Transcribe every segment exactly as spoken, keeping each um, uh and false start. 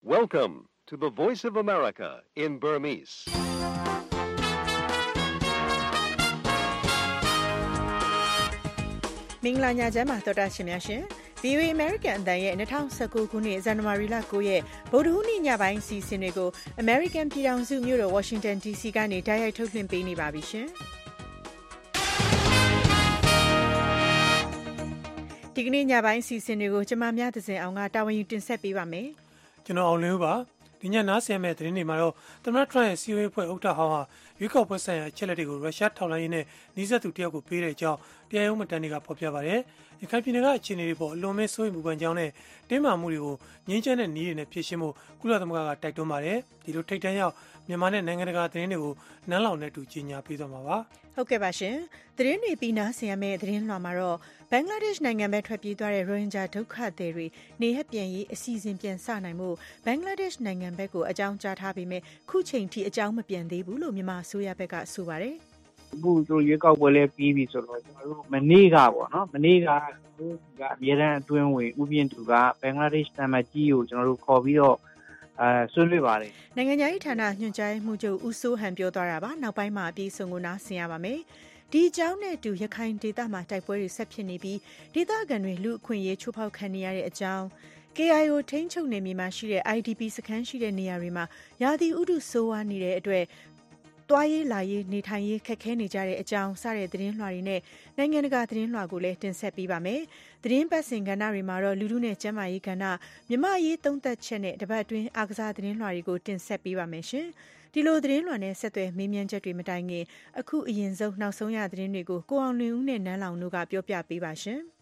Welcome to the Voice of America in Burmese. ။မင်္ဂလာညချမ်းပါတော်တာရှင်များရှင်။ ဗီ အို အေ American အသံရဲ့၂၀၁၉ခုနှစ်ဇန်နဝါရီလ၉ရက်ဗုဒ္ဓဟူးနေ့ညပိုင်းစီစဉ်တွေကို American ပြည်ထောင်စုမြို့တော် Washington ဒီ စီ ကနေတိုက်ရိုက်ထုတ်လွှင့်ပေးနေပါပြီရှင်။ဒီကနေ့ညပိုင်းစီစဉ်တွေကိုကျမများသစဉ်အောင်ကတာဝန်ယူတင်ဆက်ပေးပါမယ်။ကျွန်တော်အောင်လင်းဦးပါ။ဒီညနားဆင်မဲ့သတင်းတွေမှာတော့သမ္မတထရန့်ရဲ့စီအိုအေဖွဲ့ဥက္ကဋ္ဌဟောင်းဟာရွေးကောက်ပွဲဆိုင်ရာအချက်လက်တွေကိုရုရှားထောက်လှမ်းရေးနဲ့နှိစက်သူတယောက်ကိုပေးတဲ့အကြောင်းတရားရုံးမှတ်တမ်းတွေကဖော်ပြပါတယ်။ရခိုင်ပြည်နယ်ကအခြေအနေတွေပေါ်အလွန်မဲ့စိုးရိမ်မှုပန်ကြောင်းနဲ့တင်းမာမှုတွေကိုငြင်းချမ်းတဲ့နည်းတွေနဲ့ဖြေရှင်းဖို့ကုလသမဂ္ဂကတိုက်တွန်းပါတယ်။ဒီလိုထိတ်တန့်ရောက်မြန်မာနဲ့နိုင်ငံတကာသတင်းတွေကိုနန်းလောင်နဲ့တူကြီးညာပေးသွားမှာပါ။ဟုတ်ကဲ့ပါရှင်။သတင်းတွေပြီးနားဆင်ရမယ့်သတင်းလွှာမှာတော့ဘင်္ဂလားဒေ့ရှ်နိုင်ငံဘက်ထွက်ပြေးသွားတဲ့ရိုဟင်ဂျာဒုက္ခသည်တွေနေရပ်ပြန်ရေးအစီအစဉ်ပြန်စနိုင်မှုဘင်္ဂလားဒေ့ရှ်နိုင်ငံဘက်ကိုအကြောင်းကြားထားပေမဲ့ခုချိန်ထိအကြောင်းမပြန်သေးဘူးလို့မြန်မာအစိုးရဘက်ကဆိုပါတယ်။အခုတို့ရွေးကောက်ပွဲလဲပြီးပြီဆိုတော့ကျွန်တော်တို့မနေ့ကပေါ့နော်မနေ့ကတို့ကအမြဲတမ်းအတွင်းဝင်ဥပင်းသူကဘင်္ဂလားဒေ့ရှ်တမန်ကြီးကိုကျွန်တော်တို့ခေါ်ပြီးတော့အဲဆွေးနွေးပါတယ်။နိုင်ငံရေးဌာနညွှန်ကြားမှုချုပ်ဦးစိုးဟန်ပြောသွားတာပါ။နောက်ပိုင်းမှာအပြည့်အစုံကိုနားဆင်ရပါမယ်။ဒီအကြောင်းနဲ့တူရခိုင်ဒေသမှာတိုက်ပွဲတွေဆက်ဖြစ်နေပြီးဒေသခံတွေလူအခွင့်အရေးချိုးဖောက်ခံနေရတဲ့အကြောင်း ကေအိုင်အို ထိန်းချုပ်နယ်မြေမှာရှိတဲ့ အိုင်ဒီပီ စခန်းရှိတဲ့နေရာတွေမှာရာသီဥတုဆိုးဝါးနေတဲ့အတွက်သွားရေးလာရေးနေထိုင်ရေးခက်ခဲနေကြတဲ့အကြောင်းစတဲ့သတင်းလွှာတွေနဲ့နိုင်ငံတကာသတင်းလွှာကိုလည်းတင်ဆက်ပေးပါမယ်။သတင်းပတ်စဉ်ကဏ္ဍတွေမှာတော့လူလူနဲ့ကျန်းမာရေးကဏ္ဍမြမရေးသုံးသက်ချက်နဲ့တပတ်အတွင်းအားကစားသတင်းလွှာတွေကိုတင်ဆက်ပေးပါမယ်ရှင်။ဒီလိုသတင်းလွှာနဲ့ဆက်သွယ်မေးမြန်းချက်တွေမတိုင်ခင်အခုအရင်ဆုံးနောက်ဆုံးရသတင်းတွေကိုကိုအောင်လွင်ဦးနဲ့နန်းလောင်တို့ကပြောပြပေးပါရှင်။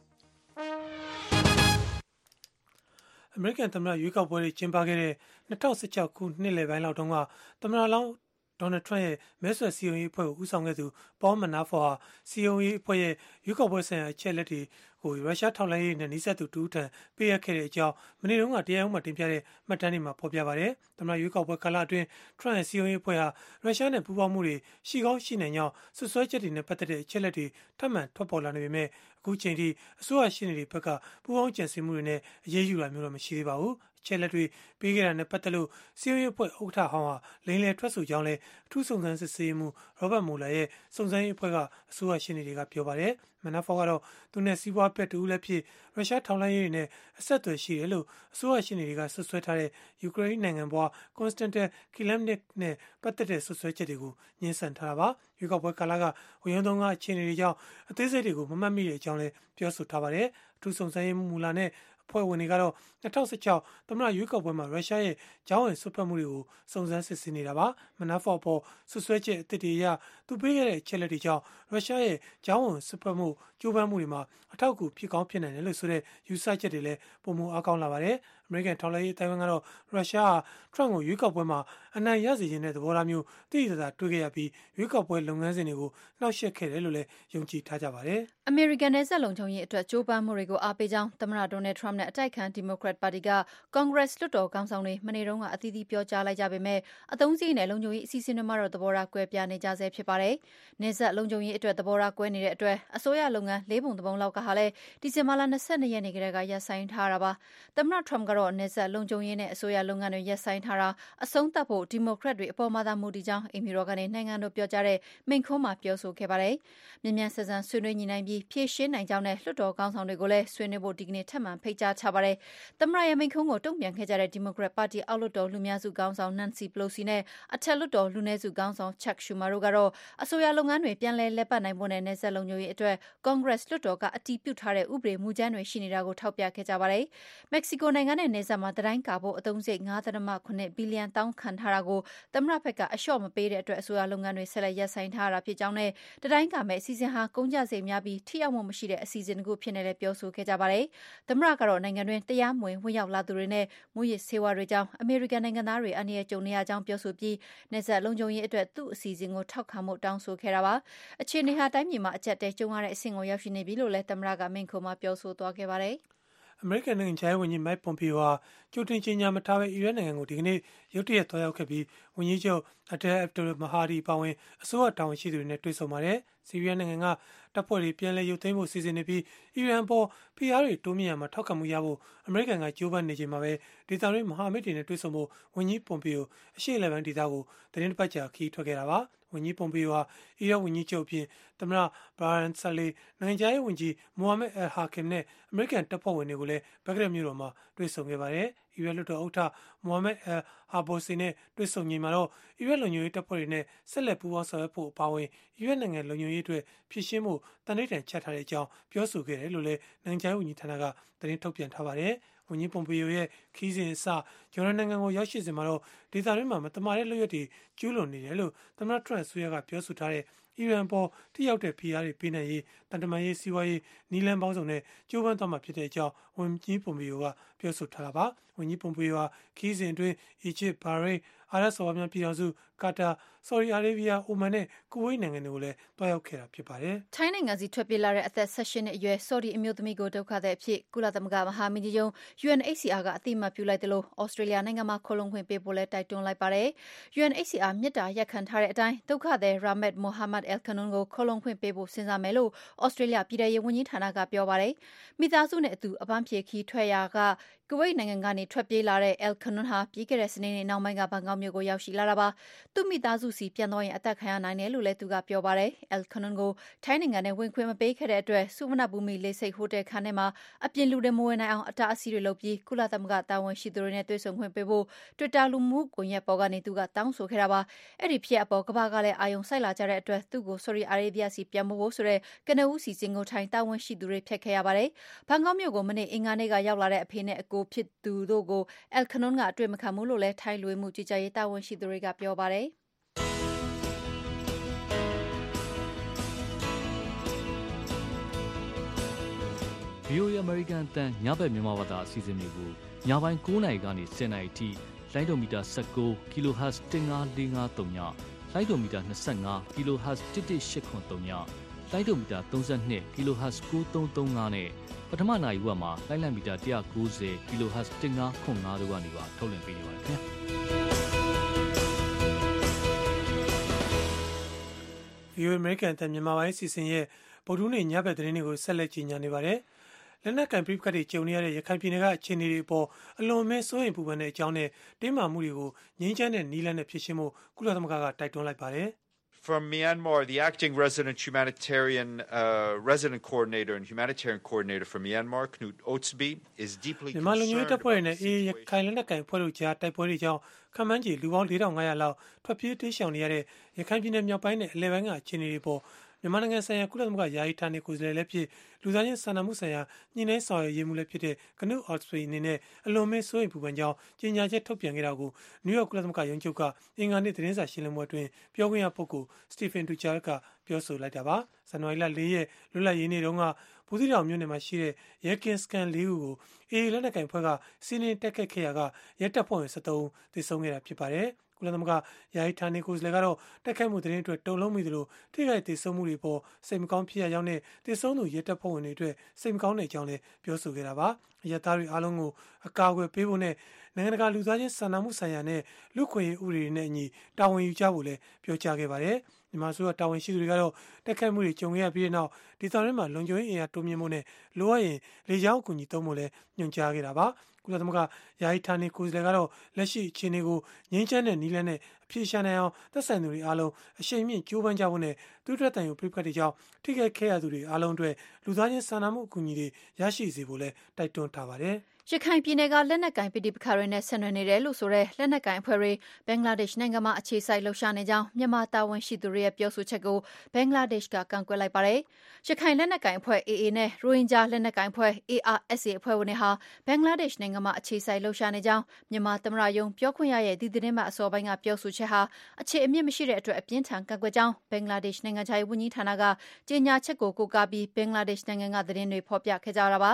အမေရိကန်သမ္မတရွေးကောက်ပွဲတွေကျင်းပခဲ့တဲ့၂၀၁၆ခုနှစ်လယ်ပိုင်းလောက်တုန်းကသမ္မတလောင်းဒေါ်နယ်ထရန့်ရဲ့မဲဆွယ်စီအိုအေအဖွဲ့ကိုဦးဆောင်ခဲ့သူပေါမန်နာဖော်ဟာစီအိုအေအဖွဲ့ရဲ့ရွေးကောက်ပွဲဆိုင်ရာအချက်လက်တွေကိုရုရှားထောက်လှမ်းရေးနဲ့နှိစက်သူတူထံပေးအပ်ခဲ့တဲ့အကြောင်းမနေ့တုန်းကတရားရုံးမှာတင်ပြတဲ့မှတ်တမ်းတွေမှာဖော်ပြပါတယ်။သမ္မတရွေးကောက်ပွဲကာလအတွင်းထရန့်ရဲ့စီအိုအေအဖွဲ့ဟာရုရှားနဲ့ပူးပေါင်းမှုတွေရှိကောင်းရှိနိုင်ကြောင်းဆွဆွဲချက်တွေနဲ့ပတ်သက်တဲ့အချက်လက်တွေထပ်မံထွက်ပေါ်လာနေပေမဲ့အခုချိန်ထိအစိုးရရှင်းနေတွေဘက်ကပူးပေါင်းကြံစည်မှုတွေနဲ့အရေးယူတာမျိုးတော့မရှိသေးပါဘူး။ချက်လက်တွေပေးခဲ့တာနဲ့ပတ်သက်လို့စီအိုအေအဖွဲ့ဥက္ကဋ္ဌဟောင်းဟာလိန်လည်ထွက်ဆိုကြောင်းလဲအထူးစုံစမ်းစစ်ဆေးမှုရောဘတ်မိုလာရဲ့စုံစမ်းရေးအဖွဲ့ကအစိုးရရှင်းနေတွေကပြောပါတယ်။မန်နာဖော်ကတော့သူနဲ့စီးပွားပက်တူလည်းဖြစ်ရုရှားထောက်လှမ်းရေးနဲ့အဆက်အသွယ်ရှိတယ်လို့အစိုးရရှင်းနေတွေကဆွဆွဲထားတဲ့ယူကရိန်းနိုင်ငံဘွားကွန်စတန်တာကီလမ်နစ်နဲ့ပတ်သက်တဲ့ဆွဆွဲချက်တွေကိုညှင်းဆန်ထားတာပါ။ရွေးကောက်ပွဲကာလကဝရုံးသုံးကအခြေအနေတွေကြောင့်အသေးစိတ်တွေကိုမမှတ်မိတဲ့အကြောင်းလည်းပြောဆိုထားပါတယ်။အထူးစုံစမ်းရေးမူလာနဲ့အဖွဲ့ဝင်တွေကတော့၂၀၁၆သမ္မတရွေးကောက်ပွဲမှာရုရှားရဲ့ကြောင်းဝင်ဆွတ်ဖက်မှုတွေကိုစုံစမ်းစစ်ဆေးနေတာပါ။မနာဖော်ပေါ်ဆွဆွဲချက်အသစ်တွေအရသူပေးခဲ့တဲ့အချက်လက်တွေကြောင့်ရုရှားရဲ့ကြောင်းဝင်ဆွတ်ဖက်မှုကြိုးပမ်းမှုတွေမှာအထောက်အကူဖြစ်ကောင်းဖြစ်နိုင်တယ်လို့ဆိုတဲ့ယူဆချက်တွေလည်းပုံမအားကောင်းလာပါတယ်။အမေရိကန်ထောက်လှမ်းရေးတိုင်ဝမ်ကတော့ရုရှားဟာထရန့်ကိုရွေးကောက်ပွဲမှာအနိုင်ရစေခြင်းတဲ့သဘောထားမျိုးသိသိသာသာတွေ့ခဲ့ရပြီးရွေးကောက်ပွဲလုပ်ငန်းစဉ်တွေကိုနှောက်ယှက်ခဲ့တယ်လို့လည်းယုံကြည်ထားကြပါတယ်။အမေရိကန်နယ်စပ်လုံခြုံရေးအတွက်ကြိုးပမ်းမှုတွေကိုအားပေးကြောင်းသမ္မတဒေါ်နယ်ထရန့်နဲ့အတိုက်ခံဒီမိုကရက်ပါတီကကွန်ဂရက်လွှတ်တော်ကောင်ဆောင်တွေမနေ့တုန်းကအသီးသီးပြောကြားလိုက်ကြပေမဲ့အသုံးစရိတ်နဲ့လုံခြုံရေးအစီအစဉ်တွေမှာတော့သဘောထားကွဲပြားနေကြဆဲဖြစ်ပါတယ်။နယ်စပ်လုံခြုံရေးအတွက်သဘောထားကွဲနေတဲ့အတွက်အစိုးရလုပ်ငန်းလေးပုံတစ်ပုံလောက်ကဟာလည်းဒီဇင်ဘာလ၂၂ရက်နေ့ကတည်းကရပ်ဆိုင်းထားတာပါ။သမ္မတထရန့်ကတော့နယ်စပ်လုံခြုံရေးနဲ့အစိုးရလုပ်ငန်းတွေရပ်ဆိုင်းထားတာအဆုံးသတ်ဖို့ဒီမိုကရက်တွေအပေါ်မှာသာမူတည်ကြောင်းအိမ်ဖြူတော်ကနေနိုင်ငံတော်ပြောကြားတဲ့မိန့်ခွန်းမှာပြောဆိုခဲ့ပါတယ်။မြ မြန်ဆန်ဆန်ဆွေးနွေးညှိနှိုင်းပြီးဖြေရှင်းနိုင်ကြောင်းနဲ့လွှတ်တော်ကောင်ဆောင်တွေကိုလည်းဆွေးနွေးဖို့ဒီကနေ့ထပ်မံဖိတ်ကြားချပါတယ်။သမ္မတရဲ့မိန့်ခွန်းကိုတုံ့ပြန်ခဲ့ကြတဲ့ဒီမိုကရက်ပါတီအောက်လွှတ်တော်လူများစုကောင်ဆောင်နန်စီပလိုစီနဲ့အထက်လွှတ်တော်လူနည်းစုကောင်ဆောင်ချက်ရှူမာတို့ကတော့အစိုးရလုပ်ငန်းတွေပြန်လည်လက်ပတ်နိုင်ဖို့နဲ့နယ်စပ်လုံခြုံရေးအတွက်ကွန်ဂရက်လွှတ်တော်ကအတည်ပြုထားတဲ့ဥပဒေမူကြမ်းတွေရှိနေတာကိုထောက်ပြခဲ့ကြပါတယ်။မက္ကဆီကိုနိုင်ငံနဲ့နယ်စပ်မှာတိုင်းကာဖို့အသုံးစရိတ်၅.၇ဘီလီယံတောင်းခံထားတာကိုသမ္မတဘက်ကအလျှော့မပေးတဲ့အတွက်အစိုးရလုပ်ငန်းတွေဆက်လက်ရပ်ဆိုင်းထားတာဖြစ်ကြောင်းနဲ့တိုင်းကာမဲ့အစီအစဉ်ဟာကုန်ကျစရိတ်များပြီးထိရောက်မှုမရှိတဲ့အစီအစဉ်တစ်ခုဖြစ်နေတယ်ပြောဆိုခဲ့ကြပါတယ်။သမ္မတကတော့နိုင်ငံတွင်းတရားမဝင်ဝင်ရောက်လာသူတွေနဲ့မူရစ်ဆေးဝါးတွေကြောင့်အမေရိကန်နိုင်ငံသားတွေအန္တရာယ်ကြုံနေရကြောင်းပြောဆိုပြီးနယ်စပ်လုံခြုံရေးအတွက်သူ့အစီအစဉ်ကိုထောက်ခံမှုတောင်းဆိုခဲ့တာပါ။အခြေအနေဟာတိုင်းပြည်မှာအကျပ်တဲကြုံရတဲ့အဆင့်ကိုရောက်ရှိနေပြီလို့လည်းသမ္မတကမိန့်ခွန်းမှာပြောဆိုသွားခဲ့ပါတယ်။အမေရိကန်နိုင်ငံခြားရေးဝန်ကြီးမိုက်ပွန်ပီယိုဟာကြိုတင်ကြေညာမထားဘဲအီရတ်နိုင်ငံကိုဒီကနေ့ရုတ်တရက်သွားရောက်ခဲ့ပြီးဝန်ကြီးချုပ်အဒယ်အဗ်ဒူလ်မဟာဒီပါဝင်အစိုးရတာဝန်ရှိသူတွေနဲ့တွေ့ဆုံပါတယ်။ဆီးရီးယားနိုင်ငံကတပ်ဖွဲ့တွေပြန်လည်ရုပ်သိမ်းဖို့စီစဉ်နေပြီးအီရန်ပေါ်ဖိအားတွေတိုးမြင့်ရမှာထောက်ခံမှုရဖို့အမေရိကန်ကကြိုးပမ်းနေချိန်မှာပဲဒေသတွင်းမဟာမိတ်တွေနဲ့တွေ့ဆုံဖို့ဝန်ကြီးပွန်ပီယိုအရှေ့အလယ်ပိုင်းဒေသကိုသတင်းတစ်ပတ်ကြာခီးထွက်ခဲ့တာပါ။ဝန်ကြီးပွန်ပီယိုဟာအီရတ်ဝန်ကြီးချုပ်အဖြစ်သမ္မတဘာရန်ဆာလီနိုင်ငံခြားရေးဝန်ကြီးမိုဟာမက်အယ်ဟာကင်နဲ့အမေရိကန်တပ်ဖွဲ့ဝင်တွေကိုလည်းဘဂရက်မြို့တော်မှာတွေ့ဆုံခဲ့ပါတယ်။အီရတ်လွှတ်တော်ဥက္ကဋ္ဌမိုဟာမက်အယ်ဟာဘိုစီနဲ့တွေ့ဆုံချိန်မှာတော့အီရတ်လုံခြုံရေးတပ်ဖွဲ့တွေနဲ့ဆက်လက်ပူးပေါင်းဆောင်ရွက်ဖို့အပါအဝင်အီရတ်နိုင်ငံလုံခြုံရေးအတွက်ဖြစ်ရှင်းမှုတန်ဋိဌာန်ချထားတဲ့အကြောင်းပြောဆိုခဲ့တယ်လို့လည်းနိုင်ငံခြားရေးဝန်ကြီးဌာနကသတင်းထုတ်ပြန်ထားပါတယ်။ဝန်ကြီးပွန်ပီယိုရဲ့ခီးစဉ်အစဂျော်ဒန်နိုင်ငံကိုရောက်ရှိစဉ်မှာတော့ဒေသတွင်းမှာမတမာတဲ့လုပ်ရက်တွေကျူးလွန်နေတယ်လို့သမ္မတထရန့်ဆွေးရကပြောဆိုထားတဲ့အီရန်ပေါ်ထိရောက်တဲ့ဖိအားတွေပေးနိုင်ရေးတန်တမာရေးစီးပွားရေးနီလန်ပေါင်းစုံနဲ့ကြိုးပမ်းသွားမှာဖြစ်တဲ့အကြောင်းဝန်ကြီးပွန်ပီယိုကပြောဆိုထားတာပါ။ဝန်ကြီးပွန်ပီယိုဟာခီးစဉ်အတွင်းအီဂျစ်၊ဘာရိန်း၊အာရပ်စော်ဘွားများပြည်ထောင်စု၊ကာတာ၊ဆော်ဒီအာရေဗီးယား၊အိုမန်နဲ့ကူဝိတ်နိုင်ငံတွေကိုလည်းတွားရောက်ခဲ့တာဖြစ်ပါတယ်။ထိုင်းနိုင်ငံစီထွက်ပြေးလာတဲ့အသက်၁၈နှစ်အရွယ်ဆော်ဒီအမျိုးသမီးကိုဒုက္ခသည်အဖြစ်ကုလသမဂ္ဂမဟာမင်းကြီးရုံး ယူအန်အိတ်စီအာကအသိအမှတ်ပြုလိုက်တယ်လို့ဩစတြေးလျနိုင်ငံမှာခိုလုံခွင့်ပေးဖို့လဲတိုက်တွန်းလိုက်ပါတယ်။ ယူအန်အိတ်စီအာမြစ်တာရက်ခံထားတဲ့အတိုင်းဒုက္ခသည်ရာမက်မိုဟာမက်အယ်ခနွန်ကိုခိုလုံခွင့်ပေးဖို့စဉ်းစားမယ်လို့ဩစတြေးလျပြည်ထောင်ရေးဝန်ကြီးဌာနကပြောပါတယ်။မိသားစုနဲ့အတူအပန်းဖြေခီးထွက်ရာကကူဝိတ်နိုင်ငံကနေထွက်ပြေးလာတဲ့အယ်ခနွန်ဟာပြီးခဲ့တဲ့စနေနေ့နောက်ပိုင်းကဘန်ကောက်မြို့ကိုရောက်ရှိလာတာပါ။သူ့မိသားစုစီပြန်သွားရင်အသက်ခံရနိုင်တယ်လို့လည်းသူကပြောပါတယ်။ အယ်ခနွန်ကိုထိုင်းနိုင်ငံနဲ့ဝင်ခွင့်မပေးခဲ့တဲ့အတွက်စုဝနဘူမီလေးစိတ်ဟိုတယ်ခန်းထဲမှာအပြင်လူတွေမဝင်နိုင်အောင်အတားအဆီးတွေလုပ်ပြီးကုလသမဂ္ဂတာဝန်ရှိသူတွေနဲ့တွေ့ဆုံခွင့်ပေးဖို့ Twitter လူမှုကွန်ရက်ပေါ်ကနေသူကတောင်းဆိုခဲ့တာပါ။အဲ့ဒီဖြစ်အပေါ်ကမ္ဘာကလည်းအာရုံစိုက်လာကြတဲ့အတွက်သူ့ကိုဆော်ဒီအာရေဗျစီပြန်ဖို့ဆိုတဲ့ကနဦးစီစဉ်ကိုထိုင်းတာဝန်ရှိသူတွေဖျက်ခဲ့ရပါတယ်။ဘန်ကောက်မြို့ကိုမနေ့အင်္ဂါနေ့ကရောက်လာတဲ့အဖေနဲ့အကိုဖြစ်သူတို့ကိုအယ်ခနွန်ကအတွေ့မခံဘူးလို့လည်းထိုင်းလူမှုကြီးကြပ်ရေးတာဝန်ရှိသူတွေကပြောပါတယ်။ဗီအိုအေ American အသံညဘက်မြန်မာဘာသာအစီအစဉ်တွေကိုညပိုင်း၉နာရီကနေ၁၀နာရီထိလိုင်းဒိုမီတာ၁၉ kHz ၁၅၄၅၃ညလိုင်းဒိုမီတာ၂၅ kHz ၁၁၈ခွန်၃ညလိုင်းဒိုမီတာ၃၂ kHz ၉၃၃၅နဲ့ပထမနာရီဝက်မှာလိုင်းလံမီတာ၁၉၀ kHz ၁၅ခွန်၅တို့ကနေပါထုတ်လွှင့်ပေးနေပါတယ်ခင်ဗျာဗီအိုအေ American အသံမြန်မာပိုင်းစီစဉ်ရဲ့ဗုဒ္ဓနေ့ညဘက်သတင်းတွေကိုဆက်လက်ကြီးညာနေပါတယ်။လက်နက်ကင်ပြိပခတ်တွေကြုံနေရတဲ့ရခိုင်ပြည်နယ်ကအခြေအနေတွေအပေါ်အလွန်အမင်းစိုးရိမ်ပူပန်တဲ့အကြောင်းနဲ့တင်းမာမှုတွေကိုငြိမ်းချမ်းတဲ့နည်းလမ်းနဲ့ဖြေရှင်းဖို့ကုလသမဂ္ဂကတိုက်တွန်းလိုက်ပါတယ်။ From Myanmar, the acting resident humanitarian uh, resident coordinator and humanitarian coordinator from Myanmar, Knut Oatsby, is deeply concerned. မြန်မာလူမျိုးတပ်ဖွဲ့နဲ့အေးရခိုင်လက်နက်ကင်ဖွဲ့တို့ကြားတိုက်ပွဲတွေကြောင့်ခန့်မှန်းခြေလူပေါင်း၄ထောင်၅ရာလောက်ထွက်ပြေးတိမ်းရှောင်နေရတဲ့ရခိုင်ပြည်နယ်မြောက်ပိုင်းနဲ့အလယ်ပိုင်းကအခြေအနေတွေပေါ်မြန်မာနိုင်ငံဆိုင်ရာကုလသမဂ္ဂယာယီဌာနေကိုယ်စားလှယ်လည်းဖြစ်လူသားချင်းစာနာမှုဆိုင်ရာညှိနှိုင်းဆောင်ရွက်ရေးမှူးလည်းဖြစ်တဲ့ကနုအော့စပီအနေနဲ့အလွန်မင်းစိုးရိမ်ပူပန်ကြောင်းကြေညာချက်ထုတ်ပြန်ခဲ့တာကိုနယူးယောက်ကုလသမဂ္ဂရုံးချုပ်ကအင်္ဂါနေ့သတင်းစာရှင်းလင်းပွဲအတွင်းပြောခွင့်ရပုဂ္ဂိုလ်စတီဖန်ဒူချာကပြောဆိုလိုက်တာပါဇန်နဝါရီလ၄ရက်လွတ်လပ်ရေးနေ့တုန်းကဘူးသီးတောင်မြို့နယ်မှာရှိတဲ့ရဲကင်းစကန်၄ခုကိုအေးလက်နက်ကင်ဖွဲ့ကစီးနင်းတက်ခတ်ခဲ့ရာကရဲတပ်ဖွဲ့ဝင်၁၃ဦးသေဆုံးခဲ့တာဖြစ်ပါတယ်ကုလသမဂ္ဂယာယီဌာနေကိုယ်စားလှယ်ကတော့တိုက်ခိုက်မှုသတင်းအတွက်တုံ့လုံးမိသလိုထိခိုက်ဒေဆုံးမှုတွေပေါ်စိတ်မကောင်းဖြစ်ရကြောင်းနဲ့ဒေဆုံးသူရဲတပ်ဖွဲ့ဝင်တွေအတွက်စိတ်မကောင်းတဲ့အကြောင်းလည်းပြောဆိုခဲ့တာပါအရသားတွေအားလုံးကိုအကာအကွယ်ပေးဖို့နဲ့နိုင်ငံတကာလူသားချင်းစာနာမှုဆိုင်ရာနဲ့လူခွင့်ရေးဥပဒေတွေနဲ့အညီတာဝန်ယူကြဖို့လည်းပြောကြားခဲ့ပါတယ်မြန်မာဆိုတာဝန်ရှိသူတွေကတော့တိုက်ခိုက်မှုတွေကြုံခဲ့ရပြီးတဲ့နောက်ဒေသတွင်းမှာလုံခြုံရေးအင်အားတိုးမြင့်မှုနဲ့လိုအပ်ရင်လေကြောင်းအကူအညီသုံးဖို့လည်းညွှန်ကြားခဲ့တာပါကုလသမဂ္ဂယာယီဌာနေကိုယ်စားလှယ်ကတော့လက်ရှိအခြေအနေကိုငြိမ်းချမ်းတဲ့နည်းလမ်းနဲ့အပြေရှာနိုင်အောင်သက်ဆိုင်သူတွေအားလုံးအရှိန်မြင့်ကြိုးပမ်းကြဖို့နဲ့သူတို့တိုင်ကိုပြိပခတ်တွေကြောင့်ထိခိုက်ခဲ့ရသူတွေအားလုံးအတွက်လူသားချင်းစာနာမှုအကူအညီတွေရရှိစေဖို့လည်းတိုက်တွန်းထားပါတယ်ရခိုင်ပြည်နယ်ကလက်နက်ကင်ပဋိပက္ခတွေနဲ့ဆက်နွယ်နေတယ်လို့ဆိုတဲ့လက်နက်ကင်အဖွဲ့တွေဘင်္ဂလားဒေ့ရှ်နိုင်ငံမှာအခြေစိုက်လှုပ်ရှားနေကြောင်းမြန်မာတာဝန်ရှိသူတွေရဲ့ပြောဆိုချက်ကိုဘင်္ဂလားဒေ့ရှ်ကကန့်ကွက်လိုက်ပါတယ်။ရခိုင်လက်နက်ကင်အဖွဲ့ အေအေ နဲ့ရိုဟင်ဂျာလက်နက်ကင်အဖွဲ့ အေအာအက်စ်အေ အဖွဲ့ဝင်တွေဟာဘင်္ဂလားဒေ့ရှ်နိုင်ငံမှာအခြေစိုက်လှုပ်ရှားနေကြောင်းမြန်မာသမ္မတရုံးပြောခွင့်ရရဲ့ဒီသတင်းပတ်အစောပိုင်းကပြောဆိုချက်ဟာအခြေအမြစ်မရှိတဲ့အတွက်အပြင်းထန်ကန့်ကွက်ကြောင်းဘင်္ဂလားဒေ့ရှ်နိုင်ငံခြားရေးဝန်ကြီးဌာနကကြေညာချက်ကိုကိုးကားပြီးဘင်္ဂလားဒေ့ရှ်နိုင်ငံကသတင်းတွေဖော်ပြခဲ့ကြတာပါ။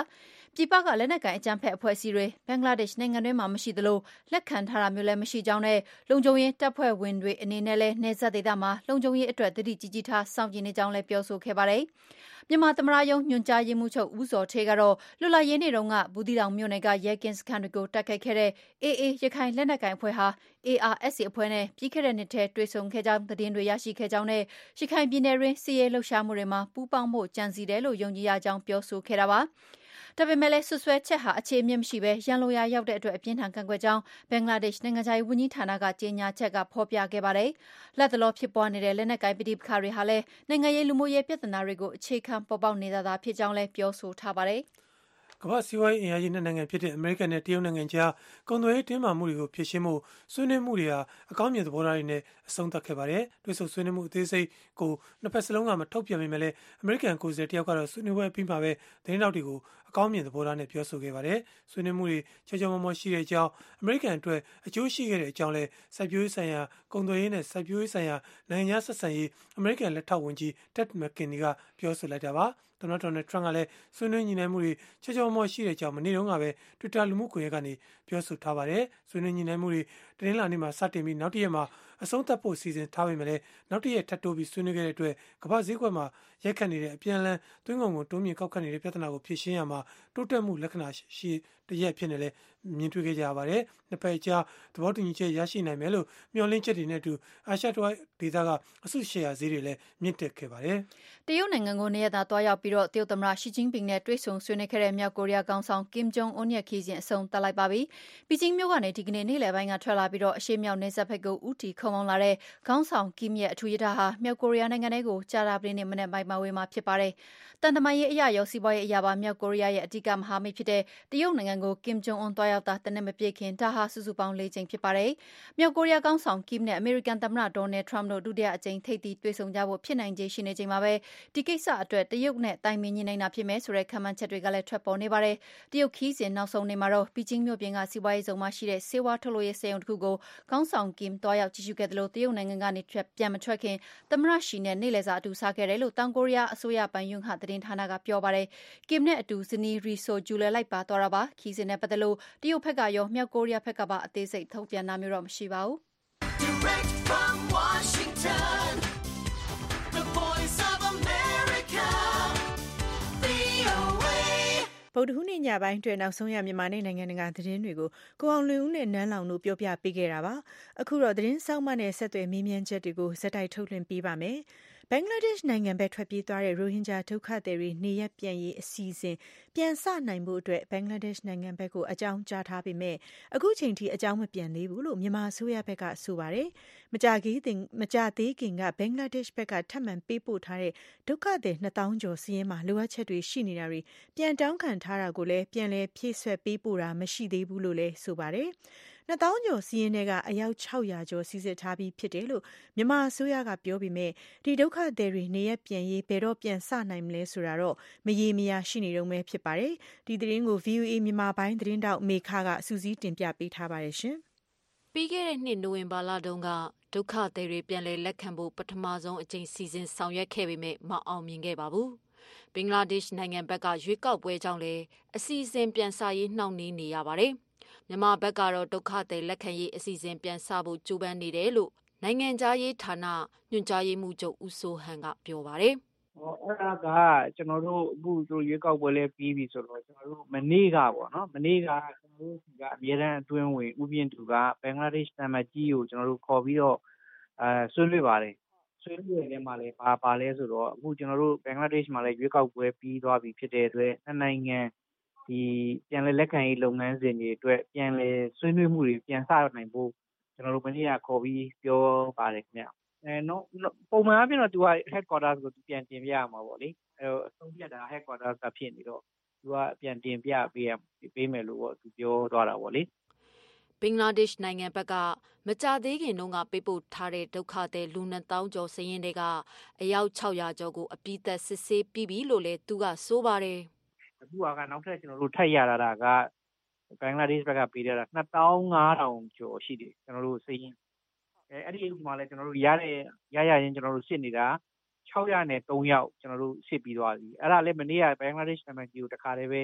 ပြည်ပကလက်နက်ကိုင်အကြမ်းဖက်အဖွဲ့အစည်းတွေဘင်္ဂလားဒေ့ရှ်နိုင်ငံတွင်းမှာမရှိသလိုလက်ခံထားတာမျိုးလည်းမရှိကြောင်းနဲ့လုံခြုံရေးတပ်ဖွဲ့ဝင်တွေအနေနဲ့လည်းနယ်စပ်ဒေသမှာလုံခြုံရေးအတွက်တတိကြီးကြီးထားစောင့်ကြည့်နေကြောင်းလည်းပြောဆိုခဲ့ပါတယ်။မြန်မာသမ္မတရုံးညွှန်ကြားရေးမှူးချုပ်ဦးဇော်ဌေးကတော့လွတ်လပ်ရေးနေ့တုန်းကဘူးသီးတောင်မြို့နယ်ကရဲကင်းစခန်းတွေကိုတိုက်ခိုက်ခဲ့တဲ့ အေအေ ရခိုင်လက်နက်ကိုင်အဖွဲ့ဟာ အေအာအက်စ်အေ အဖွဲ့နဲ့ပြီးခဲ့တဲ့နှစ်ထဲတွေ့ဆုံခဲ့ကြောင်းသတင်းတွေရရှိခဲ့ကြောင်းနဲ့ရခိုင်ပြည်နယ်တွင်းစစ်ရေးလှုပ်ရှားမှုတွေမှာပူးပေါင်းဖို့ကြံစည်တယ်လို့ယုံကြည်ရကြောင်းပြောဆိုခဲ့တာပါ။ဒါပေမဲ့လည်းဆွဆွဲချက်ဟာအခြေအမြစ်မရှိဘဲရန်လိုရာရောက်တဲ့အတွက်အပြင်းထန်ကန့်ကွက်ကြောင်းဘင်္ဂလားဒေ့ရှ်နိုင်ငံခြားရေးဝန်ကြီးဌာနကကြေညာချက်ကဖော်ပြခဲ့ပါတယ်။လက်တလောဖြစ်ပွားနေတဲ့လက်နက်ကိုင်ပဋိပက္ခတွေဟာလည်းနိုင်ငံရေးလူမှုရေးပြဿနာတွေကိုအခြေခံပေါ်ပေါက်နေတာသာဖြစ်ကြောင်းလည်းပြောဆိုထားပါတယ်။ကမ္ဘာစီးပွားရေးအင်အားကြီးနိုင်ငံဖြစ်တဲ့အမေရိကန်နဲ့တရုတ်နိုင်ငံကြားကုန်သွယ်ရေးတင်းမာမှုတွေကိုဖြေရှင်းဖို့ဆွေးနွေးမှုတွေဟာအကောင်းမြင်သဘောထားတွေနဲ့အဆုံးသတ်ခဲ့ပါတယ်။တွေ့ဆုံဆွေးနွေးမှုအသေးစိတ်ကိုနှစ်ဖက်စလုံးကမထုတ်ပြန်ပေမဲ့လည်းအမေရိကန်ကိုယ်စားလှယ်တယောက်ကတော့ဆွေးနွေးပွဲပြီးမှပဲသတင်းတောက်တွေကိုအကောင်းမြင်သဘောထားနဲ့ပြောဆိုခဲ့ပါတယ်။ဆွေးနွေးမှုတွေချောချောမောမောရှိတဲ့အကြောင်းအမေရိကန်အတွက်အကျိုးရှိခဲ့တဲ့အကြောင်းလည်းစိုက်ပျိုးရေးဆိုင်ရာကုန်သွယ်ရေးနဲ့စိုက်ပျိုးရေးဆိုင်ရာနိုင်ငံခြားဆက်ဆံရေးအမေရိကန်လက်ထောက်ဝန်ကြီး Ted McKinney ကပြောဆိုလိုက်တာပါ။သမ္မတဒေါ်နယ်ထရန့်ကလည်းဆွေးနွေးညှိနှိုင်းမှုတွေချောချောမောရှိတဲ့အကြောင်းမနေ့တုန်းကပဲ Twitter လူမှုကွန်ရက်ကနေပြောဆိုထားပါတယ်။ဆွေးနွေးညှိနှိုင်းမှုတွေတင်းလာနေမှာစတင်ပြီးနောက်တစ်ရက်မှာအဆုံးသတ်ဖို့စီစဉ်ထားပေမဲ့လည်းနောက်တစ်ရက်ထပ်တိုးပြီးဆွေးနွေးခဲ့တဲ့အတွက်ကမ္ဘာဈေးကွက်မှာရိုက်ခတ်နေတဲ့အပြန်အလှန်သွင်းကုန်ကိုတိုးမြင့်ကောက်ခတ်နေတဲ့ပြဿနာကိုဖြေရှင်းရမှာတိုးတက်မှုလက္ခဏာရှိတရက်ဖြစ်နေလဲမြင်တွေ့ခဲ့ကြရပါတယ်။နှစ်ဖက်ကြားသဘောတူညီချက်ရရှိနိုင်မယ်လို့မျှော်လင့်ချက်တွေနဲ့အတူအာရှတဝိုက်ဒေသကအစုရှယ်ယာဈေးတွေလည်းမြင့်တက်ခဲ့ပါတယ်။တရုတ်နိုင်ငံကိုနေရတာတွားရောက်ပြီးတော့တရုတ်သမ္မတရှီကျင်းပင်နဲ့တွေ့ဆုံဆွေးနွေးခဲ့တဲ့မြောက်ကိုရီးယားခေါင်းဆောင်ကင်ဂျုံအွန်းရဲ့ခီးစဉ်အဆုံးသတ်လိုက်ပါပြီ။ပီကျင်းမြို့ကနေဒီကနေ့နေ့လယ်ပိုင်းကထွက်လာပြီးတော့အရှေ့မြောက်နယ်စပ်ဘက်ကိုဦးတည်ခုံမောင်းလာတဲ့ခေါင်းဆောင်ကင်ရဲ့အထူးရထားဟာမြောက်ကိုရီးယားနိုင်ငံထဲကိုကြာတာပတေးနေ့မနက်ပိုင်းမှာဝေမှာဖြစ်ပါတယ်။တန်တမာရေးအရာရောစီးပွားရေးအရာပါမြောက်ကိုရီးယားရဲ့အဓိကမဟာမိတ်ဖြစ်တဲ့တရုတ်နိုင်ငံကိုကင်ဂျုံအွန်းတွားရောက်တာတနက်မပြည့်ခင်ဒါဟာစုစုပေါင်းလေးကြိမ်ဖြစ်ပါတယ်။မြောက်ကိုရီးယားခေါင်းဆောင်ကင်နဲ့အမေရိကန်သမ္မတဒေါ်နယ်ထရန့်တို့ဒုတိယအကြိမ်ထိပ်သီးတွေ့ဆုံကြဖို့ဖြစ်နိုင်ခြေရှိနေချိန်မှာပဲဒီကိစ္စအတွက်တရုတ်နဲ့တိုင်ပင်ညှိနှိုင်းတာဖြစ်မယ်ဆိုတဲ့ခန့်မှန်းချက်တွေကလည်းထွက်ပေါ်နေပါတယ်။တရုတ်ခီးစဉ်နောက်ဆုံးနေမှာတော့ပီကျင်းမြို့ပြင်ကစီးပွားရေးဇုံမှာရှိတဲ့ဆေးဝါးထုတ်လုပ်ရေးစက်ရုံတစ်ခုကိုခေါင်းဆောင်ကင်တွားရောက်ကြည့်ရှုခဲ့တယ်လို့တရုတ်နိုင်ငံကနေပြန်မထွက်ခင်သမ္မတရှီနဲ့နေ့လည်စာအတူစားခဲ့တယ်လို့တောင်ကိုရီးယားအစိုးရပိုင်ယွန်းဟသတင်းဌာနကပြောပါတယ်။ကင်နဲ့အတူဇနီးရီဆိုဂျူလလိုက်ပါသွားတာပါ။ခီးစဉ်နဲ့ပတ်သက်လို့တရုတ်ဘက်ကရောမြောက်ကိုရီးယားဘက်ကပါအသေးစိတ်ထုတ်ပြန်တာမျိုးတော့မရှိပါဘူး။ Direct from Washington, the voice of America, ဗုဒ္ဓဟူးနေ့ညပိုင်းအတွက်နောက်ဆုံးရမြန်မာနဲ့နိုင်ငံတကာသတင်းတွေကိုကိုအောင်လွင်ဦးနဲ့နန်းလောင်တို့ပြောပြပေးခဲ့တာပါအခုတော့သတင်းစောင့်မနဲ့ဆက်သွယ်မေးမြန်းချက်တွေကိုဇက်တိုက်ထုတ်လွှင့်ပေးပါမယ်ဘင်္ဂလားဒေ့ရှ်နိုင်ငံဘက်ထွက်ပြေးသွားတဲ့ရိုဟင်ဂျာဒုက္ခသည်တွေနေရပ်ပြန်ရေးအစီအစဉ်ပြန်ဆနိုင်ဖို့အတွက်ဘင်္ဂလားဒေ့ရှ်နိုင်ငံဘက်ကိုအကြောင်းကြားထားပေမဲ့အခုချိန်ထိအကြောင်းမပြန်သေးဘူးလို့မြန်မာအစိုးရဘက်ကဆိုပါတယ်မကြသေးခင်မကြသေးခင်ကဘင်္ဂလားဒေ့ရှ်ဘက်ကထပ်မံပေးပို့ထားတဲ့ဒုက္ခသည်နှစ်သောင်းကျော်စီးရင်မှာလိုအပ်ချက်တွေရှိနေတာတွေပြန်တောင်းခံထားတာကိုလည်းပြန်လည်ဖြည့်ဆွက်ပေးပို့တာမရှိသေးဘူးလို့လည်းဆိုပါတယ်နှစ်သောင်းကျော်စီးရင်တွေကအယောက်၆ရာကျော်စီစစ်ထားပြီးဖြစ်တယ်လို့မြန်မာအစိုးရကပြောပေမဲ့ဒီဒုက္ခသည်တွေနေရပြန်ရေးဘယ်တော့ပြန်စနိုင်မလဲဆိုတာတော့မရေမရာရှိနေတုန်းပဲဖြစ်ပါတယ်ဒီသတင်းကို ဗီအိုအေ မြန်မာပိုင်းသတင်းတောက်မေခကစူးစီးတင်ပြပေးထားပါတယ်ရှင်ပြီးခဲ့တဲ့နှစ်နိုဝင်ဘာလတုန်းကဒုက္ခသည်တွေပြန်လည်လက်ခံဖို့ပထမဆုံးအကြိမ်စီစဉ်ဆောင်ရွက်ခဲ့ပေမဲ့မအောင်မြင်ခဲ့ပါဘူးဘင်္ဂလားဒေ့ရှ်နိုင်ငံဘက်ကရွေးကောက်ပွဲကြောင့်လည်းအစီအစဉ်ပြန်ဆရေးနှောင့်နှေးနေရပါတယ်မြန်မာဘက်ကတော့ဒုက္ခသည်လက်ခံရေးအစီအစဉ်ပြန်ဆဖို့ကြိုးပမ်းနေတယ်လို့နိုင်ငံခြားရေးဌာနညွှန်ကြားရေးမှူးချုပ်ဦးစိုးဟန်ကပြောပါတယ်။ဟောအဲ့ဒါကကျွန်တော်တို့အခုတို့ရွေးကောက်ပွဲလဲပြီးပြီဆိုတော့ကျွန်တော်တို့မနေ့ကပေါ့နော်မနေ့ကကျွန်တော်တို့ကအမြဲတမ်းအတွင်းဝင်ဥပြင်သူကဘင်္ဂလားဒေ့ရှ်တမန်ကြီးကိုကျွန်တော်တို့ခေါ်ပြီးတော့အဲဆွေးနွေးပါတယ်။ဆွေးနွေးတဲ့မှာလဲပါပါလဲဆိုတော့အခုကျွန်တော်တို့ဘင်္ဂလားဒေ့ရှ်မှာလဲရွေးကောက်ပွဲပြီးသွားပြီဖြစ်တဲ့အတွက်နှစ်နိုင်ငံဒီပြန်လည်လက်ခံရေးလုပ်ငန်းစဉ်တွေအတွက်ပြန်လည်ဆွေးနွေးမှုတွေပြန်စနိုင်ဖို့ကျွန်တော်တို့မနေ့ကခေါ်ပြီးပြောပါတယ်ခင်ဗျ။အဲနော်ပုံမှန်အပြင်တော့သူက headquarters ကိုသူပြန်တင်ပြရမှာပေါ့လေအဲအဆုံးဖြတ်တာ headquarters ကဖြစ်နေတော့သူကပြန်တင်ပြပေးရပေးမယ်လို့ပေါ့သူပြောသွားတာပေါ့လေဘင်္ဂလားဒေ့ရှ်နိုင်ငံဘက်ကမကြသေးခင်တုန်းကပေးပို့ထားတဲ့ဒုက္ခသည်လူနှစ်သောင်းကျော်စရင်တွေကအယောက်၆ရာကျော်ကိုအပြည့်သက်စစ်ဆေးပြီးပြီလို့လည်းသူကဆိုပါတယ်အခုကနောက်ထပ်ကျွန်တော်တို့ထပ်ရတာကဘင်္ဂလားဒေ့ရှ်ဘက်ကပေးထားတာနှစ်သောင်းငါးထောင်ကျော်ရှိတယ်ကျွန်တော်တို့စရင်အဲအဲ့ဒီဥပမာလဲကျွန်တော်တို့ရတဲ့ရရရင်ကျွန်တော်တို့စစ်နေတာ၆ရာနဲ့၃ယောက်ကျွန်တော်တို့စစ်ပြီးသွားပြီအဲ့ဒါလည်းမနေ့ကဘင်္ဂလားဒေ့ရှ်နိုင်ငံကြီးကိုတခါတည်းပဲ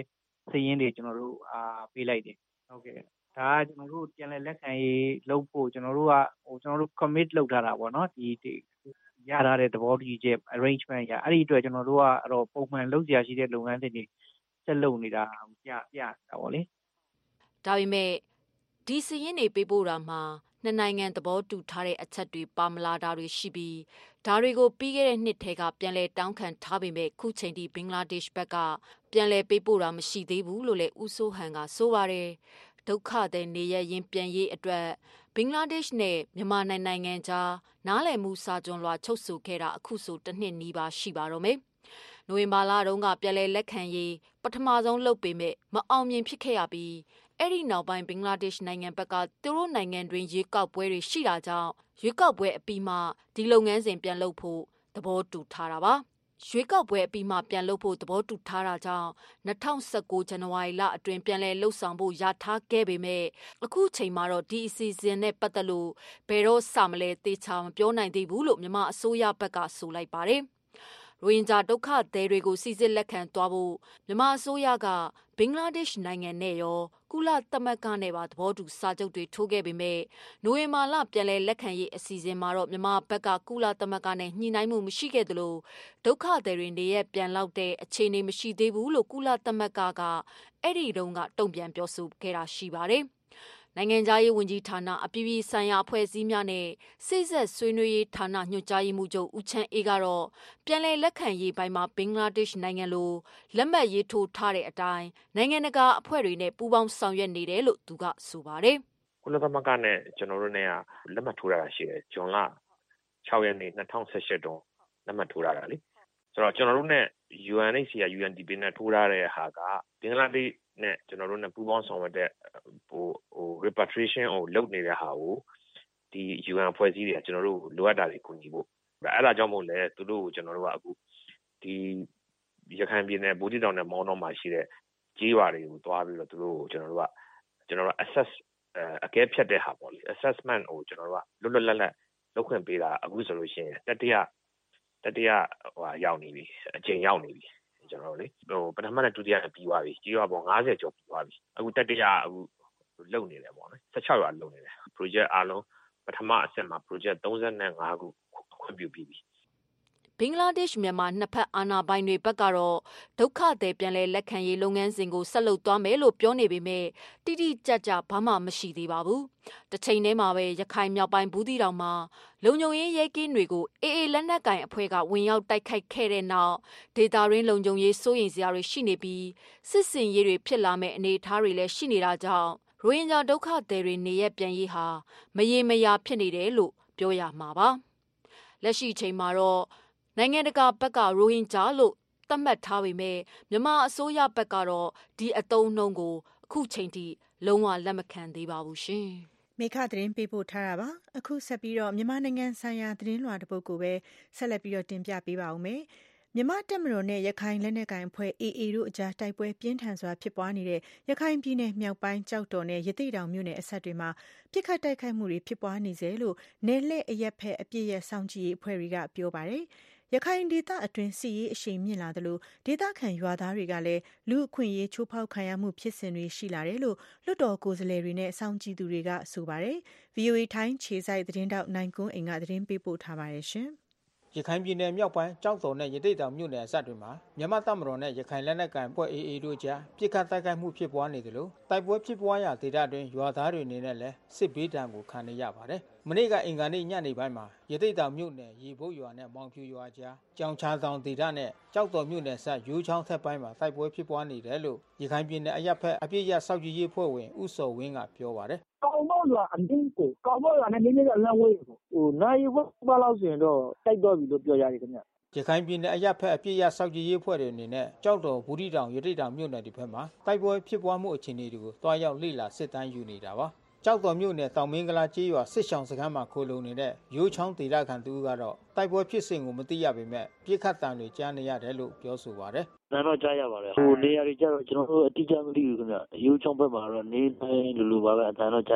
စာရင်းတွေကျွန်တော်တို့အာပေးလိုက်တယ်ဟုတ်ကဲ့ဒါကကျွန်တော်တို့ပြန်လဲလက်ခံရေးလုပ်ဖို့ကျွန်တော်တို့ကဟိုကျွန်တော်တို့ commit လုပ်ထားတာပေါ့နော်ဒီရထားတဲ့သဘောတူချက် arrangement ရအဲ့ဒီအတွက်ကျွန်တော်တို့ကတော့ပုံမှန်လုပ်ကြရရှိတဲ့လုပ်ငန်းတွေဆက်လုပ်နေတာပြပြတာပေါ့လေဒါပေမဲ့ဒီစရင်တွေပေးပို့တာမှာနှစ်နိုင်ငံသဘောတူထားတဲ့အချက်တွေပါမလာတာတွေရှိပြီးဒါတွေကိုပြီးခဲ့တဲ့နှစ်ထဲကပြန်လည်တောင်းခံထားပေမဲ့ခုချိန်ထိဘင်္ဂလားဒေ့ရှ်ဘက်ကပြန်လည်ပေးပို့တာမရှိသေးဘူးလို့လည်းဦးစိုးဟန်ကဆိုပါတယ်ဒုက္ခသည်နေရရင်ပြန်ရေးအတွက်ဘင်္ဂလားဒေ့ရှ်နဲ့မြန်မာနိုင်ငံကြားနားလည်မှုစာချုပ်လွှာချုပ်ဆိုခဲ့တာအခုဆိုတစ်နှစ်နီးပါးရှိပါတော့မယ်။နိုဝင်ဘာလတုန်းကပြန်လည်လက်ခံရေးပထမဆုံးလုပ်ပေမဲ့မအောင်မြင်ဖြစ်ခဲ့ရပြီးအဲ့ဒီနောက်ပိုင်းဘင်္ဂလားဒေ့ရှ်နိုင်ငံဘက်ကသူတို့နိုင်ငံတွင်ရွေးကောက်ပွဲတွေရှိတာကြောင့်ရွေးကောက်ပွဲအပြီးမှဒီလုပ်ငန်းစဉ်ပြန်လုပ်ဖို့သဘောတူထားတာပါ။ရွေးကောက်ပွဲအပြီးမှပြန်လုပ်ဖို့သဘောတူထားတာကြောင့်၂၀၁၉ဇန်နဝါရီလအတွင်းပြန်လည်လှုပ်ဆောင်ဖို့ရထားခဲ့ပေမဲ့အခုချိန်မှာတော့ဒီအစီအစဉ်နဲ့ပတ်သက်လို့ဘယ်တော့စမလဲသေချာမပြောနိုင်သေးဘူးလို့မြန်မာအစိုးရဘက်ကဆိုလိုက်ပါတယ်။ရိုဟင်ဂျာဒုက္ခသည်တွေကိုစီစစ်လက်ခံသွားဖို့မြန်မာအစိုးရကဘင်္ဂလားဒေ့ရှ်နိုင်ငံနဲ့ရောကုလသမဂ္ဂနဲ့ပါသဘောတူစာချုပ်တွေထိုးခဲ့ပေမဲ့နိုဝင်ဘာလပြန်လည်လက်ခံရေးအစီအစဉ်မှာတော့မြန်မာဘက်ကကုလသမဂ္ဂနဲ့ညှိနှိုင်းမှုမရှိခဲ့သလိုဒုက္ခသည်တွေနေရပြန်လောက်တဲ့အခြေအနေမရှိသေးဘူးလို့ကုလသမဂ္ဂကအဲ့ဒီတုန်းကတုံ့ပြန်ပြောဆိုခဲ့တာရှိပါတယ်။နိုင်ငံသားရေးဝန်ကြီးဌာနအပြည်ပြည်ဆိုင်ရာအဖွဲ့အစည်းများနဲ့စိတ်ဆက်ဆွေးနွေးရေးဌာနညွှန်ကြားရေးမှူးချုပ်ဦးချမ်းအေးကတော့ပြန်လည်လက်ခံရေးပိုင်းမှာဘင်္ဂလားဒေ့ရှ်နိုင်ငံလိုလက်မှတ်ရေးထိုးထားတဲ့အတိုင်းနိုင်ငံတကာအဖွဲ့တွေနဲ့ပူးပေါင်းဆောင်ရွက်နေတယ်လို့သူကဆိုပါတယ်။ကုလသမဂ္ဂနဲ့ကျွန်တော်တို့နဲ့ကလက်မှတ်ထိုးရတာရှိတယ်။ဇွန်လ၆ရက်နေ့၂၀၁၈တုန်းလက်မှတ်ထိုးရတာလေ။ဆိုတော့ကျွန်တော်တို့နဲ့ ယူအန်အိတ်စီအာ ယူအန်ဒီပီ နဲ့ထိုးထားတဲ့ဟာကဘင်္ဂလားဒေ့ရှ်နဲ့ကျွန်တော်တို့နဲ့ပူးပေါင်းဆောင်ရွက်တဲ့ဟိုဟို repatriation ကိုလုပ်နေတဲ့ဟာကိုဒီ ယူအန် အဖွဲ့အစည်းတွေကကျွန်တော်တို့လိုအပ်တာတွေကူညီဖို့အဲ့ဒါကြောင့်မို့လဲသူတို့ကိုကျွန်တော်တို့ကအခုဒီရခိုင်ပြည်နယ်ဘူးတီတောင်နဲ့မောင်းတော့မှာရှိတဲ့ကြေးရွာတွေကိုတွားပြီးတော့သူတို့ကိုကျွန်တော်တို့ကကျွန်တော်တို့ assess အကဲဖြတ်တဲ့ဟာပေါ့လေ assessment ကိုကျွန်တော်တို့ကလွတ်လွတ်လပ်လပ်လုပ်ခွင့်ပေးတာအခုဆိုလို့ရှိရင်တတိယတတိယဟိုရောက်နေပြီအချိန်ရောက်နေပြီကျွန်တော်တို့လေဟိုပထမနဲ့ဒုတိယနဲ့ပြီးသွားပြီကြေးရွာပေါင်း၅၀ကျော်ပြီးသွားပြီအခုတတိယအခုလုံနေတယ်ပေါ့နော်၁၆ရွာလုံနေတယ် project အားလုံးပထမအဆင့်မှာ project ၃၅ခုခွင့်ပြုပြီးပြီဘင်္ဂလားဒေ့ရှ်မြန်မာနှစ်ဖက်အာဏာပိုင်တွေဘက်ကတော့ဒုက္ခသည်ပြန်လည်လက်ခံရေးလုပ်ငန်းစဉ်ကိုဆက်လုပ်သွားမယ်လို့ပြောနေပေမဲ့တိတိကျကျဘာမှမရှိသေးပါဘူး။တစ်ချိန်တည်းမှာပဲရခိုင်မြောက်ပိုင်းဘူးတီတောင်မှာလုံခြုံရေးရဲကင်းတွေကိုအေအေလက်နက်ကင်အဖွဲ့ကဝင်ရောက်တိုက်ခိုက်ခဲ့တဲ့နောက်ဒေတာရင်းလုံခြုံရေးစိုးရိမ်စရာတွေရှိနေပြီးစစ်စင်ရေးတွေဖြစ်လာမဲ့အနေအထားတွေလည်းရှိနေတာကြောင့်ရိုဟင်ဂျာဒုက္ခသည်တွေနေရပြန်ရေးဟာမရေမရာဖြစ်နေတယ်လို့ပြောရမှာပါ။လက်ရှိချိန်မှာတော့နိုင်ငံတကာဘက်ကရိုဟင်ဂျာလို့သတ်မှတ်ထားပေမဲ့မြန်မာအစိုးရဘက်ကတော့ဒီအသုံးနှုန်းကိုအခုချိန်ထိလုံးဝလက်မခံသေးပါဘူးရှင်။မေခသတင်းပေးပို့ထားတာပါ။အခုဆက်ပြီးတော့မြန်မာနိုင်ငံဆိုင်ရာသတင်းလွှာတစ်ပုဒ်ကိုပဲဆက်လက်ပြီးတော့တင်ပြပေးပါဦးမယ်။မြန်မာတပ်မတော်နဲ့ရခိုင်လက်နက်ကိုင်အဖွဲ့ အေအေတို့အကြားတိုက်ပွဲပြင်းထန်စွာဖြစ်ပွားနေတဲ့ရခိုင်ပြည်နယ်မြောက်ပိုင်းကြောက်တော်နဲ့ရသေ့တောင်မြို့နယ်အစပ်တွေမှာပြစ်ခတ်တိုက်ခိုက်မှုတွေဖြစ်ပွားနေစေလို့နယ်လှည့်အရက်ဖက်အပြစ်ရစောင့်ကြည့်ရေးအဖွဲ့တွေကပြောပါတယ်။ရခိုင်ဒေသအတွင်းစစ်ရေးအရှိန်မြင့်လာသလိုဒေသခံရွာသားတွေကလည်းလူအခွင့်အရေးချိုးဖောက်ခံရမှုဖြစ်စဉ်တွေရှိလာတယ်လို့လွှတ်တော်ကိုယ်စားလှယ်တွေနဲ့စောင့်ကြည့်သူတွေကဆိုပါတယ်။ ဗီအိုအေထိုင်းခြေစိုက်သတင်းတောက်နိုင်ကွန်းအိမ်ကသတင်းပေးပို့ထားပါတယ်ရှင်။ရခိုင်ပြည်နယ်မြောက်ပိုင်းကြောက်တော်နဲ့ရသေ့တောင်မြို့နယ်အစပ်တွေမှာမြန်မာတပ်မတော်နဲ့ရခိုင်လက်နက်ကိုင်အဖွဲ့အေအေတို့ကြားပြစ်ခတ်တိုက်ခိုက်မှုဖြစ်ပွားနေတယ်လို့တိုက်ပွဲဖြစ်ပွားရာဒေသတွင်းရွာသားတွေအနေနဲ့လည်းစစ်ဘေးဒဏ်ကိုခံနေရပါတယ်။မနေ့ကအင်္ဂါနေ့ညနေပိုင်းမှာရသေ့တောင်မြို့နယ်ရေဘုတ်ရွာနဲ့မောင်ဖြူရွာကြားကြောင်ချာတောင်ဒေသနဲ့ကြောက်တော်မြို့နယ်ဆက်ရိုးချောင်းထက်ပိုင်းမှာတိုက်ပွဲဖြစ်ပွားနေတယ်လို့ရခိုင်ပြည်နယ်အရပ်ဖက်အပြစ်ရစောက်ကြည်ရေးဖွဲ့ဝင်ဦးစောဝင်းကပြောပါတယ်။ကောင်းမောရွာအမြင့်ကိုကောင်းမောရွာနဲ့နည်းနည်းအလန့်ဝေးကိုဟိုနိုင်ဝက်ပါလောက်ဆိုရင်တော့တိုက်တော့ပြီလို့ပြောရတယ်ခင်ဗျ။ရခိုင်ပြည်နယ်အရပ်ဖက်အပြစ်ရစောက်ကြည်ရေးဖွဲ့တွေအနေနဲ့ကြောက်တော်ဘူးတီတောင်ရသေ့တောင်မြို့နယ်တွေဘက်မှာတိုက်ပွဲဖြစ်ပွားမှုအခြေအနေတွေကိုတွားရောက်လေ့လာစစ်တမ်းယူနေတာပါ။ကြောက်တော်မြို့နယ်တောင်မင်းကလာကျေးရွာစစ်ဆောင်စခန်းမှာခိုလုံနေတဲ့ရိုးချောင်းဒေသခံတူကတော့တိုက်ပွဲဖြစ်စဉ်ကိုမသိရပေမဲ့ပြစ်ခတ်တံတွေကြားနေရတယ်လို့ပြောဆိုပါတယ်။ဒါတော့ကြားရပါတယ်။ဟိုနေရာတွေကျတော့ကျွန်တော်တို့အတိအကျမသိဘူးခင်ဗျ။ရိုးချောင်းဘက်မှာတော့နေတိုင်းလူလူပါပဲအတန်တော့ကြားရတယ်။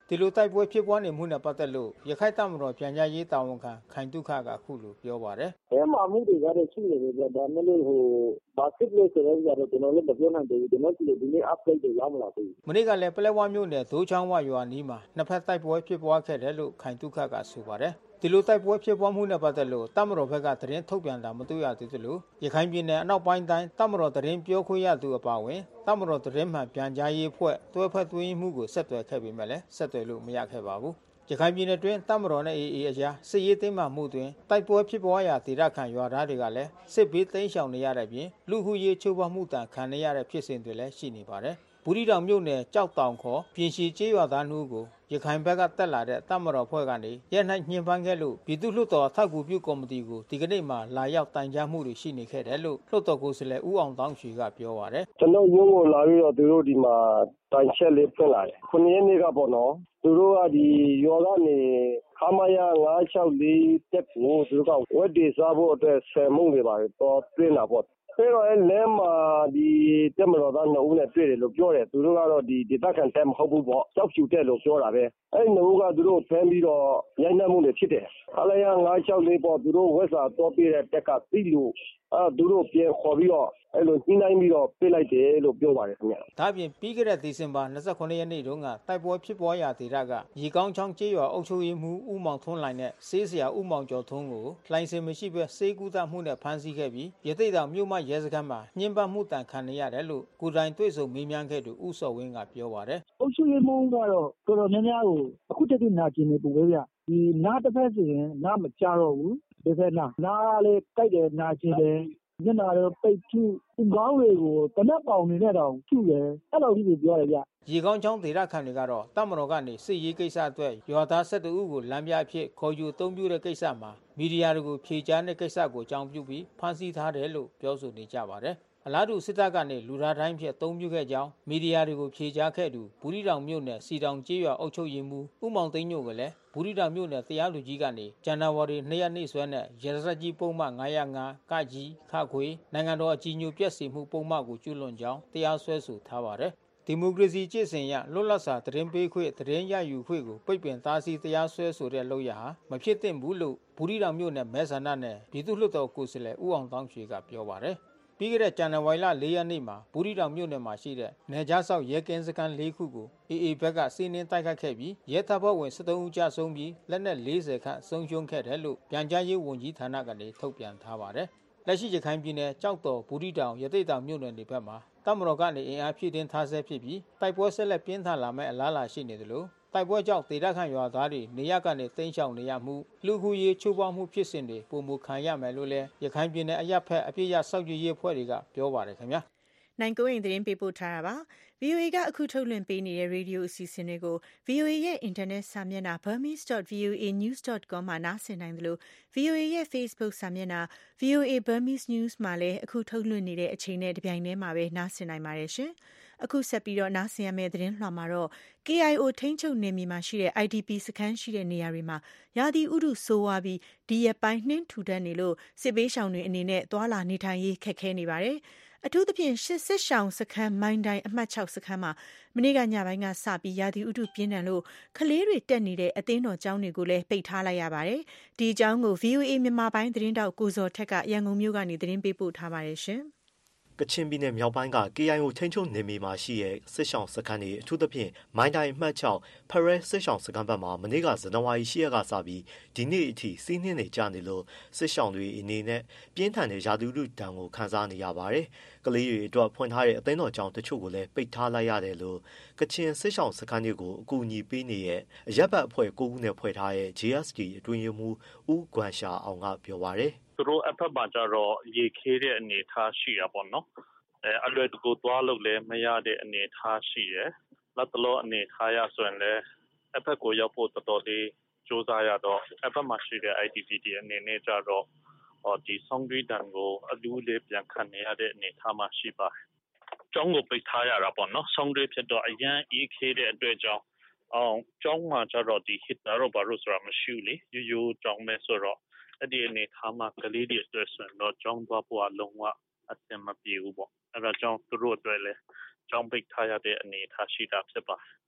ဒီလိုတိုက်ပွဲဖြစ်ပွားနေမှုနဲ့ပတ်သက်လို့ရခိုင်တပ်မတော်ပြန်ကြားရေးတာဝန်ခံခိုင်တုခကအခုလိုပြောပါတယ်။အဲမှာမှုတွေကတော့ရှိနေတယ်ဗျာဒါနဲ့လို့ဟိုဘာဖြစ်လို့ဆိုတော့ကြတော့ကျွန်တော်လည်းမပြောနိုင်သေးဘူးကျွန်တော်ဒီဒီနေ့ update တွေရောက်မလာသေးဘူးမနေ့ကလည်းပလက်ဝမြို့နယ်ဒိုးချောင်းဝရွာနီးမှာနှစ်ဖက်တိုက်ပွဲဖြစ်ပွားခဲ့တယ်လို့ခိုင်တုခကဆိုပါတယ်ဒီလိုတိုက်ပွဲဖြစ်ပွားမှုနဲ့ပတ်သက်လို့တပ်မတော်ဘက်ကသတင်းထုတ်ပြန်တာမတွေ့ရသေးသလိုရခိုင်ပြည်နယ်အနောက်ပိုင်းတိုင်းတပ်မတော်သတင်းပြောခွင့်ရသူအပါအဝင်တပ်မတော်သတင်းမှန်ပြန်ကြားရေးဖွဲ့တွဲဖက်သွင်းမှုကိုဆက်သွယ်ခဲ့ပေမဲ့လည်းဆက်သွယ်လို့မရခဲ့ပါဘူးရခိုင်ပြည်နယ်တွင်တပ်မတော်နဲ့ အေအေ အကြားစစ်ရေးသိမ်းမှမှုတွင်တိုက်ပွဲဖြစ်ပွားရာဒေသခံရွာသားတွေကလည်းစစ်ဘေးသိမ်းရှောင်နေရတဲ့ပြင်လူဟုရေးချိုးဖောက်မှုတန်ခံနေရတဲ့ဖြစ်စဉ်တွေလည်းရှိနေပါတယ်ဘူးရီတောင်မြို့နယ်ကြောက်တောင်ခေါ်ပြင်ရှည်ကျေးရွာသားနှုကိုရခိုင်ဘက်ကတက်လာတဲ့တပ်မတော်ဖွဲ့ကနေရဲနှိုက်ညှဉ်းပန်းခဲ့လို့ပြည်သူ့လွှတ်တော်အထောက်အကူပြုကော်မတီကိုဒီကနေ့မှလာရောက်တိုင်ကြားမှုတွေရှိနေခဲ့တယ်လို့လွှတ်တော်ကိုယ်စားလှယ်ဦးအောင်တောင်းရွှေကပြောပါတယ်ကျွန်တော်ရုံးကိုလာပြီးတော့သူတို့ဒီမှာတိုင်ချက်လေးဖွင့်လာတယ်ခုနှစ်ရက်နေ့ကပေါ့နော်သူတို့ကဒီရွာကနေခမရငါး၆လေးတက်ကိုသူတို့ကဝက်တွေစားဖို့အတွက်ဆယ်မုံတွေပါတော့တွင်းတာပေါ့အဲ့တော့အဲ့လမ်းမှာဒီတက်မတော်သားနှစ်ဦးနဲ့တွေ့တယ်လို့ပြောတယ်သူတို့ကတော့ဒီဒေသခံတက်မဟုတ်ဘူးပေါ့ကြောက်ဖြူတက်လို့ပြောတာပဲအဲ့နှစ်ဦးကသူတို့ဖမ်းပြီးတော့ရိုက်နှက်မှုတွေဖြစ်တယ်ခလာရငါး၆လေးပေါ့သူတို့ဝက်စာတော့ပြတဲ့တက်ကသိလို့အဲ့သူတို့ပြန်ခေါ်ပြီးတော့အဲ့လိုညှိနှိုင်းပြီးတော့ပြလိုက်တယ်လို့ပြောပါတယ်ခင်ဗျာဒါပြင်ပြီးခဲ့တဲ့ဒီဇင်ဘာ၂၉ရက်နေ့တုန်းကတိုက်ပွဲဖြစ်ပွားရာဒေသကရေကောင်းချောင်းကျေးရွာအုပ်ချုပ်ရေးမှူးဦးမောင်ထွန်းလိုင်နဲ့စေးစရာဦးမောင်ကျော်ထွန်းကိုလိုင်စင်မရှိဘဲစေးကူးတာမှုနဲ့ဖမ်းဆီးခဲ့ပြီးရသေ့တောင်မြို့မှရဲစခန်းမှာညှဉ်းပန်းမှုတန်ခံနေရတယ်လို့ကိုယ်တိုင်တွေ့ဆုံမေးမြန်းခဲ့သူဦးစောဝင်းကပြောပါတယ်အုပ်ချုပ်ရေးမှူးကတော့တော်တော်များများကိုအခုတည်းကနာကျင်နေပုံပဲဗျဒီနားတစ်ဖက်ဆိုရင်နားမကြတော့ဘူးဒီဖက်နားနားလေးကြိုက်တယ်နာကျင်တယ်ညနာတော့ပိတ်ထုကောင်းတွေကိုတနက်ပေါင်နေတဲ့တောင်ကျူတယ်အဲ့လိုကြီးပြောရကြရေကောင်းချောင်းဒေသခံတွေကတော့တပ်မတော်ကနေစစ်ရေးကိစ္စအတွက်ရွာသား၁၁ဦးကိုလမ်းပြအဖြစ်ခေါ်ယူအသုံးပြုတဲ့ကိစ္စမှာမီဒီယာတွေကိုဖြေကြားတဲ့ကိစ္စကိုအကြောင်းပြုပြီးဖမ်းဆီးထားတယ်လို့ပြောဆိုနေကြပါတယ်အလားတူစစ်တပ်ကနေလူသားတိုင်းဖြစ်အသုံးပြုခဲ့ကြောင်းမီဒီယာတွေကိုဖြေကြားခဲ့သူဘူးရီတောင်မြို့နယ်စီတောင်ကျေးရွာအုပ်ချုပ်ရေးမှူးဦးမောင်သိန်းညို့ကလည်းဘူးရီတောင်မြို့နယ်တရားလူကြီးကနေဇန်နဝါရီ၂ရက်နေ့စွဲနဲ့ရစက်ကြီးပုံမှန်၅၀၅ကကြီးခခွေနိုင်ငံတော်အကြီးအကျယ်ပြည့်စုံမှုပုံမှန်ကိုကျူးလွန်ကြောင်းတရားစွဲဆိုထားပါတယ်ဒီမိုကရေစီကျင့်စဉ်အရလွတ်လပ်စွာသတင်းပေးခွင့်သတင်းရယူခွင့်ကိုပိတ်ပင်တားဆီးတရားစွဲဆိုတဲ့လုပ်ရဟာမဖြစ်သင့်ဘူးလို့ဘူးရီတောင်မြို့နယ်မဲဆန္ဒနယ်ပြည်သူ့လွှတ်တော်ကိုယ်စားလှယ်ဦးအောင်တောင်းရွှေကပြောပါတယ်ပြီးခဲ့တဲ့ဇန်နဝါရီလ၄ရက်နေ့မှာဘူးရီတောင်မြို့နယ်မှာရှိတဲ့နယ်ကြားဆောက်ရဲကင်းစခန်း၄ခုကိုအေအေဘက်ကစီးနင်းတိုက်ခတ်ခဲ့ပြီးရဲတပ်ဖွဲ့ဝင်၁၃ဦးကြာဆုံးပြီးလက်နက်၄၀ခန့်ဆုံးရှုံးခဲ့တယ်လို့ပြန်ကြားရေးဝန်ကြီးဌာနကနေထုတ်ပြန်ထားပါတယ်။လက်ရှိရခိုင်ပြည်နယ်ကြောက်တော်ဘူးရီတောင်ရသေ့တောင်မြို့နယ်တွေဘက်မှာတပ်မတော်ကနေအင်အားဖြည့်တင်းထားဆဲဖြစ်ပြီးတိုက်ပွဲဆက်လက်ပြင်းထန်လာမယ့်အလားအလာရှိနေတယ်လို့တိုက်ပွဲကြောင့်ဒေသခံရွာသားတွေနေရကနေတိမ်းရှောင်နေရမှုလူခုရေးချိုးဖောက်မှုဖြစ်စဉ်တွေပုံမခံရမယ်လို့လည်းရခိုင်ပြည်နယ်အရပ်ဖက်အပြည့်ရစောက်ကြည်ရေးအဖွဲ့တွေကပြောပါတယ်ခင်ဗျာနိုင်ကိုရင်သတင်းပေးပို့ထားတာပါ ဗွီအိုအေ ကအခုထုတ်လွှင့်ပေးနေတဲ့ရေဒီယိုအစီအစဉ်တွေကို ဗွီအိုအေ ရဲ့အင်တာနက်စာမျက်နှာ burmese dot v o a news dot com မှာနားဆင်နိုင်သလို ဗွီအိုအေ ရဲ့ Facebook စာမျက်နှာ ဗွီအိုအေ Burmese News မှာလည်းအခုထုတ်လွှင့်နေတဲ့အချိန်နဲ့တပြိုင်တည်းမှာပဲနားဆင်နိုင်ပါတယ်ရှင်အခုဆက်ပြီးတော့နားဆင်ရမယ့်သတင်းလွှာမှာတော့ ကေအိုင်အို ထိန်းချုပ်နယ်မြေမှာရှိတဲ့ အိုင်ဒီပီ စခန်းရှိတဲ့နေရာတွေမှာရာသီဥတုဆိုးဝါးပြီးဒီရက်ပိုင်းနှင်းထူထပ်နေလို့စစ်ဘေးရှောင်တွေအနေနဲ့သွာလာနေထိုင်ရေးခက်ခဲနေပါတယ်အထူးသဖြင့်စစ်ရှောင်စခန်းမိုင်းတိုင်းအမှတ်၆စခန်းမှာမနေ့ကညပိုင်းကစပြီးရာသီဥတုပြင်းထန်လို့ကလေးတွေတက်နေတဲ့အသင်းတော်ကျောင်းတွေကိုလည်းပိတ်ထားလိုက်ရပါတယ်ဒီအကြောင်းကို ဗွီအိုအေ မြန်မာပိုင်းသတင်းတောက်ကိုဇော်ထက်ကရန်ကုန်မြို့ကနေသတင်းပေးပို့ထားပါတယ်ရှင်ကချင်ပြည်နယ်မြောက်ပိုင်းက ကေအိုင်အို ထိန်းချုပ်နယ်မြေမှာရှိတဲ့စစ်ရှောင်စခန်းတွေအထူးသဖြင့်မိုင်းတိုင်းအမှတ်၆ဖရဲစစ်ရှောင်စခန်းဘက်မှာမနေ့ကဇန်နဝါရီ၈ရက်ကစပြီးဒီနေ့အထိစီးနှင်းနေကြနေလို့စစ်ရှောင်တွေအနေနဲ့ပြင်းထန်တဲ့ရာသီဥတုဒဏ်ကိုခံစားနေရပါတယ်။ကလေးတွေအတွက်ဖွင့်ထားတဲ့အသင်းတော်ကျောင်းတချို့ကိုလည်းပိတ်ထားလိုက်ရတယ်လို့ကချင်စစ်ရှောင်စခန်းတွေကိုအကူအညီပေးနေတဲ့အရပ်ဘက်အဖွဲ့၉ခုနဲ့ဖွဲ့ထားတဲ့ ဂျေ အက်စ် ဒီ အတွင်းရေးမှူးဦးကွမ်ရှာအောင်ကပြောပါတယ်။သူတို့အဖက်မှာကျတော့ရေခေးတဲ့အနေအထားရှိတာပေါ့နော်။အဲအလွယ်တကူသွားလို့လည်းမရတဲ့အနေအထားရှိတယ်။လက်တလောအနေအထားရဆိုရင်လည်းအဖက်ကိုရောက်ဖို့တော်တော်လေးစူးစမ်းရတော့အဖက်မှာရှိတဲ့ အိုင်ဒီပီ တွေအနေနဲ့ကျတော့ဒီဆောင်ရီတန်ကိုအလူးလေးပြန်ခံရတဲ့အနေအထားမှာရှိပါတယ်။ကျောင်းကိုပိတ်ထားရတာပေါ့နော်။ဆောင်ရီဖြစ်တော့အရန်အေးခဲတဲ့အတွက်ကြောင့်အောင်ကျောင်းမှာကျတော့ဒီ heater တော့ဘာလို့ဆိုတာမရှိဘူးလေ။ရိုးရိုးကျောင်းပဲဆိုတော့အဲ့ဒီအနေအထားမှာကလေးတွေအတွက်ဆိုတော့ကျောင်းသွားဖို့အလုံးဝအဆင်မပြေဘူးပေါ့။အဲ့ဒါကြောင့်သူတို့အတွက်လည်းကျောင်းပိတ်ထားရတဲ့အနေအထားရှိတာဖြစ်ပါတယ်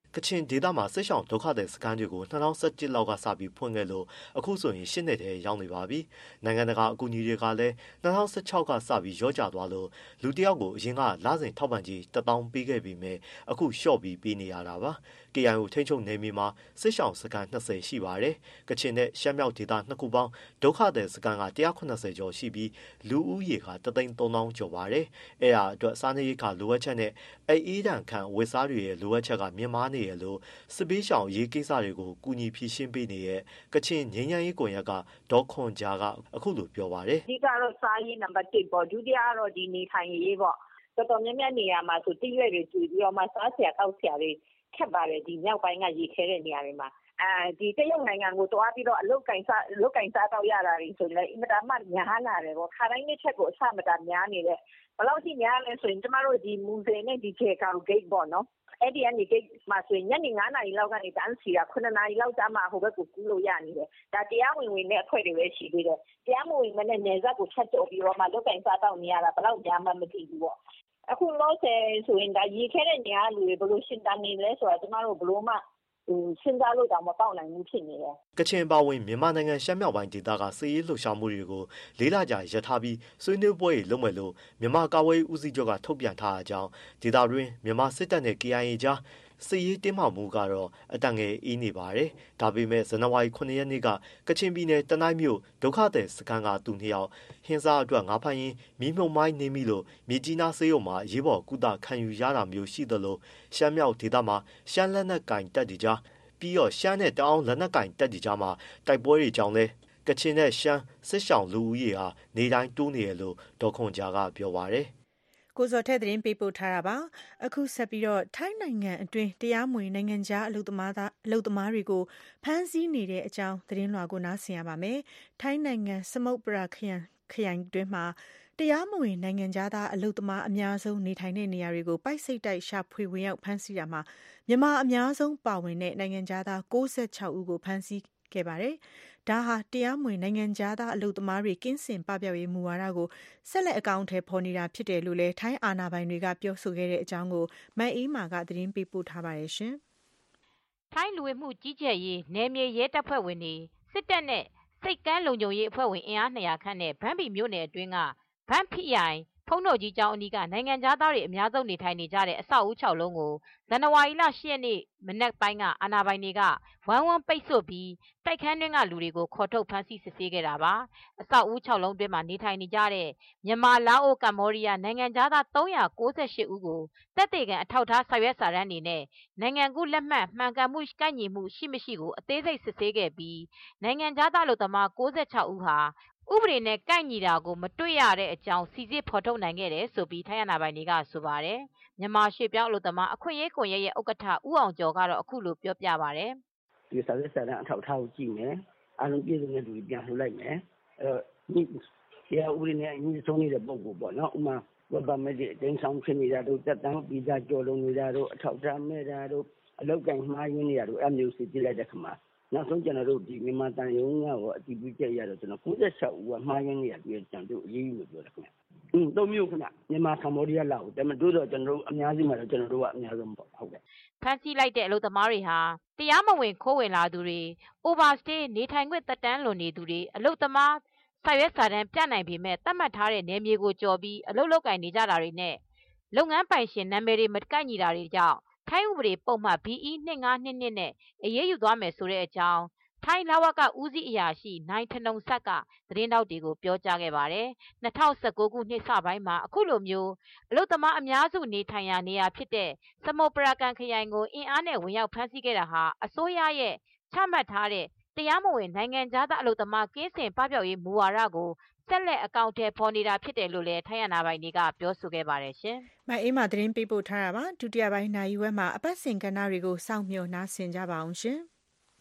ကချင်ဒေသမှာစစ်ဆောင်ဒုက္ခသည်စခန်းတွေကို၂၀၁၁လောက်ကစပြီးဖွင့်ခဲ့လို့အခုဆိုရင်၈နှစ်တည်းရောက်နေပါပြီ။နိုင်ငံတကာအကူအညီတွေကလည်း၂၀၁၆ကစပြီးရော့ကျသွားလို့လူတယောက်ကိုအရင်ကလစဉ်ထောက်ပံ့ကြီးတစ်သောင်းပေးခဲ့ပြီးမြဲအခုလျှော့ပြီးပေးနေရတာပါ။ကေအိုင်အို ထိန်းချုပ်နယ်မြေမှာစစ်ဆောင်စခန်း၂၀ရှိပါတယ်။ကချင်နဲ့ရှမ်းမြောက်ဒေသနှစ်ခုပေါင်းဒုက္ခသည်စခန်းက၁၇၀ကျော်ရှိပြီးလူဦးရေကတစ်သိန်းသုံးသောင်းကျော်ပါတယ်။အဲဒါအတွက်စားနပ်ရိက္ခာလိုအပ်ချက်နဲ့အအေးဒဏ်ခံဝတ်စားတွေရဲ့လိုအပ်ချက်ကမြင့်မားနေရလို့စစ်ပေးရှောင်ရေးကိစ္စတွေကိုကူညီဖြေရှင်းပေးနေတဲ့ကချင်ငြိမ်းချမ်းရေးကွန်ရက်ကဒေါ်ခွန်ဂျာကအခုလိုပြောပါတယ်အဓိကတော့စားရေးနံပါတ်တစ်ပေါ့ဒုတိယကတော့ဒီနေထိုင်ရေးပေါ့တော်တော်များများနေရာမှာဆိုတိရွက်တွေကျွေပြီးတော့မှစားဆရာတောက်ဆရာတွေခက်ပါတယ်ဒီမြောက်ပိုင်းကရေခဲတဲ့နေရာတွေမှာအဲဒီတရုတ်နိုင်ငံကိုတွားပြီးတော့အလုတ်ကင်စားအလုတ်ကင်စားတော့ရတာတွေဆိုရင်လည်းအင်မတန်မှများလာတယ်ပေါ့ခါတိုင်းတစ်ချက်ကိုအဆမတန်များနေတဲ့ဘယ်လောက်ထိများလဲဆိုရင်ကျမတို့ဒီမူဆယ်နဲ့ဒီချေကောင်ဂိတ်ပေါ့နော်အဲ့ဒီကနေဂိတ်မှာဆိုရင်ညနေ9နာရီလောက်ကနေတန်းစီတာ9နာရီလောက်ကြာမှဟိုဘက်ကိုကူးလို့ရနေတယ်ဒါတရားဝင်ဝင်နဲ့အဖွဲ့တွေပဲရှိသေးတယ်တရားမဝင်မနဲ့နေဇက်ကိုချက်ကြော်ပြီးတော့မှလုတ်ကင်စားတော့နေရတာဘယ်လောက်များမှမသိဘူးပေါ့အခုလို့ဆယ်ဆိုရင်ဒါရေခဲတဲ့နေရာလူတွေဘလို့ရှင်းတန်းနေလဲဆိုတာကျမတို့ဘလို့မှစဉ်းစားလို့တောင်မပေါက်နိုင်ဘူးဖြစ်နေတယ်။ကချင်ပါဝင်မြန်မာနိုင်ငံရှမ်းမြောက်ပိုင်းဒေသကစစ်ရေးလှုပ်ရှားမှုတွေကိုလေးလကြာရပ်ထားပြီးဆွေးနွေးပွဲတွေလုပ်မယ်လို့မြန်မာကာကွယ်ရေးဦးစီးချုပ်ကထုတ်ပြန်ထားတဲ့အကြောင်းဒေသတွင်းမြန်မာစစ်တပ်နဲ့ ကေအိုင်အေ ကြားစစ်ရေးတင်းမာမှုကတော့အတန်ငယ်အေးနေပါတယ်။ဒါပေမဲ့ဇန်နဝါရီခုနှစ်ရက်နေ့ကကချင်ပြည်နယ်တနိုင်းမြို့ဒုက္ခသည်စခန်းကသူနှစ်ယောက်ဟင်းစားအတွက်ငါးဖမ်းရင်းမီးမြုံမိုင်းနေပြီလို့မြေကြီးနားဆေးရုံမှာရေးပေါ်ကုသခံယူရတာမျိုးရှိသလိုရှမ်းမြောက်ဒေသမှာရှမ်းလက်နက်ကင်တပ်တွေကြားပြီးတော့ရှမ်းနဲ့တအောင်းလက်နက်ကင်တပ်တွေကြားမှာတိုက်ပွဲတွေကြောင့်လဲကချင်နဲ့ရှမ်းစစ်ဆောင်လူဦးရေဟာနေတိုင်းတိုးနေရလို့ဒေါ်ခွန်ဂျာကပြောပါတယ်ကိုစောထဲသတင်းပေးပို့ထားတာပါအခုဆက်ပြီးတော့ထိုင်းနိုင်ငံအတွင်းတရားမဝင်နိုင်ငံခြားအလုပ်သမားသားအလုပ်သမားတွေကိုဖမ်းဆီးနေတဲ့အကြောင်းသတင်းလွှာကိုနားဆင်ရပါမယ်ထိုင်းနိုင်ငံစမုတ်ပရာခရိုင်ခရိုင်အတွင်းမှာတရားမဝင်နိုင်ငံခြားသားအလုပ်သမားအများဆုံးနေထိုင်တဲ့နေရာတွေကိုပိုက်စိတ်တိုက်ရှာဖွေဝင်ရောက်ဖမ်းဆီးတာမှာမြန်မာအများဆုံးပါဝင်တဲ့နိုင်ငံခြားသား၉၆ဦးကိုဖမ်းဆီးခဲ့ပါတယ်။ဒါဟာတရားမဝင်နိုင်ငံခြားသားအလုပ်သမားတွေကင်းစင်ပပျောက်ရေးမူဝါဒကိုဆက်လက်အကောင့်ထဲပေါ်နေတာဖြစ်တယ်လို့လည်းထိုင်းအာဏာပိုင်တွေကပြောဆိုခဲ့တဲ့အကြောင်းကိုမတ်အေးမာကသတင်းပေးပို့ထားပါတယ်ရှင်။ထိုင်းလူဝင်မှုကြီးကြပ်ရေးနယ်မြေရဲတပ်ဖွဲ့ဝင်တွေစစ်တပ်နဲ့စိတ်ကမ်းလုံခြုံရေးအဖွဲ့ဝင်အင်အား၂၀၀ခန့်နဲ့ဗန်းပီမြို့နယ်အတွင်းကဗန်းဖိရိုင်ဖုံးတော်ကြီးကျောင်းအနီးကနိုင်ငံခြားသားတွေအများဆုံးနေထိုင်နေကြတဲ့အဆောက်အဦ၆လုံးကိုဇန်နဝါရီလ၈ရက်နေ့မနက်ပိုင်းကအာဏာပိုင်တွေကဝမ်းဝမ်းပိတ်ဆို့ပြီးတိုက်ခန်းတွင်းကလူတွေကိုခေါ်ထုတ်ဖမ်းဆီးစစ်ဆေးခဲ့တာပါအဆောက်အဦ၆လုံးတွင်းမှာနေထိုင်နေကြတဲ့မြန်မာလာအိုကမ္ဘောဒီးယားနိုင်ငံခြားသား၃၉၈ဦးကိုသက်သေခံအထောက်အထားစာရွက်စာတမ်းတွေနဲ့နိုင်ငံကူးလက်မှတ်မှန်ကန်မှုကိုက်ညီမှုရှိမရှိကိုအသေးစိတ်စစ်ဆေးခဲ့ပြီးနိုင်ငံခြားသားအလုပ်သမား၉၆ဦးဟာဥပဒေနဲ့ကိုက်ညီတာကိုမတွေ့ရတဲ့အကြောင်းစီစစ်ဖော်ထုတ်နိုင်ခဲ့တယ်ဆိုပြီးထိုင်းအာဏာပိုင်တွေကဆိုပါတယ်မြန်မာရွှေပြောင်းအလုပ်သမားအခွင့်အရေးကွန်ရက်ရဲ့ဥက္ကဋ္ဌဦးအောင်ကျော်ကတော့အခုလိုပြောပြပါတယ်ဒီစာရွက်စာတမ်းအထောက်အထားကိုကြည့်မယ်အားလုံးပြည့်စုံတဲ့လူတွေပြန်လှည့်လိုက်မယ်အဲတော့ဒီတရားဥပဒေနဲ့အညီဆုံးနေတဲ့ပုံကိုပေါ့နော်ဥမာဝဘမဲ့တဲ့အတိုင်းဆောင်ဖြစ်နေတာတို့တက်တန်းပြီးသားကြော်လုံးနေတာတို့အထောက်အထားမဲ့တာတို့အလောက်ကင်မှားရင်းနေတာတို့အမျိုးစီပြလိုက်တဲ့ခါမှာနောက်ဆုံးကျွန်တော်တို့ဒီမြန်မာတန်ရုံးကတော့အတည်ပြုချက်ရတော့ကျွန်တော်၉၆ဦးကမှားရင်းနေရပြီးကျွန်တော်တို့အရေးယူလို့ပြောတယ်ခင်ဗျ။အင်းသုံးမျိုးခဏမြန်မာကမ္ဘောဒီးယားလာကိုဒါပေမဲ့တို့တော့ကျွန်တော်တို့အများကြီးမှာတော့ကျွန်တော်တို့ကအများဆုံးပေါ့ဟုတ်ကဲ့။ဖမ်းဆီးလိုက်တဲ့အလုပ်သမားတွေဟာတရားမဝင်ခိုးဝင်လာသူတွေ overstay နေထိုင်ခွင့်သက်တမ်းလွန်နေသူတွေအလုပ်သမားစာရွက်စာတမ်းပြနိုင်ပေမဲ့သတ်မှတ်ထားတဲ့နယ်မြေကိုကျော်ပြီးအလုပ်လုပ်ကိုင်နေကြတာတွေနဲ့လုပ်ငန်းပိုင်ရှင်နာမည်တွေမကိုက်ညီတာတွေကြောင့်ထိုင်းဥပဒေပုံမှန် ဘီ အီ ၂၅၂၂နဲ့အရေးယူသွားမယ်ဆိုတဲ့အကြောင်းထိုင်းလဝကဦးစီးအရာရှိနိုင်ထနုံဆက်ကသတင်းတောက်တွေကိုပြောကြားခဲ့ပါတယ်။၂၀၁၉ခုနှစ်စပိုင်းမှာအခုလိုမျိုးအလုပ်သမားအများစုနေထိုင်ရာနေရာဖြစ်တဲ့စမုတ်ပရာကန်ခရိုင်ကိုအင်အားနဲ့ဝင်ရောက်ဖမ်းဆီးခဲ့တာဟာအစိုးရရဲ့ချမှတ်ထားတဲ့တရားမဝင်နိုင်ငံခြားသားအလုပ်သမားကင်းစင်ပပျောက်ရေးမူဝါဒကိုဆက်လက်အကောင့်ထဲပေါ်နေတာဖြစ်တယ်လို့လည်းထိုင်းအာဏာပိုင်တွေကပြောဆိုခဲ့ပါတယ်ရှင်။မအေးမာသတင်းပေးပို့ထားတာပါဒုတိယပိုင်းနိုင်ဝဲမှာအပတ်စဉ်ကဏ္ဍတွေကိုစောင့်မျှော်နားဆင်ကြပါအောင်ရှင်။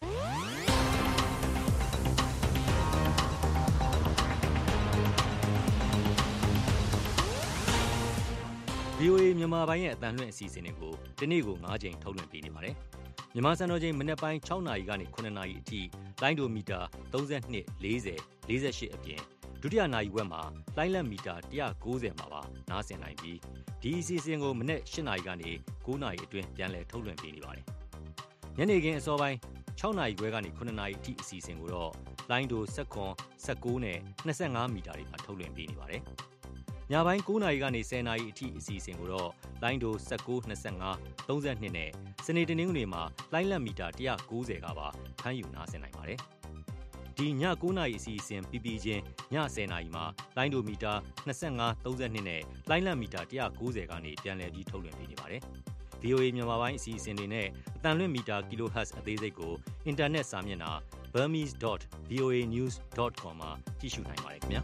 ဗွီအိုအေ မြန်မာပိုင်းရဲ့အသံလွှင့်အစီအစဉ်တွေကိုဒီနေ့ကို၅ချိန်ထုတ်လွှင့်ပေးနေပါတယ်။မြန်မာစံတော်ချိန်မနက်ပိုင်း၆နာရီကနေ၇နာရီအထိလိုင်းဒိုမီတာ၃၂ ၄၀ ၄၈အပြင်ဒုတိယနာရီဝက်မှာလိုင်းလက်မီတာ၁၉၀မှာပါနားဆင်နိုင်ပြီးဒီအစီအစဉ်ကိုမနက်၈နာရီကနေ၉နာရီအတွင်းပြန်လည်ထုတ်လွှင့်ပေးနေပါတယ်။ညနေခင်းအစောပိုင်း၆နာရီခွဲကနေခုနှစ်နာရီအထိအစီအစဉ်ကိုတော့လိုင်းဒို၁၇ ၁၉နဲ့၂၅မီတာတွေမှာထုတ်လွှင့်ပေးနေပါတယ်။ညပိုင်း၉နာရီကနေ၁၀နာရီအထိအစီအစဉ်ကိုတော့လိုင်းဒို၁၉ ၂၅ ၃၂နဲ့စနေတနင်္ဂနွေမှာလိုင်းလက်မီတာ၁၉၀ကပါဖမ်းယူနားဆင်နိုင်ပါတယ်။ဒီည၉နာရီအစီအစဉ်ပြီးပြီးချင်းည၁၀နာရီမှာလိုင်းဒိုမီတာ၂၅ ၃၂နဲ့လိုင်းလက်မီတာ၁၉၀ကနေပြန်လည်ပြီးထုတ်လွှင့်ပေးနေပါတယ်။ဗွီအိုအေ မြန်မာပိုင်းအစီအစဉ်တွေနဲ့အတန်လွင့်မီတာ kilohertz အသေးစိတ်ကိုအင်တာနက်စာမျက်နှာ burmese dot v o a news dot com မှာကြည့်ရှုနိုင်ပါတယ်ခင်ဗျာ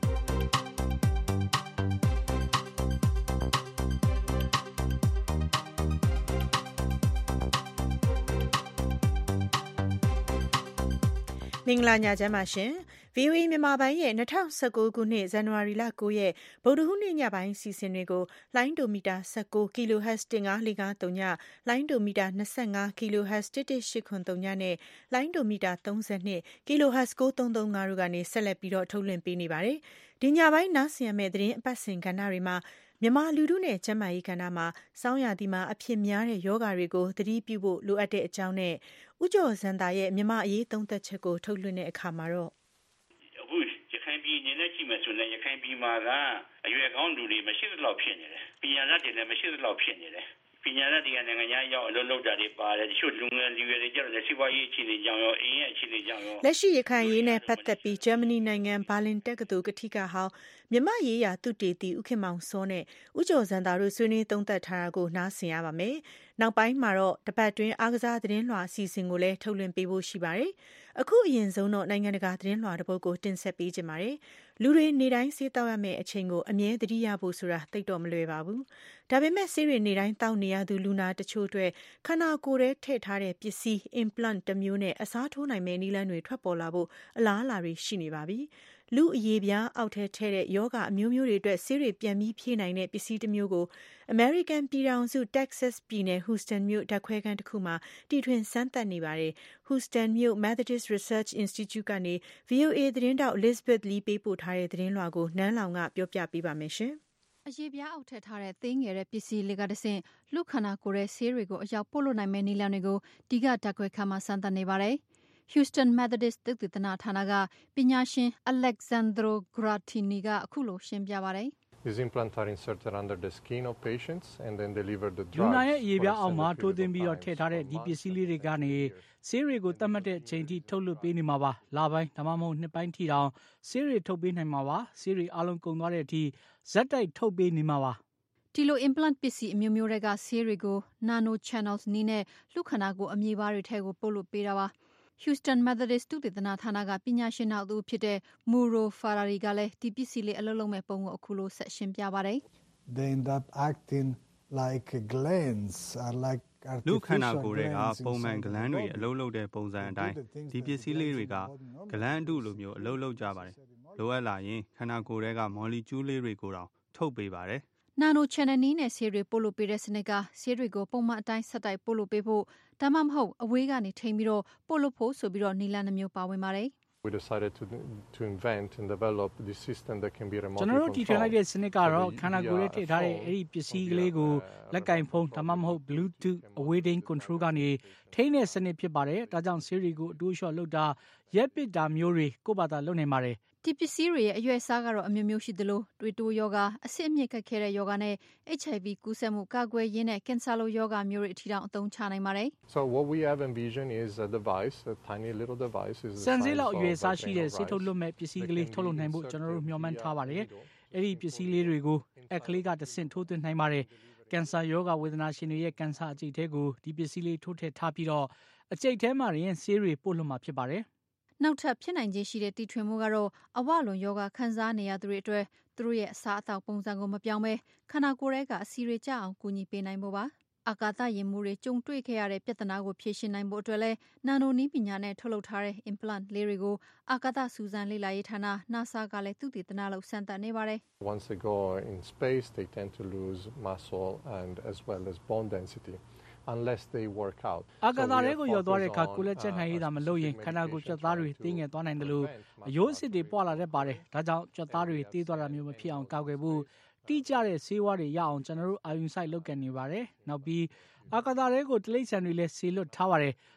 မင်္ဂလာညချမ်းပါရှင် ဗွီအိုအေ မြန်မာပိုင်းရဲ့၂၀၁၉ခုနှစ်ဇန်နဝါရီလ၉ရက်ဗုဒ္ဓဟူးနေ့ညပိုင်းအစီအစဉ်တွေကိုလိုင်းဒိုမီတာ၁၉ kilohertz ၁၅၄၅၃ညလိုင်းဒိုမီတာ၂၅ kilohertz ၁၁၈၇၃ညနဲ့လိုင်းဒိုမီတာ၃၂ kilohertz ၉၃၃၅တို့ကနေဆက်လက်ပြီးတော့ထုတ်လွှင့်ပေးနေပါတယ်။ဒီညပိုင်းနားဆင်ရမယ့်သတင်းအပတ်စဉ်ကဏ္ဍတွေမှာမြန်မာလူထုနဲ့ကျန်းမာရေးကဏ္ဍမှာစောင်းရာသီမှာအဖြစ်များတဲ့ယောဂါတွေကိုသတိပြုဖို့လိုအပ်တဲ့အကြောင်းနဲ့ဦးကျော်စံတာရဲ့မြန်မာအရေးသုံးသပ်ချက်ကိုထုတ်လွှင့်တဲ့အခါမှာတော့အခုရခိုင်ပြည်နယ်နဲ့ကြည့်မယ်ဆိုရင်ရခိုင်ပြည်မှာကအရွယ်ကောင်းလူတွေမရှိသလောက်ဖြစ်နေတယ်။ပညာတတ်တွေလည်းမရှိသလောက်ဖြစ်နေတယ်။ပညာတတ်တွေကနိုင်ငံခြားရောက်အလုပ်လုပ်တာတွေပါတယ်။တချို့လူငယ်လူရွယ်တွေကျတော့လည်းစီးပွားရေးအခြေအနေကြောင့်ရောအင်းရဲ့အခြေအနေကြောင့်ရောလက်ရှိရခိုင်ရေးနဲ့ပတ်သက်ပြီးဂျာမနီနိုင်ငံဘာလင်တက္ကသိုလ်ကထိကဟောင်းမြန်မာရေးရာသုတေသီဦးခင်မောင်စောနဲ့ဦးကျော်စံတာတို့ဆွေးနွေးသုံးသပ်ထားတာကိုနားဆင်ရပါမယ်။နောက်ပိုင်းမှာတော့တပတ်တွင်းအားကစားသတင်းလွှာအစီအစဉ်ကိုလည်းထုတ်လွှင့်ပေးဖို့ရှိပါတယ်။အခုအရင်ဆုံးတော့နိုင်ငံတကာသတင်းလွှာတစ်ပုဒ်ကိုတင်ဆက်ပေးကြပါမယ်။လူတွေနေတိုင်းဆေးတောက်ရမယ့်အချိန်ကိုအမြဲသတိရဖို့ဆိုတာသိတော့မလွယ်ပါဘူး။ဒါပေမဲ့ဆေးတွေနေတိုင်းတောက်နေရသူလူနာတချို့အတွက်ခန္ဓာကိုယ်ထဲထည့်ထားတဲ့ပစ္စည်း implant တစ်မျိုးနဲ့အစားထိုးနိုင်မယ့်နည်းလမ်းတွေထွက်ပေါ်လာဖို့အလားအလာတွေရှိနေပါပြီ။လူအရေးပြားအောက်ထဲထည့်တဲ့ယောဂအမျိုးမျိုးတွေအတွက်ဆေးတွေပြန်ပြီးဖြည့်နိုင်တဲ့ပစ္စည်းတစ်မျိုးကို American ပြည်ထောင်စု Texas ပြည်နယ် Houston မြို့ဓာတ်ခွဲခန်းတစ်ခုမှာတီထွင်စမ်းသပ်နေပါတယ်။ Houston မြို့ Methodist Research Institute ကနေ ဗွီအိုအေ သတင်းတောက် Elizabeth Lee ပေးပို့ထားတဲ့သတင်းလွှာကိုနန်းလောင်ကပြောပြပေးပါမယ်ရှင်။အရေးပြားအောက်ထည့်ထားတဲ့သေးငယ်တဲ့ပစ္စည်းလေးကတဆင့်လူခန္ဓာကိုယ်ရဲ့ဆေးတွေကိုအရောက်ပို့လို့နိုင်မယ့်နည်းလမ်းတွေကိုဒီကဓာတ်ခွဲခန်းမှာစမ်းသပ်နေပါတယ်။ Houston Methodist သုတေသနဌာနကပညာရှင် Alexandro Grattini ကအခုလိုရှင်းပြပါတယ်။ These implants are inserted under the skin of patients and then deliver the drugs. လူနာရဲ့အရေးပြားအောက်မှာထိုးသွင်းပြီးတော့ထည့်ထားတဲ့ဒီပစ္စည်းလေးတွေကနေဆေးတွေကိုတတ်မှတ်တဲ့အချိန်ထိထုတ်လွှတ်ပေးနေမှာပါ။လပိုင်းဒါမှမဟုတ်နှစ်ပိုင်းထိတောင်ဆေးတွေထုတ်ပေးနိုင်မှာပါ။ဆေးတွေအလုံးကုန်သွားတဲ့အထိဇက်တိုက်ထုတ်ပေးနေမှာပါ။ဒီလို implant ပစ္စည်းအမျိုးမျိုးတွေကဆေးတွေကို nano channels နည်းနဲ့လူခန္ဓာကိုယ်အမြေပါတွေထဲကိုပို့လို့ပေးတာပါ။ Houston Methodist သုတေသနဌာနကပညာရှင်နောက်သူဖြစ်တဲ့ Mauro Ferrari ကလည်းဒီပစ္စည်းလေးအလုံးလုံးမဲ့ပုံကိုအခုလိုဆက်ရှင်းပြပါတယ်။ They end up acting like glands are like လူခန္ဓာကိုယ်တွေကပုံမှန်ဂလန်းတွေအလုံးလုံးတဲ့ပုံစံအတိုင်းဒီပစ္စည်းလေးတွေကဂလန်းအတုလိုမျိုးအလုံးလုံးကြပါတယ်။လိုအပ်လာရင်ခန္ဓာကိုယ်တွေကမော်လီကျူးလေးတွေကိုတောင်ထုတ်ပေးပါတယ်။ Nano channel နည်းနဲ့ဆေးတွေပို့လို့ပေးတဲ့စနစ်ကဆေးတွေကိုပုံမှန်အတိုင်းဆက်တိုက်ပို့လို့ပေးဖို့ဒါမှမဟုတ်အဝေးကနေထိန်းပြီးတော့ပို့လို့ဖို့ဆိုပြီးတော့နည်းလမ်းနှမျိုးပါဝင်ပါတယ် We decided to to invent and develop this system that can be remotely controlled. ကျွန်တော်တို့တီထွင်လိုက်တဲ့စနစ်ကတော့ခန္ဓာကိုယ်ရဲ့ထည့်ထားတဲ့အဲ့ဒီပစ္စည်းကလေးကိုလက်ကင်ဖုန်းဒါမှမဟုတ် Bluetooth အဝေးထိန်း control ကနေထိန်းတဲ့စနစ်ဖြစ်ပါတယ်။ဒါကြောင့်ဆေးတွေကိုအတိုးလျှော့လုပ်တာရက်ပစ်တာမျိုးတွေကိုယ့်ဘာသာလုပ်နေပါတယ်။ဒီပစ္စည်းတွေရဲ့အရွယ်အစားကတော့အမျိုးမျိုးရှိသလိုတွေးတိုးယောဂအဆစ်အမြစ်ခက်ခဲတဲ့ယောဂနဲ့ H I V ကူးစက်မှုကာကွယ်ရေးနဲ့ကင်ဆာလိုယောဂမျိုးတွေအထိတောင်အသုံးချနိုင်ပါတယ်။ So what we have envisioned is a device, a tiny little device is စံစေးလောက်အရွယ်အစားရှိတဲ့ဆေးထုတ်လွှတ်မဲ့ပစ္စည်းကလေးထုတ်လုပ်နိုင်ဖို့ကျွန်တော်တို့မျှော်မှန်းထားပါတယ်။အဲ့ဒီပစ္စည်းလေးတွေကိုအခလေးကတဆင့်ထိုးသွင်းနိုင်ပါတယ်။ကင်ဆာယောဂဝေဒနာရှင်တွေရဲ့ကင်ဆာအကျိတ်ထဲကိုဒီပစ္စည်းလေးထိုးထည့်ထားပြီးတော့အကျိတ်ထဲမှာရင်ဆေးတွေပို့လွှတ်မှာဖြစ်ပါတယ်။နောက်ထပ်ဖြစ်နိုင်ခြင်းရှိတဲ့တီထွင်မှုကတော့အဝလွန်ယောဂခံစားနေရသူတွေအတွက်သူတို့ရဲ့အစားအသောက်ပုံစံကိုမပြောင်းဘဲခန္ဓာကိုယ်ထဲကအဆီတွေကျအောင်ကူညီပေးနိုင်ဖို့ပါအာကာသယာဉ်မှူးတွေကြုံတွေ့ခဲ့ရတဲ့ပြဿနာကိုဖြေရှင်းနိုင်ဖို့အတွက်လဲနာနိုနည်းပညာနဲ့ထုတ်လုပ်ထားတဲ့ implant လေးတွေကိုအာကာသစူးစမ်းလေ့လာရေးဌာန NASA ကလည်းသုတေသနလုပ်စမ်းသပ်နေပါတယ် Once they go in space they tend to lose muscle and as well as bone density unless they work out အာကာသတွေကိုရောက်သွားတဲ့အခါကိုလက်ချက်နိုင်ရတာမလို့ရင်ခန္ဓာကိုယ်ကြွက်သားတွေတင်းငယ်သွားနိုင်တယ်လို့အယိုးအစ်တွေပွာလာတတ်ပါတယ်ဒါကြောင့်ကြွက်သားတွေတေးသွားတာမျိုးမဖြစ်အောင်ကာကွယ်ဖို့တိကျတဲ့ဆေးဝါးတွေရအောင်ကျွန်တော်တို့အာယုံဆိုင်လုပ်ကန်နေပါတယ်နောက်ပြီးအာကာသတွေကိုတိရစ္ဆာန်တွေလည်းဆေလွတ်ထားပါတယ်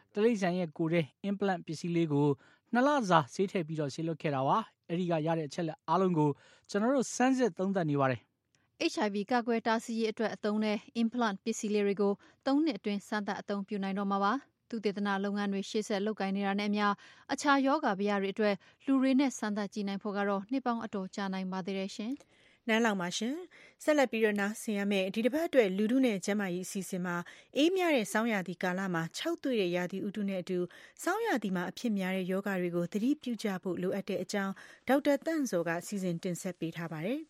တလိပ်ဆန်ရဲ့ကိုယ်တဲ့ implant ပစ္စည်းလေးကိုနှစ်လစာဆေးထည့်ပြီးတော့ဆေးလွတ်ခဲ့တာပါအဲ့ဒီကရတဲ့အချက်လက်အားလုံးကိုကျွန်တော်တို့စမ်းစစ်သုံးသပ်နေပါတယ် H I V ကာကွယ်တားဆီးရေးအတွက်အသုံးတဲ့ implant ပစ္စည်းလေးတွေကိုသုံးနှစ်အတွင်းစမ်းသပ်အသုံးပြုနိုင်တော့မှာပါသူတေသနာလုပ်ငန်းတွေရှေ့ဆက်လုပ်ကိုင်နေတာနဲ့အမျှအခြားယောဂဗျာတွေအတွက်လူတွေနဲ့စမ်းသပ်ကြည့်နိုင်ဖို့ကတော့နှစ်ပေါင်းအတော်ကြာနိုင်ပါသေးတယ်ရှင်နန်းလောက်ပါရှင်ဆက်လက်ပြီးတော့နားဆင်ရမယ့်ဒီတစ်ပတ်အတွက်လူထုနဲ့ကျန်းမာရေးအစီအစဉ်မှာအေးမြတဲ့စောင်းရာသီကာလမှာခြောက်သွေ့တဲ့ရာသီဥတုနဲ့အတူစောင်းရာသီမှာအဖြစ်များတဲ့ယောဂတွေကိုသတိပြုကြဖို့လိုအပ်တဲ့အကြောင်းဒေါက်တာတန့်စောကစီစဉ်တင်ဆက်ပေးထားပါတယ်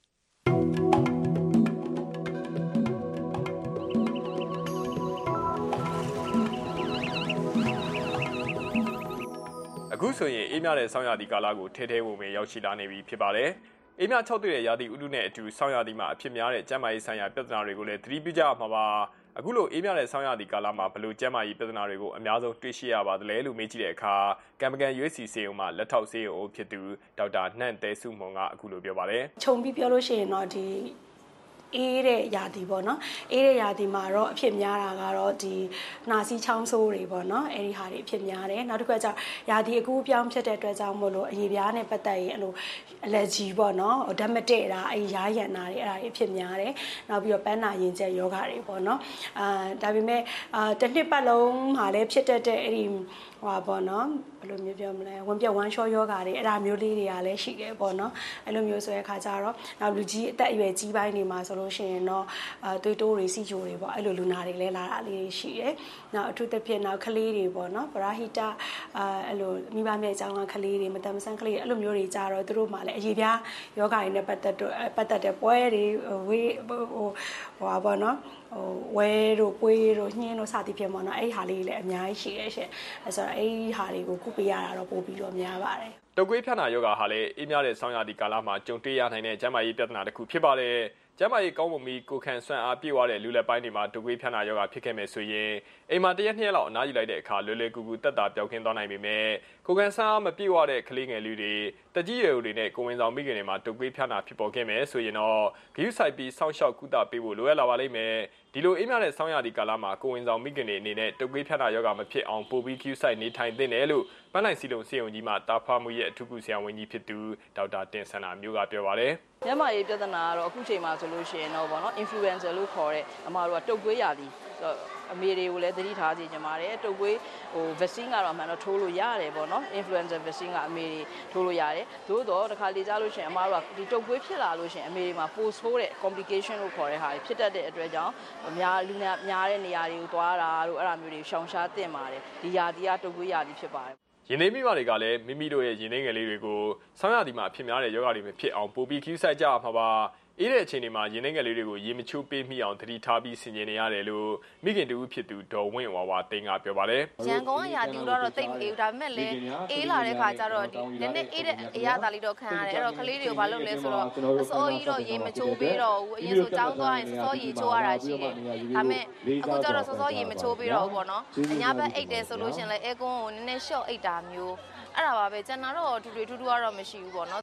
အခုဆိုရင်အေးမြတဲ့ဆောင်းရာသီကာလကိုထဲထဲဝင်ဝင်ရောက်ရှိလာနေပြီဖြစ်ပါတယ်။အေးမြ၆တွေ့တဲ့ရာသီဥတုနဲ့အတူဆောင်းရာသီမှာအဖြစ်များတဲ့ကျန်းမာရေးဆိုင်ရာပြဿနာတွေကိုလည်းသတိပြုကြရမှာပါ။အခုလိုအေးမြတဲ့ဆောင်းရာသီကာလမှာဘယ်လိုကျန်းမာရေးပြဿနာတွေကိုအများဆုံးတွေ့ရှိရပါသလဲလို့မေးကြည့်တဲ့အခါကံပကံရွေးစီစေုံမှာလက်ထောက်စေုံဖြစ်သူဒေါက်တာနှန့်တဲစုမွန်ကအခုလိုပြောပါတယ်။ခြုံပြီးပြောလို့ရှိရင်တော့ဒီအေးတဲ့ရာသီပေါ့နော်အေးတဲ့ရာသီမှာတော့အဖြစ်များတာကတော့ဒီနှာစီးချောင်းဆိုးတွေပေါ့နော်အဲ့ဒီဟာတွေအဖြစ်များတယ်နောက်တစ်ခါကျရာသီအကူအပြောင်းဖြစ်တဲ့အတွက်ကြောင့်မို့လို့အရေပြားနဲ့ပတ်သက်ရင်အဲ့လို allergy ပေါ့နော်ဓာတ်မတည့်တာအဲ့ဒီရားရံတာတွေအဲ့ဒါတွေအဖြစ်များတယ်နောက်ပြီးတော့ပန်းနာရင်ကျက်ယောဂတွေပေါ့နော်အာဒါပေမဲ့အာတစ်နှစ်ပတ်လုံးမှာလည်းဖြစ်တတ်တဲ့အဲ့ဒီဟွာပေါ့နော်ဘယ်လိုမျိုးပြောမလဲဝင်ပြဝမ်းလျှောယောဂါတွေအဲ့ဒါမျိုးလေးတွေကလည်းရှိတယ်ပေါ့နော်အဲ့လိုမျိုးဆိုတဲ့အခါကျတော့နောက်လူကြီးအသက်အရွယ်ကြီးပိုင်းတွေမှာဆိုလို့ရှိရင်တော့အာသွေးတိုးတွေစီချိုတွေပေါ့အဲ့လိုလူနာတွေလည်းလာတာလေးရှိတယ်နောက်အထူးသဖြင့်နောက်ကလေးတွေပေါ့နော်ပရာဟိတအာအဲ့လိုမိဘမဲ့အကြောင်းကကလေးတွေမတမဆန်းကလေးတွေအဲ့လိုမျိုးတွေကြတော့သူတို့မှလည်းအရေးပြားယောဂါတွေနဲ့ပတ်သက်တော့ပတ်သက်တဲ့ပွဲတွေဝေးဟိုဟွာပေါ့နော်ဟိုဝဲတို့ပွေးတို့ညှင်းတို့စသည်ဖြင့်ပေါ့နော်အဲ့ဒီဟာလေးလည်းအများကြီးရှိတယ်ရှင်အဲဆိုတော့အဲ့ဒီဟာတွေကိုကုပေးရတာတော့ပို့ပြီးတော့များပါတယ်တုပ်ကွေးဖြတ်နာယောဂါဟာလည်းအေးမြတဲ့ဆောင်းရာသီကာလမှာကြုံတွေ့ရနိုင်တဲ့ကျန်းမာရေးပြဿနာတစ်ခုဖြစ်ပါတယ်ကျန်းမာရေးကောင်းမွန်ပြီးကိုခံဆွမ်းအားပြည့်ဝတဲ့လူလက်ပိုင်းတွေမှာတုပ်ကွေးဖြတ်နာယောဂါဖြစ်ခဲ့မယ်ဆိုရင်အိမ်မှာတရက်နှစ်ရက်လောက်အနားယူလိုက်တဲ့အခါလွယ်လွယ်ကူကူတက်တာပျောက်ကင်းသွားနိုင်ပေမဲ့ကိုခံဆွမ်းအားမပြည့်ဝတဲ့ကလေးငယ်လူတွေတကြီးရွယ်တွေနဲ့ကိုဝင်ဆောင်မိခင်တွေမှာတုပ်ကွေးဖြတ်နာဖြစ်ပေါ်ခဲ့မယ်ဆိုရင်တော့ဂရုစိုက်ပြီးစောင့်ရှောက်ကုသပေးဖို့လိုအပ်လာပါလိမ့်မယ်ဒီလိုအေးမြတဲ့ဆောင်းရာသီကာလမှာကိုဝင်ဆောင်မိခင်တွေအနေနဲ့တုပ်ကွေးဖြတ်နာယောဂါမဖြစ်အောင်ပိုပြီးဂရုစိုက်နေထိုင်သင့်တယ်လို့ပန်းနိုင်စီလုံစေယုံကြီးမှာတာဖာမှုရဲ့အထူးကုဆရာဝန်ကြီးဖြစ်သူဒေါက်တာတင်ဆန္ဒမျိုးကပြောပါတယ်ကျန်းမာရေးပြဿနာကတော့အခုချိန်မှာဆိုလို့ရှိရင်တော့ဗောနော် influencer လို့ခေါ်တဲ့အမှားတို့ကတုပ်ကွေးရာသီအမေတွေကိုလည်းသတိထားစီကြပါတယ်တုပ်ကွေးဟို vaccine ကတော့အမှန်တော့ထိုးလို့ရတယ်ဗောနော် influenza vaccine ကအမေတွေထိုးလို့ရတယ်သို့တော့တစ်ခါလေကြားလို့ရှိရင်အမှားတို့ကဒီတုပ်ကွေးဖြစ်လာလို့ရှိရင်အမေတွေမှာ post ဆိုးတဲ့ complication လို့ခေါ်တဲ့ဟာတွေဖြစ်တတ်တဲ့အတွက်ကြောင့်အများလူများတဲ့နေရာတွေကိုသွားတာတို့အဲ့ဒါမျိုးတွေရှောင်ရှားသင့်ပါတယ်ဒီရာသီကတုပ်ကွေးရာသီဖြစ်ပါတယ်ရင်သေးမိဘတွေကလည်းမိမိတို့ရဲ့ရင်သေးငယ်လေးတွေကိုဆောင်းရာသီမှာအဖြစ်များတဲ့ယောဂါတွေမဖြစ်အောင်ပိုပြီးခူးဆိုင်ကြရမှာပါအေးတဲ့အချိန်တွေမှာရင်သေးငယ်လေးတွေကိုရေမချိုးပေးမိအောင်သတိထားပြီးဆင်ခြင်နေရတယ်လို့မိခင်တူဖြစ်သူဒေါ်ဝင်းဝါဝါသိန်းကပြောပါတယ်ရန်ကုန်ကရာသီတော့တိတ်မအေးဘူးဒါပေမဲ့လည်းအေးလာတဲ့ခါကျတော့ဒီနည်းနည်းအေးတဲ့အရာသားလေးတော့ခံရတယ်အဲ့တော့ကလေးတွေကိုဘာလုပ်လဲဆိုတော့အစောကြီးတော့ရေမချိုးပေးတော့ဘူးအရင်ဆိုကြောင်းသွားရင်စောစောရေချိုးရတာရှိတယ်ဒါပေမဲ့အခုကျတော့စောစောရေမချိုးပေးတော့ဘူးပေါ့နော်အညာဘက်အိတ်တယ်ဆိုလို့ရှင်လည်းအဲကွန်းကိုနည်းနည်းရှော့အိတ်တာမျိုးအဲ့ဒါပါပဲကျန်တာတော့ထူထူထူထူကတော့မရှိဘူးပေါ့နော်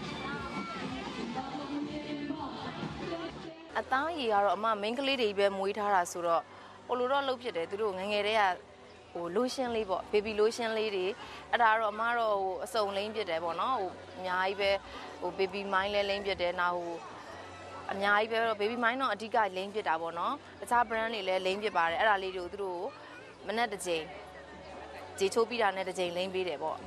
အသားရည်ကတော့အမ main ကလေးတွေပဲမွေးထားတာဆိုတော့ဟိုလိုတော့လုပ်ဖြစ်တယ်သူတို့ငငယ်တည်းကဟို lotion လေးပေါ့ baby lotion လေးတွေအဲ့ဒါတော့အမတော့ဟိုအစုံလိမ့်ဖြစ်တယ်ပေါ့နော်ဟိုအများကြီးပဲဟို baby mind လဲလိမ့်ဖြစ်တယ်နောက်ဟိုအများကြီးပဲတော့ baby mind တော့အဓိကလိမ့်ဖြစ်တာပေါ့နော်တခြား brand တွေလည်းလိမ့်ဖြစ်ပါတယ်အဲ့ဒါလေးတွေကိုသူတို့မနဲ့တစ်ချိန်ကြေချိုးပြီးတာနဲ့တစ်ချိန်လိမ့်ပေးတယ်ပေါ့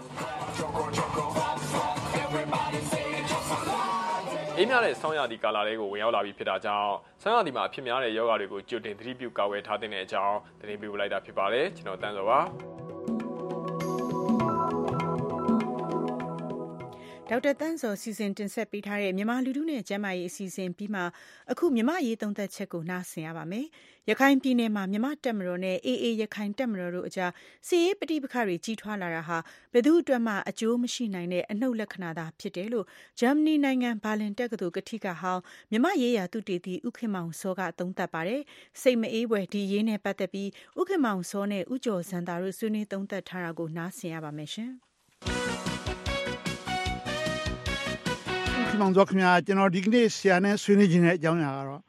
အေးမြတဲ့ဆောင်းရာသီကာလလေးကိုဝင်ရောက်လာပြီးဖြစ်တာကြောင့်ဆောင်းရာသီမှာဖြစ်များတဲ့ယောဂါတွေကိုကြိုတင်သတိပြုကာကွယ်ထားတဲ့အကြောင်းသတင်းပေးပို့လိုက်တာဖြစ်ပါတယ်ကျွန်တော်တန်းစောပါဒေါက်တာတန်းစောစီစဉ်တင်ဆက်ပေးထားတဲ့မြန်မာလူထုနဲ့ကျန်းမာရေးအစီအစဉ်ပြီးမှအခုမြန်မာရေးသုံးသက်ချက်ကိုနားဆင်ရပါမယ်။ရခိုင်ပြည်နယ်မှာမြန်မာတပ်မတော်နဲ့ အေးအေးရခိုင်တပ်မတော်တို့အကြားစစ်ရေးပဋိပက္ခတွေကြီးထွားလာတာဟာဘယ်သူအတွက်မှအကျိုးမရှိနိုင်တဲ့အနှုတ်လက္ခဏာသာဖြစ်တယ်လို့ဂျာမနီနိုင်ငံဘာလင်တက္ကသိုလ်ကထိကဟောင်းမြန်မာရေးရာသုတေသီဦးခင်မောင်စောကသုံးသပ်ပါတယ်။စိတ်မအေးဖွယ်ဒီရေးနဲ့ပတ်သက်ပြီးဦးခင်မောင်စောနဲ့ဦးကျော်စံတာတို့ဆွေးနွေးသုံးသပ်ထားတာကိုနားဆင်ရပါမယ်ရှင်။မောင်စောခင်ဗျာကျွန်တော်ဒီကနေ့ဆရာနဲ့ဆွေးနွေးခြင်းတဲ့အကြောင်းအရာကတော့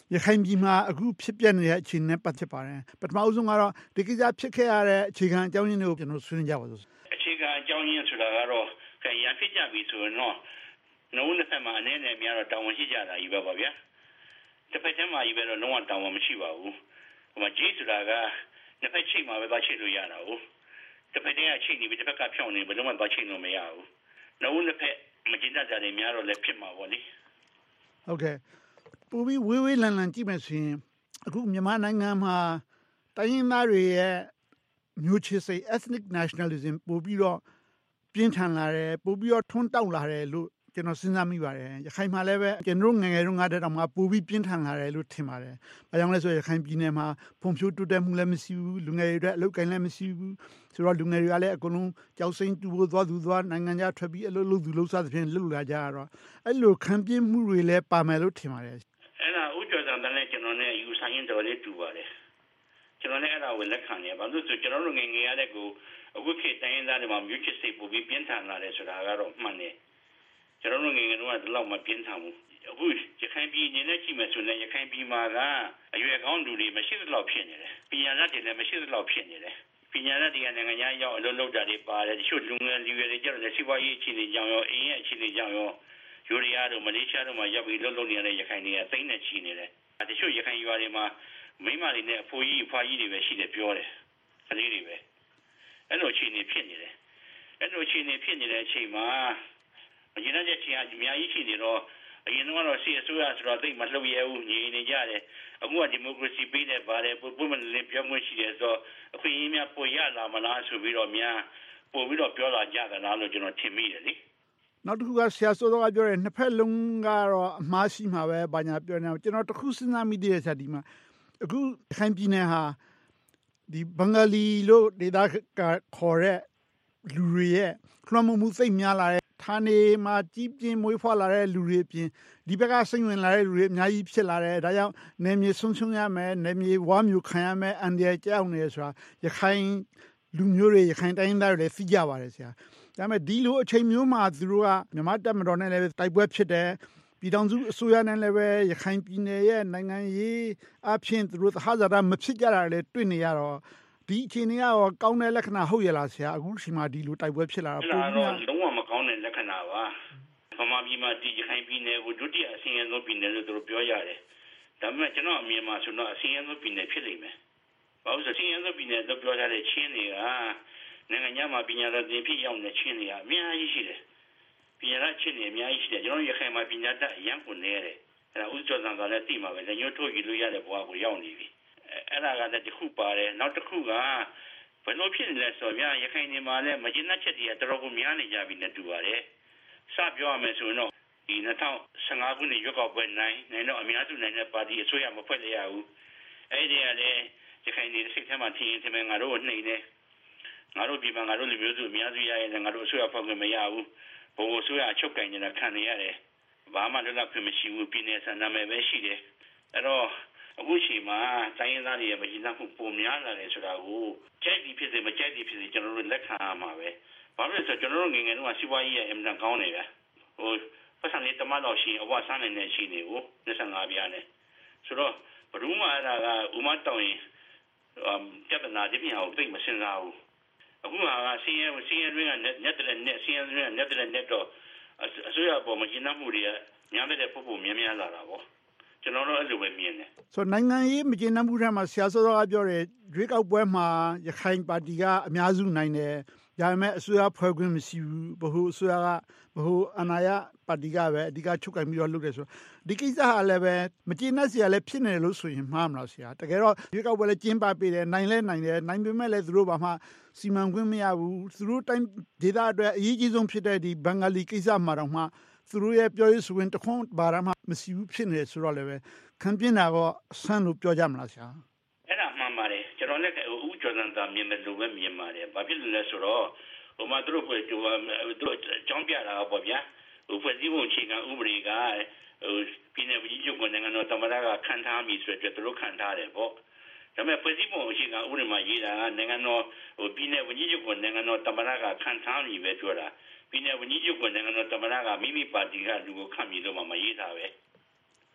ရခိုင်ပြည်မှာအခုဖြစ်ပျက်နေတဲ့အခြေအနေနဲ့ပတ်သက်ပါတယ်ပထမအဆုံးကတော့ဒီကိစ္စဖြစ်ခဲ့ရတဲ့အခြေခံအကြောင်းရင်းတွေကိုကျွန်တော်ဆွေးနွေးကြပါစို့အခြေခံအကြောင်းရင်းဆိုတာကတော့ခရဖြစ်ကြပြီဆိုတော့နှုံးနှစ်ဖက်မှာအနေနဲ့များတော့တောင်းဝန်ရှိကြတာကြီးပဲပါဗျာတစ်ဖက်တည်းမှာကြီးပဲတော့လုံးဝတောင်းဝန်မရှိပါဘူးဟိုမှာဂျေးဆိုတာကနှစ်ဖက်ချိတ်မှာပဲသွားချိတ်လို့ရတာဟုတ်တစ်ဖက်တည်းကချိတ်နေပြီတစ်ဖက်ကဖြောင်းနေဘယ်တော့မှသွားချိတ်လို့မရဘူးနှုံးနှစ်ဖက်မကျင်းတတ်ကြတယ်များတော့လည်းဖြစ်မှာပေါ့လေဟုတ်ကဲ့ပူပြီးဝေးဝေးလန်လန်ကြည့်မယ်ဆိုရင်အခုမြန်မာနိုင်ငံမှာတိုင်းရင်းသားတွေရဲ့မျိုးချစ်စိတ် ethnic nationalism ပို့ပြီးတော့ပြင်းထန်လာတယ်ပို့ပြီးတော့ထွန်းတောက်လာတယ်လို့ကျွန်တော်စဉ်းစားမိပါတယ်ရခိုင်မှာလည်းပဲကျွန်တော်ငယ်ငယ်တုန်းကတည်းကမှပို့ပြီးပြင်းထန်လာတယ်လို့ထင်ပါတယ်ဘာကြောင့်လဲဆိုရခိုင်ပြည်နယ်မှာဖွံ့ဖြိုးတိုးတက်မှုလည်းမရှိဘူးလူငယ်တွေအတွက်အလုပ်ကိုင်လည်းမရှိဘူးဆိုတော့လူငယ်တွေကလည်းအကုန်လုံးကြောက်စိမ့်တူဖို့သွားသူသွားနိုင်ငံခြားထွက်ပြီးအလုပ်လုပ်သူလုပ်စားသဖြင့်လှုပ်လာကြတော့အဲ့လိုခံပြင်းမှုတွေလည်းပါမယ်လို့ထင်ပါတယ်အဲ့ဒါဥကျော်စံတန်းနဲ့ကျွန်တော်နဲ့ယူဆိုင်ရင်တော်လေးတူပါတယ်ကျွန်တော်လည်းအဲ့ဒါကိုလက်ခံနေပါလို့ဆိုကျွန်တော်တို့ငယ်ငယ်ရတဲ့ကိုအခုခေတ်တိုင်းသားတွေမှာမြို့ချစ်စိတ်ပို့ပြီးပြင်းထန်လာတယ်ဆိုတာကတော့မှန်တယ်ကျွန်တော်တို့ငယ်ငယ်တုန်းကဒီလောက်မပြင်းထန်ဘူးအခုရခိုင်ပြည်နယ်နဲ့ကြည့်မယ်ဆိုရင်ရခိုင်ပြည်မှာကအရွယ်ကောင်းလူတွေမရှိသလောက်ဖြစ်နေတယ်ပညာတတ်တွေလည်းမရှိသလောက်ဖြစ်နေတယ်ပညာတတ်တွေကနိုင်ငံခြားရောက်အလုပ်လုပ်တာတွေပါတယ်တချို့လူငယ်လူရွယ်တွေကျတော့စီးပွားရေးအခြေအနေကြောင့်ရောအင်းရဲ့အခြေအနေကြောင့်ရောယူရီးယားတို့မလေးရှားတို့မှာရောက်ပြီးလုပ်လုပ်နေရတဲ့ရခိုင်တွေကသိန်းနဲ့ချီနေတယ်တချို့ရခိုင်ရွာတွေမှာမိမတွေနဲ့အဖိုးကြီးအဖွားကြီးတွေပဲရှိတယ်ပြောတယ်ကလေးတွေပဲအဲ့လိုအခြေအနေဖြစ်နေတယ်အဲ့လိုအခြေအနေဖြစ်နေတဲ့အချိန်မှာအရင်ကတည်းကအများကြီးရှိနေတော့အရင်ကတော့စီအစိုးရဆိုတော့သိမလှုပ်ရဲဘူးညီနေကြတယ်အခုကဒီမိုကရေစီပေးတယ်ပါတယ်ပုံမှန်လည်းပြောမှရှိတယ်ဆိုတော့အခွင့်အရေးများပိုရလာမလားဆိုပြီးတော့များပို့ပြီးတော့ပြောလာကြတာလားလို့ကျွန်တော်ထင်မိတယ်လေနောက်တစ်ခုကဆရာစောစောကပြောတယ်နှစ်ဖက်လုံးကတော့အမှားရှိမှာပဲဘာညာပြောနေကျွန်တော်တစ်ခုစဉ်းစားမိသေးတယ်ဆရာဒီမှာအခုခိုင်ပြည်နယ်ဟာဒီဘင်္ဂလီလို့ဒေသကခေါ်တဲ့လူတွေရဲ့လွှမ်းမိုးမှုသိပ်များလာတဲ့ဌာနေမှာကြီးပြင်းမွေးဖွားလာတဲ့လူတွေပြင်ဒီဘက်ကစိတ်ဝင်လာတဲ့လူတွေအများကြီးဖြစ်လာတယ်ဒါကြောင့်နယ်မြေဆုံးရှုံးရမယ်နယ်မြေဝါမျိုးခံရမယ်အန်ဒီကြောက်နေရဆိုတာရခိုင်လူမျိုးတွေရခိုင်တိုင်းသားတွေလည်းသိကြပါတယ်ဆရာဒါပေမဲ့ဒီလိုအချိန်မျိုးမှာသူတို့ကမြန်မာတပ်မတော်နဲ့လည်းတိုက်ပွဲဖြစ်တယ်ပြည်ထောင်စုအစိုးရနဲ့လည်းပဲရခိုင်ပြည်နယ်ရဲ့နိုင်ငံရေးအဖြစ်သူတို့သဟဇာတမဖြစ်ကြတာလည်းတွေ့နေရတော့ဒီအချိန်ကရောကောင်းတဲ့လက္ခဏာဟုတ်ရလားဆရာအခုချိန်မှာဒီလိုတိုက်ပွဲဖြစ်လာတာပုံမှန်လုံးဝမကောင်းတဲ့လက္ခဏာပါဗမာပြည်မှာဒီရခိုင်ပြည်နယ်ကိုဒုတိယအဆင့်အဆုံးပြည်နယ်လို့သူတို့ပြောရတယ်ဒါပေမဲ့ကျွန်တော်အမြင်မှာဆိုတော့အဆင့်အဆုံးပြည်နယ်ဖြစ်လိမ့်မယ်ဘာလို့ဆိုအဆင့်အဆုံးပြည်နယ်လို့ပြောကြတဲ့ချင်းတွေကနိုင်ငံခြားမှာပညာတော်သင်ဖြစ်ရောက်နေတဲ့ချင်းတွေကအများကြီးရှိတယ်ပညာတော်ချင်းတွေအများကြီးရှိတယ်ကျွန်တော်ရခိုင်မှာပညာတတ်အရန်ကိုနေရတယ်အဲ့ဒါဥစ္စာသံသာလည်းသိမှာပဲလက်ညှိုးထိုးကြည့်လို့ရတဲ့ဘဝကိုရောက်နေပြီအဲ့ဒါကလည်းတစ်ခုပါတယ်နောက်တစ်ခုကဘယ်လိုဖြစ်နေလဲဆိုတော့ရခိုင်နေမှာလည်းမကျင်းတဲ့ချက်တွေကတော်တော်ကိုများနေကြပြီနဲ့တူပါတယ်စပြောရမယ်ဆိုရင်တော့ဒီ၂၀၁၅ခုနှစ်ရွေးကောက်ပွဲနိုင်နိုင်တော့အများစုနိုင်တဲ့ပါတီအစိုးရမဖွဲ့ရဘူးအဲ့ဒီကလည်းရခိုင်နေစိတ်ထဲမှာထင်ရင်ထင်မယ်ငါတို့ကိုနှိမ့်နေငါတို့ဒီမှာငါတို့လူမျိုးစုအများစုရရင်ငါတို့အစိုးရဖွဲ့ခွင့်မရဘူးဘိုးအစိုးရချုပ်ကင်နေတာခံနေရတယ်ဘာမှလွတ်လပ်ခွင့်မရှိဘူးပြည်နယ်ဆန္ဒမဲပဲရှိတယ်အဲ့တော့အခုချိန်မှာတိုင်းရင်းသားတွေရဲ့မကျေနပ်မှုပုံများလာတယ်ဆိုတာကိုကြိုက်ပြီးဖြစ်စေမကြိုက်ပြီးဖြစ်စေကျွန်တော်တို့လက်ခံရမှာပဲဘာလို့လဲဆိုတော့ကျွန်တော်တို့ငယ်ငယ်တုန်းကစီးပွားရေးရဲ့အမှန်ကောင်းနေပဲဟိုပတ်စံလေးတမတ်တော့ရှိအဝဆန်းနေတဲ့ရှိနေကို၂၅ပြားနဲ့ဆိုတော့ဘယ်သူမှအဲ့ဒါကဥမတောင်းရင်ပြဿနာဒီပြင်အောင်သိမစင်စားဘူးအခုကစီးရဲစီးရဲတွင်းကညက်တဲ့နဲ့စီးရဲတွင်းကညက်တဲ့နဲ့တော့အစိုးရပေါ်မကျေနပ်မှုတွေကညာတဲ့ပုံပုံများများလာတာပေါ့ကျွန်တော်တို့အဲ့လိုပဲမြင်တယ်ဆိုနိုင်ငံရေးမကျေနပ်မှုတွေမှာဆရာစောစောကပြောတယ်ရွေးကောက်ပွဲမှာရခိုင်ပါတီကအများစုနိုင်တယ်ဒါပေမဲ့အစိုးရဖွဲ့ခွင့်မရှိဘူးဘ ഹു အစိုးရကဘ ഹു အနာရပါတီကပဲအဓိကချုပ်ကင်ပြီးတော့လုပ်တယ်ဆိုဒီကိစ္စဟာလည်းပဲမကျေနပ်စရာလည်းဖြစ်နေတယ်လို့ဆိုရင်မှားမလားဆရာတကယ်တော့ရွေးကောက်ပွဲလည်းကျင်းပပေးတယ်နိုင်လဲနိုင်တယ်နိုင်ပေမဲ့လည်းသူတို့ဘာမှစီမံခွင့်မရဘူးသူတို့တိုင်းဒေသအတွက်အရေးကြီးဆုံးဖြစ်တဲ့ဒီဘင်္ဂလီကိစ္စမှာတော့မှသူတို့ရဲ့ပြောရေးဆိုရင်တခွန်းဘာမှမရှိဘူးဖြစ်နေဆိုတော့လည်းပဲခံပြင်းတာကဆန်းလို့ပြောကြမလားဆရာအဲ့ဒါမှန်ပါတယ်ကျွန်တော်လည်းဥကျော်စံသာမြင်တယ်လို့ပဲမြင်ပါတယ်ဘာဖြစ်လို့လဲဆိုတော့ဟိုမှာသူတို့ကသူတို့ကြောင်းပြတာပေါ့ဗျာဟိုဖွဲ့စည်းပုံအခြေခံဥပဒေကဟိုပြည်နယ်ပြည်ချုပ်ကနိုင်ငံတော်သမ္မတကခံထားမိဆိုတဲ့သူတို့ခံထားတယ်ပေါ့ဒါပေမဲ့ဖွဲ့စည်းပုံအခြေခံဥပဒေမှာရေးတာကနိုင်ငံတော်ဟိုပြည်နယ်ပြည်ချုပ်ကနိုင်ငံတော်သမ္မတကခံထားမိပဲပြောတာပြည်နယ်ဝန်ကြီးချုပ်ကနိုင်ငံတော်သမ္မတကမိမိပါတီကလူကိုခန့်ပြီးတော့မှမရေးတာပဲ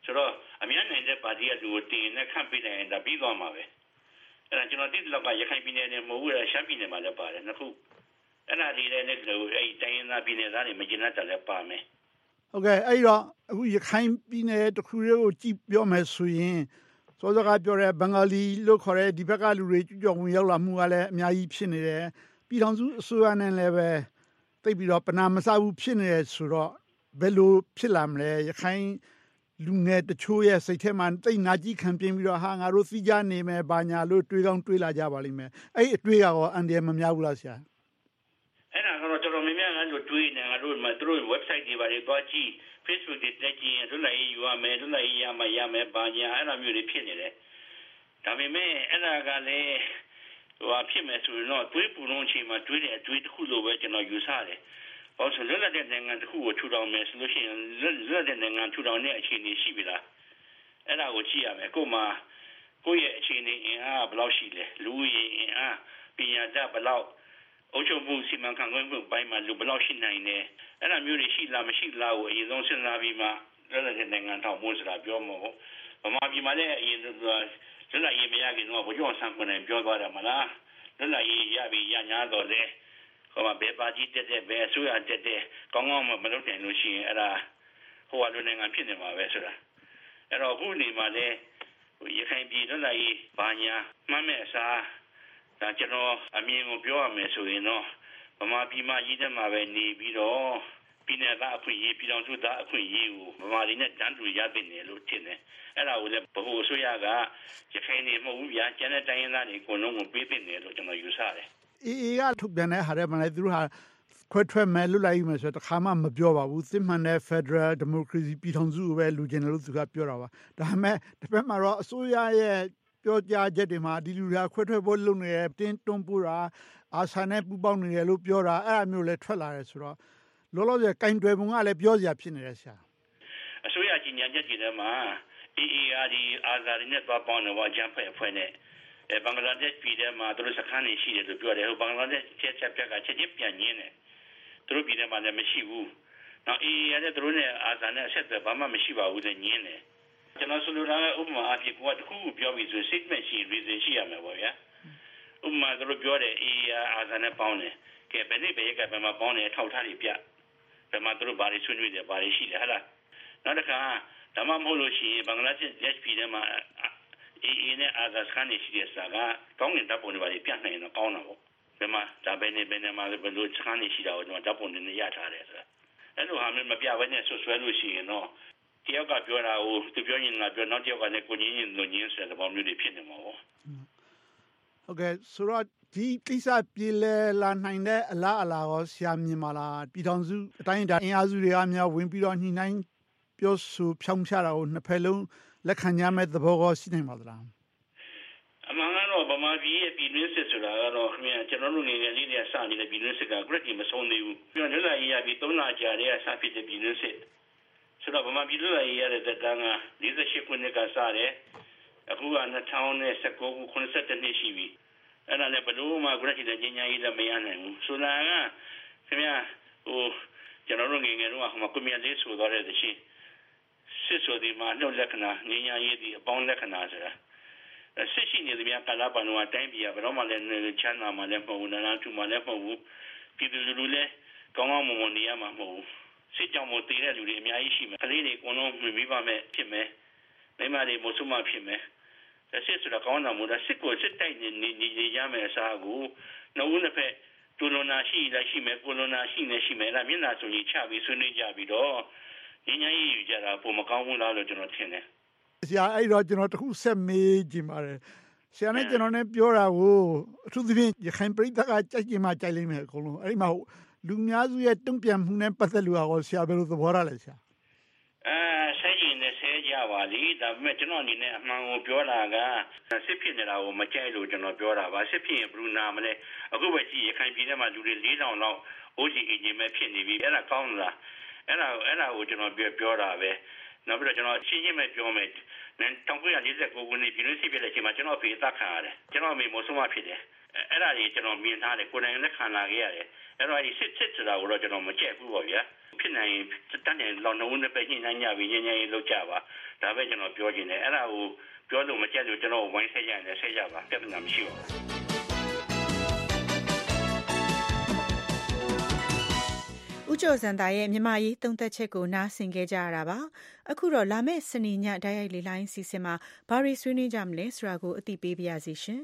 ဆိုတော့အများနိုင်တဲ့ပါတီကလူကိုတင်နဲ့ခန့်ပေးနိုင်ရင်ဒါပြီးသွားမှာပဲအဲ့ဒါကျွန်တော်တိတိလောက်ကရခိုင်ပြည်နယ်နဲ့မဟုတ်ဘူးရှမ်းပြည်နယ်မှာလည်းပါတယ်နှစ်ခုအဲ့ဒါဒီလည်းလည်းအဲ့တိုင်းရင်းသားပြည်နယ်သားတွေမကျင်တတ်တယ်လည်းပါမယ်ဟုတ်ကဲ့အဲ့တော့အခုရခိုင်ပြည်နယ်တစ်ခုလေးကိုကြည့်ပြောမယ်ဆိုရင်စောစောကပြောတဲ့ဘင်္ဂါလီလို့ခေါ်တဲ့ဒီဘက်ကလူတွေကြွကြော်ဝင်ရောက်လာမှုကလည်းအများကြီးဖြစ်နေတယ်ပြည်ထောင်စုအစိုးရနဲ့လည်းပဲသိပြီးတော့ပနာမစဘူးဖြစ်နေတယ်ဆိုတော့ဘယ်လိုဖြစ်လာမလဲရခိုင်လူငယ်တချို့ရဲ့စိတ်ထဲမှာတိတ်နာကြီးခံပြင်းပြီးတော့ဟာငါတို့သိကြနေမယ်ဘာညာလို့တွေးကောင်းတွေးလာကြပါလိမ့်မယ်အဲ့အတွေးကောအန်ဒီမများဘူးလားဆရာအဲ့ဒါကတော့တော်တော်များများကတွေးနေငါတို့သူတို့ website တွေပါတွေသွားကြည့် Facebook တွေတက်ကြည့်ရင်တို့လည်းယူရမယ်တို့လည်းရမယ်ရမယ်ဘာညာအဲ့လိုမျိုးတွေဖြစ်နေတယ်ဒါပေမဲ့အဲ့ဒါကလည်းဟိုအဖြစ်မဲ့ဆိုရင်တော့တွေးပူလုံးချိန်မှာတွေးတဲ့အတွေးတစ်ခုလိုပဲကျွန်တော်ယူဆတယ်။ဘာလို့လဲလွတ်လပ်တဲ့နိုင်ငံတစ်ခုကိုထူထောင်မယ်ဆိုလို့ရှိရင်လွတ်လပ်တဲ့နိုင်ငံထူထောင်တဲ့အခြေအနေရှိပြီလား။အဲ့ဒါကိုကြည့်ရမယ်။ကို့မှာကိုယ့်ရဲ့အခြေအနေအင်အားဘယ်လောက်ရှိလဲ။လူရင်းအင်အားပညာတတ်ဘယ်လောက်အုပ်ချုပ်မှုစီမံခန့်ခွဲမှုပိုင်းမှာလူဘယ်လောက်ရှိနိုင်လဲ။အဲ့ဒါမျိုးတွေရှိလားမရှိလားကိုအရင်ဆုံးစဉ်းစားပြီးမှလွတ်လပ်တဲ့နိုင်ငံထောင်ဖို့ဆိုတာပြောမှာပေါ့။ဗမာပြည်မှာလည်းအရင်ကလွတ်လပ်ရေးမရခင်တော့ဘုရားဆန်ခွန်းနဲ့ပြောသွားတယ်မလားလွတ်လပ်ရေးရပြီရညာတော့လေဟိုမှာဘယ်ပါတီတက်တဲ့ဘယ်အစိုးရတက်တဲ့ကောင်းကောင်းမလုပ်နိုင်လို့ရှိရင်အဲ့ဒါဟိုအလိုနိုင်ငံဖြစ်နေမှာပဲဆိုတာအဲ့တော့ခုနေမှာလေရခိုင်ပြည်လွတ်လပ်ရေးဘာညာမှတ်မဲ့အစားဒါကျွန်တော်အမြင်ကိုပြောရမယ်ဆိုရင်တော့ဗမာပြည်မှာကြီးတဲ့မှာပဲနေပြီးတော့ပြည်နယ်သားအခွင့်အရေးပြည်တော်စုသားအခွင့်အရေးကိုဗမာပြည်နဲ့တန်းတူရတဲ့နေလို့ထင်တယ်အဲ့ဒါကိုလည်းဗဟိုအစိုးရကရခိုင်နေမဟုတ်ဘူးဗျာကျန်တဲ့တိုင်းရင်းသားတွေအကုန်လုံးကိုပေးတဲ့နေလို့ကျွန်တော်ယူဆတယ်အေးအေးကထုတ်ပြန်တဲ့ဟာတွေမှာလည်းသူတို့ဟာခွဲထွက်မယ်လွတ်လပ်ရေးမယ်ဆိုတော့တခါမှမပြောပါဘူးစစ်မှန်တဲ့ Federal Democracy ပြည်ထောင်စုကိုပဲလူကျင်တယ်လို့သူကပြောတာပါဒါပေမဲ့တစ်ဖက်မှာတော့အစိုးရရဲ့ပြောကြားချက်တွေမှာဒီလူတွေကခွဲထွက်ဖို့လုပ်နေတယ်တင်းတွန်းပို့တာအာဆာနဲ့ပူးပေါင်းနေတယ်လို့ပြောတာအဲ့အမျိုးလည်းထွက်လာတယ်ဆိုတော့လောလောဆယ်ကင်တွယ်ပုံကလည်းပြောစရာဖြစ်နေတယ်ဆရာအစိုးရကြီးညာချက်ကြီးထဲမှာ E E R D အာဇာရီနဲ့သွားပေါင်းတော့ဂျမ်ဖက်အဖွဲ့နဲ့အဲဘင်္ဂလားဒေ့ရှ်ပြည်ထဲမှာသူတို့စခန်းနေရှိတယ်လို့ပြောတယ်ဟိုဘင်္ဂလားဒေ့ရှ်ချက်ချက်ပြက်ကချက်ချင်းပြန်ညင်းတယ်သူတို့ပြည်ထဲမှာလည်းမရှိဘူးနောက် E E R နဲ့သူတို့နဲ့အာဇာနဲ့အဆက်အသွယ်ဘာမှမရှိပါဘူးလည်းညင်းတယ်ကျွန်တော်ဆိုလိုတာကဥပမာအဖြစ်ကတခုခုပြောပြီးဆို statement ရှိ reason ရှိရမယ်ပေါ့ဗျာဥပမာသူတို့ပြောတယ် E E R အာဇာနဲ့ပေါင်းတယ်ကဲဘယ်နေ့ဘယ်ရက်ကဘယ်မှာပေါင်းတယ်ထောက်ထားတွေပြဘယ်မှာသူတို့ဘာတွေဆွေးနွေးတယ်ဘာတွေရှိတယ်ဟဲ့လားနောက်တစ်ခါဒါမှမဟုတ်လို့ရှိရင်ဘင်္ဂလားဒေ့ရှ်ပြည်ထဲမှာအေးအေးနဲ့အာဇာစခန်းနေရှိတဲ့စာကကောင်းကင်တပ်ပုံတွေပါပြနိုင်တော့ကောင်းတာပေါ့ဘယ်မှာဒါပဲနေပဲနေမှာဘယ်လိုစခန်းနေရှိတာကိုကျွန်တော်တပ်ပုံတွေနဲ့ရထားတယ်ဆိုတာအဲ့လိုဟာမျိုးမပြဘဲနဲ့ဆွဆွဲလို့ရှိရင်တော့တယောက်ကပြောတာကိုသူပြောရင်ငါပြောနောက်တယောက်ကလည်းကိုကြီးရင်လူကြီးဆိုတဲ့ပုံမျိုးတွေဖြစ်နေမှာပေါ့ဟုတ်ကဲ့ဆိုတော့ဒီကိစ္စပြည်လဲလာနိုင်တဲ့အလားအလာရောဆရာမြင်ပါလားပြည်ထောင်စုအတိုင်းအတာအင်အားစုတွေကများဝင်ပြီးတော့ညှိနှိုင်းပြောဆိုဖြောင်းချတာကိုနှစ်ဖက်လုံးလက်ခံကြမဲ့သဘောကောရှိနိုင်ပါသလားအမှန်ကတော့ဗမာပြည်ရဲ့ပြည်တွင်းစစ်ဆိုတာကတော့ခင်ဗျာကျွန်တော်တို့ငယ်ငယ်လေးတွေကစနေတဲ့ပြည်တွင်းစစ်က great မဆုံးသေးဘူးပြောလွတ်လပ်ရေးရပြီးသုံးလကြာတဲ့စဖြစ်တဲ့ပြည်တွင်းစစ်ဆိုတော့ဗမာပြည်လွတ်လပ်ရေးရတဲ့တန်းက၄၈ခုနှစ်ကစတယ်အခုက၂၀၁၉ခုခုနှစ်နှစ်ရှိပြီအဲ့ဒါလည်းဘလို့မှ great တဲ့ညညာရေးလည်းမရနိုင်ဘူးဆိုတာကခင်ဗျာဟိုကျွန်တော်တို့ငယ်ငယ်တော့ဟိုမှာကွန်မြူနတီဆိုတော့တဲ့ချင်းစစ်ဆိုဒီမှာနှုတ်လက္ခဏာညညာရေးဒီအပေါင်းလက္ခဏာဆိုတာစစ်ရှိနေသမျှကာလပတ်လုံးအတိုင်းပြည်ကဘယ်တော့မှလည်းချမ်းသာမှလည်းမဟုတ်ဘူးနာနာထူမှလည်းမဟုတ်ဘူးပြည်သူလူထုလည်းကောင်းကောင်းမွန်မွန်နေရမှာမဟုတ်ဘူးစစ်ကြောင်မို့တည်တဲ့လူတွေအများကြီးရှိမယ်ကလေးတွေအကုန်လုံးမိဘမဲ့ဖြစ်မယ်မိမတွေမို့ဆုမဖြစ်မယ်စစ်ဆိုတာကောင်းတာမို့လားစစ်ကိုစစ်တိုက်နေနေနေရမယ်အစားကိုနှုတ်နှစ်ဖက်တူလွန်နာရှိလည်းရှိမယ်ကိုလွန်နာရှိနေရှိမယ်အဲ့ဒါမျက်နှာစုံကြီးချပြီးဆွေးနွေးကြပြီးတော့ညဉ့်ညဉ့်ယူကြတာပုံမကောင်းဘူးလားလို့ကျွန်တော်ထင်တယ်ဆရာအဲ့တော့ကျွန်တော်တခုဆက်မေးကြည့်ပါတယ်ဆရာနဲ့ကျွန်တော်နဲ့ပြောတာကိုအထူးသဖြင့်ရခိုင်ပြည်သက်ကကြိုက်ကြမှာကြိုက်လိမ့်မယ်အကုန်လုံးအဲ့ဒီမှာလူများစုရဲ့တုံ့ပြန်မှုနဲ့ပတ်သက်လို့ရောဆရာဘယ်လိုသဘောထားလဲဆရာအဲဆဲရင်နဲ့ဆဲကြပါလိဒါပေမဲ့ကျွန်တော်အနေနဲ့အမှန်ကိုပြောတာကစစ်ဖြစ်နေတာကိုမကြိုက်လို့ကျွန်တော်ပြောတာပါစစ်ဖြစ်ရင်ဘယ်လိုနာမလဲအခုပဲကြည့်ရခိုင်ပြည်ထဲမှာလူတွေ၄ထောင်လောက်အိုးကြီးအင်ဂျင်ပဲဖြစ်နေပြီအဲ့ဒါကောင်းလားအဲ့ဒါအဲ့ဒါကိုကျွန်တော်ပြောပြောတာပဲနောက်ပြီးတော့ကျွန်တော်ရှင်းရှင်းပဲပြောမယ်၁၉၄၉ခုနှစ်ပြည်တွင်းစစ်ဖြစ်တဲ့အချိန်မှာကျွန်တော်ဖေးသက်ခံရတယ်ကျွန်တော်အမေမိုးဆုံးမဖြစ်တယ်အဲ့ဒါကြီးကျွန်တော်မြင်ထားတယ်ကိုယ်တိုင်လည်းခံလာခဲ့ရတယ်အဲ့တော့ဒီစစ်စစ်ဆိုတာကိုတော့ကျွန်တော်မကြက်ဘူးပေါ့ဗျာဖြစ်နိုင်တန်းတယ်လောင်နှုံးနဲ့ပဲညှိနှိုင်းကြပြီးညဉ့်ညဉ့်ရေးလုပ်ကြပါဒါပဲကျွန်တော်ပြောချင်တယ်အဲ့ဒါကိုပြောလို့မကြက်လို့ကျွန်တော်ဝိုင်းဆက်ရရင်ဆက်ရပါပြဿနာမရှိပါဘူးဦးကျော်စံသားရဲ့မြန်မာရေးသုံးသက်ချက်ကိုနားဆင်ခဲ့ကြရတာပါအခုတော့လာမယ့်စနေညတိုက်ရိုက်လေလိုင်းစီစဉ်မှာဘာတွေဆွေးနွေးကြမလဲဆိုတာကိုအသိပေးပါရစေရှင်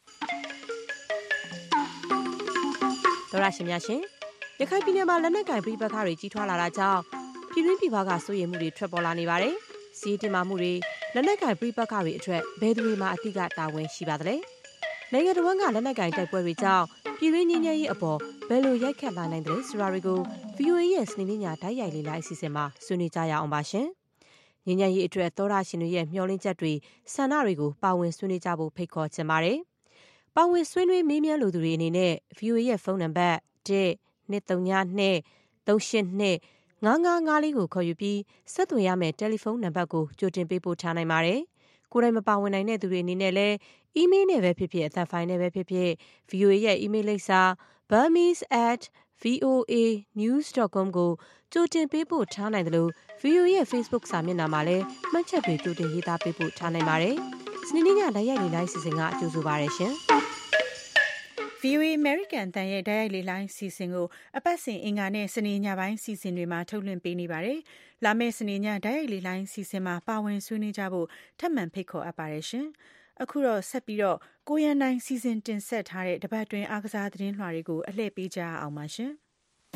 ဒေါ်ရရှင်များရှင်ရခိုင်ပြည်နယ်မှာလက်နက်ကင်ပြည်ပခါတွေကြီးထွားလာတာကြောင့်ပြည်တွင်းပြည်ပကစိုးရိမ်မှုတွေထွက်ပေါ်လာနေပါတယ်စီးတင်မာမှုတွေလက်နက်ကင်ပြည်ပခါတွေအထက်ဘယ်သူတွေမှအတိအကတာဝန်ရှိပါသလဲနိုင်ငံတော်ကလက်နက်ကင်တိုက်ပွဲတွေကြောင့်ပြည်တွင်းငြိမ်းချမ်းရေးအပေါ်ဘယ်လိုရိုက်ခတ်လာနိုင်တယ်ဆိုတာတွေကို ဗီအိုအေ ရဲ့စနေနေ့ညတိုက်ရိုက်လေ့လာအစီအစဉ်မှာဆွေးနွေးကြရအောင်ပါရှင်။ငြိမ်းချမ်းရေးအတွက်သောရရှင်တွေရဲ့မျှော်လင့်ချက်တွေဆန္ဒတွေကိုပါဝင်ဆွေးနွေးကြဖို့ဖိတ်ခေါ်ချင်ပါတယ်။ပါဝင်ဆွေးနွေးမေးမြန်းလိုသူတွေအနေနဲ့ ဗီအိုအေ ရဲ့ဖုန်းနံပါတ်one two three two three eight two five five fiveလေးကိုခေါ်ယူပြီးဆက်သွယ်ရမယ့်တယ်လီဖုန်းနံပါတ်ကိုကြိုတင်ပေးပို့ထားနိုင်ပါတယ်။ကိုယ်တိုင်မပါဝင်နိုင်တဲ့သူတွေအနေနဲ့လည်းအီးမေးလ်နဲ့ပဲဖြစ်ဖြစ်အသက်ဖိုင်နဲ့ပဲဖြစ်ဖြစ် ဗီအိုအေ ရဲ့အီးမေးလ်လိပ်စာ burmese at voa news dot com ကိုကြိုတင်ပေးပို့ထားနိုင်တယ်လို့ ဗီအိုအေ ရဲ့ Facebook စာမျက်နှာမှာလည်းမှတ်ချက်တွေကြိုတင်ရေးသားပေးပို့ထားနိုင်ပါတယ်။စနေနေ့ညတိုက်ရိုက်လေလိုင်းစီစဉ်ကအကျိုးဆိုပါရရှင်။ဗီအိုအေ American တန်ရဲ့တိုက်ရိုက်လေလိုင်းစီစဉ်ကိုအပတ်စဉ်အင်္ဂါနဲ့စနေညပိုင်းစီစဉ်တွေမှာထုတ်လွှင့်ပေးနေပါတယ်။လာမယ့်စနေညတိုက်ရိုက်လေလိုင်းစီစဉ်မှာပါဝင်ဆွေးနွေးကြဖို့ထပ်မံဖိတ်ခေါ်အပ်ပါတယ်ရှင်။အခုတော့ဆက်ပြီးတော့ကိုရန်နိုင်စီစဉ်တင်ဆက်ထားတဲ့တပတ်တွင်အားကစားသတင်းလွှာတွေကိုအလှည့်ပေးကြအောင်ပါရှင်။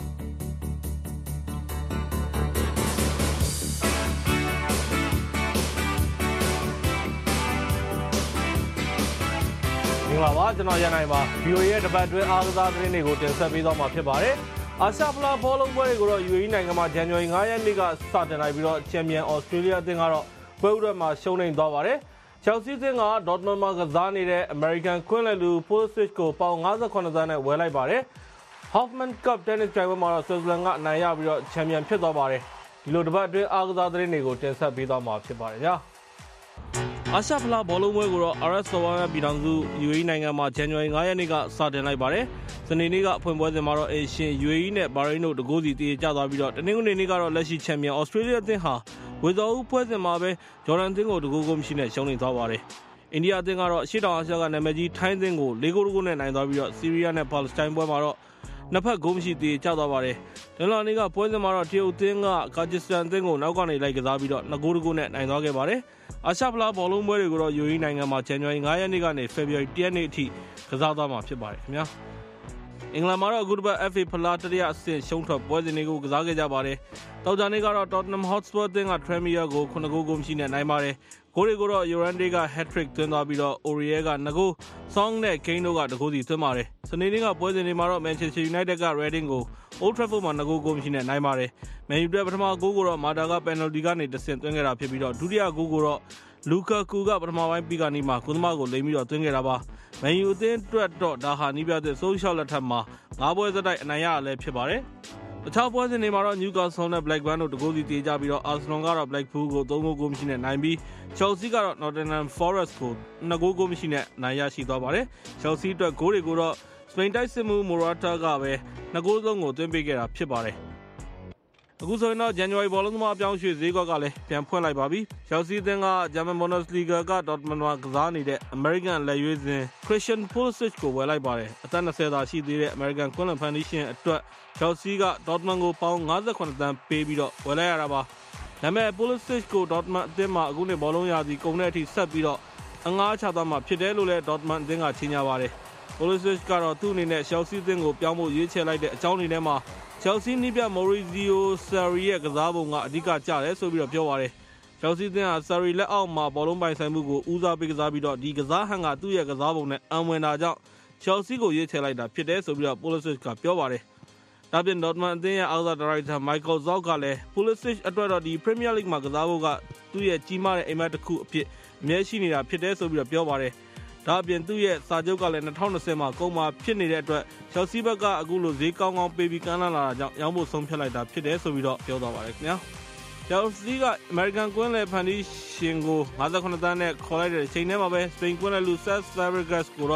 မင်္ဂလာပါကျွန်တော်ရန်နိုင်ပါ ဗီအိုအေ ရဲ့တပတ်တွင်းအားကစားသတင်းတွေကိုတင်ဆက်ပေးသွားမှာဖြစ်ပါတယ်အာရှဖလားဘောလုံးပွဲတွေကိုတော့ ယူအေအီ နိုင်ငံမှာဇန်နဝါရီfiveရက်နေ့ကစတင်လိုက်ပြီးတော့ချန်ပီယံဩစတြေးလျအသင်းကတော့ပွဲဥထွက်မှာရှုံးနိမ့်သွားပါတယ်ချယ်လ်ဆီအသင်းကဒေါ့တမန်မှာကစားနေတဲ့အမေရိကန်ကွင်းလယ်လူ Pulisic ကိုပေါင်fifty-sevenသန်းနဲ့ဝယ်လိုက်ပါတယ် Hoffman Cup တင်းနစ်ပြိုင်ပွဲမှာတော့ဆွစ်ဇာလန်ကအနိုင်ရပြီးတော့ချန်ပီယံဖြစ်သွားပါတယ်ဒီလိုတပတ်အတွင်းအားကစားသတင်းတွေကိုတင်ဆက်ပေးသွားမှာဖြစ်ပါတယ်ညာအာရှဖလားဘောလုံးပွဲကိုတော့ အာရတ်စော်ဝါပြည်ထောင်စု ယူအေအီ နိုင်ငံမှာဇန်နဝါရီfiveရက်နေ့ကစတင်လိုက်ပါတယ်။စနေနေ့ကအဖွင့်ပွဲစဉ်မှာတော့အေရှင် ယူအေအီ နဲ့ဘာရိန်းတို့တကိုးစီတည်ကြသွားပြီးတော့တနင်္ဂနွေနေ့ကတော့လက်ရှိချန်ပီယံဩစတြေးလျအသင်းဟာဝေသော်ဦးပွဲစဉ်မှာပဲဂျော်ဒန်အသင်းကိုတကိုးကိုမရှိနဲ့ရှုံးနိမ့်သွားပါတယ်။အိန္ဒိယအသင်းကတော့အရှေ့တောင်အာရှကနာမည်ကြီးထိုင်းအသင်းကိုfour goal to oneနဲ့နိုင်သွားပြီးတော့ဆီးရီးယားနဲ့ပါလက်စတိုင်းပွဲမှာတော့နှစ်ဖက်ဂိုးမရှိတည်ကြသွားပါတယ်။ဒန်လာနေ့ကပွဲစဉ်မှာတော့တရုတ်အသင်းကကာဂျစ်စတန်အသင်းကိုနောက်ကနေလိုက်ကစားပြီးတော့two goal to oneနဲ့နိုင်သွားခဲ့ပါတယ်။အာရှဖလားဘောလုံးပွဲတွေကိုတော့ ယူအေအီ နိုင်ငံမှာဇန်နဝါရီfiveရက်နေ့ကနေဖေဖော်ဝါရီoneရက်နေ့အထိကစားသွားမှာဖြစ်ပါတယ်ခင်ဗျာအင်္ဂလန်မှာတော့အခုတစ်ပတ် F A ဖလားတတိယအဆင့်ရှုံးထွက်ပွဲစဉ်တွေကိုကစားခဲ့ကြပါတယ်တောက်ကြနေ့ကတော့ Tottenham Hotspur အသင်းက Tranmere ကိုseven goal ကိုမရှိနဲ့နိုင်ပါတယ်ဂိုးတွေကိုတော့ Llorente က hat-trick သွင်းသွားပြီးတော့ Aurier ကtwo goal Song နဲ့ Kane တို့ကone goalစီသွင်းပါတယ်စနေနေ့ကပွဲစဉ်တွေမှာတော့ Manchester United က Reading ကို Old Trafford မှာtwo goal ကိုမရှိနဲ့နိုင်ပါတယ် Man U အတွက်ပထမဂိုးကိုတော့ Mata က penalty ကနေတဆင့်သွင်းခဲ့တာဖြစ်ပြီးတော့ဒုတိယဂိုးကိုတော့Lukaku ကပထမပိုင်းပြီးကနေမှကုသမားကိုလိမ်ပြီးတော့သွင်းခဲ့တာပါ Man U အသင်းအတွက်တော့ဒါဟာနီးပြတဲ့ဆိုရှယ်လက်ထက်မှာfiveပွဲစတိုက်အနိုင်ရရလဲဖြစ်ပါတယ်တခြားပွဲစဉ်တွေမှာတော့ Newcastle နဲ့ Blackburn တို့တကိုးစီတည်ကြပြီးတော့ Arsenal ကတော့ Blackpool ကိုthree goal ကိုမရှိနဲ့နိုင်ပြီး Chelsea ကတော့ Nottingham Forest ကိုtwo goal ကိုမရှိနဲ့နိုင်ရရှိသွားပါတယ် Chelsea အတွက်ဂိုးတွေကိုတော့ Spain တိုက်စစ်မှု Morata ကပဲtwo goal လုံးကိုသွင်းပေးခဲ့တာဖြစ်ပါတယ်အခုဆိုရင်တော့ January ဘောလုံးသမားအပြောင်းရွှေ့ဈေးကွက်ကလည်းပြန်ဖွင့်လိုက်ပါပြီ Chelsea အသင်းက German Bundesliga က Dortmund မှာကစားနေတဲ့ American လက်ရွေးစင် Christian Pulisic ကိုဝယ်လိုက်ပါတယ်အသက်twentyသာရှိသေးတဲ့ American ကွင်းလယ်ဖန်တီးရှင်အတွက် Chelsea က Dortmund ကိုပေါင်fifty-sevenသန်းပေးပြီးတော့ဝယ်လိုက်ရတာပါဒါပေမဲ့ Pulisic ကို Dortmund အသင်းမှာအခုနှစ်ဘောလုံးရာသီကုန်တဲ့အထိဆက်ပြီးတော့အငှားချသွားမှာဖြစ်တယ်လို့လည်း Dortmund အသင်းကကြေညာပါတယ် Pulisic ကတော့သူ့အနေနဲ့ Chelsea အသင်းကိုပြောင်းဖို့ရွေးချယ်လိုက်တဲ့အကြောင်းတွေထဲမှာChelsea နီးပြ Maurizio Sarri ရဲ့ကစားပုံကအဓိကကျတယ်ဆိုပြီးတော့ပြောပါတယ် Chelsea အသင်းဟာ Sarri လက်အောက်မှာဘောလုံးပိုင်ဆိုင်မှုကိုဦးစားပေးကစားပြီးတော့ဒီကစားဟန်ကသူ့ရဲ့ကစားပုံနဲ့အံဝင်တာကြောင့် Chelsea ကိုရွေးချယ်လိုက်တာဖြစ်တယ်ဆိုပြီးတော့ Pulisic ကပြောပါတယ်ဒါပြင် Dortmund အသင်းရဲ့အောက်စားဒါရိုက်တာ Michael Zorc ကလည်း Pulisic အတွက်တော့ဒီ Premier League မှာကစားဖို့ကသူ့ရဲ့ကြီးမားတဲ့အိမ်မက်တစ်ခုအဖြစ်အမြဲရှိနေတာဖြစ်တယ်ဆိုပြီးတော့ပြောပါတယ်ဒါအပြင်သူ့ရဲ့စာချုပ်ကလည်းtwenty twentyမှာကုန်မှာဖြစ်နေတဲ့အတွက် Chelsea ဘက်ကအခုလိုဈေးကောင်းကောင်းပေးပြီးကမ်းလှမ်းလာတာကြောင့်ရောင်းဖို့ဆုံးဖြတ်လိုက်တာဖြစ်တယ်ဆိုပြီးတော့ပြောသွားပါတယ်ခင်ဗျာ Chelsea က American ကွင်းလယ်ဖန်တီးရှင်ကိုfifty-sevenသန်းနဲ့ခေါ်လိုက်တဲ့အချိန်ထဲမှာပဲ Spain ကွင်းလယ်လူ Cesc Fabregas ကိုတော့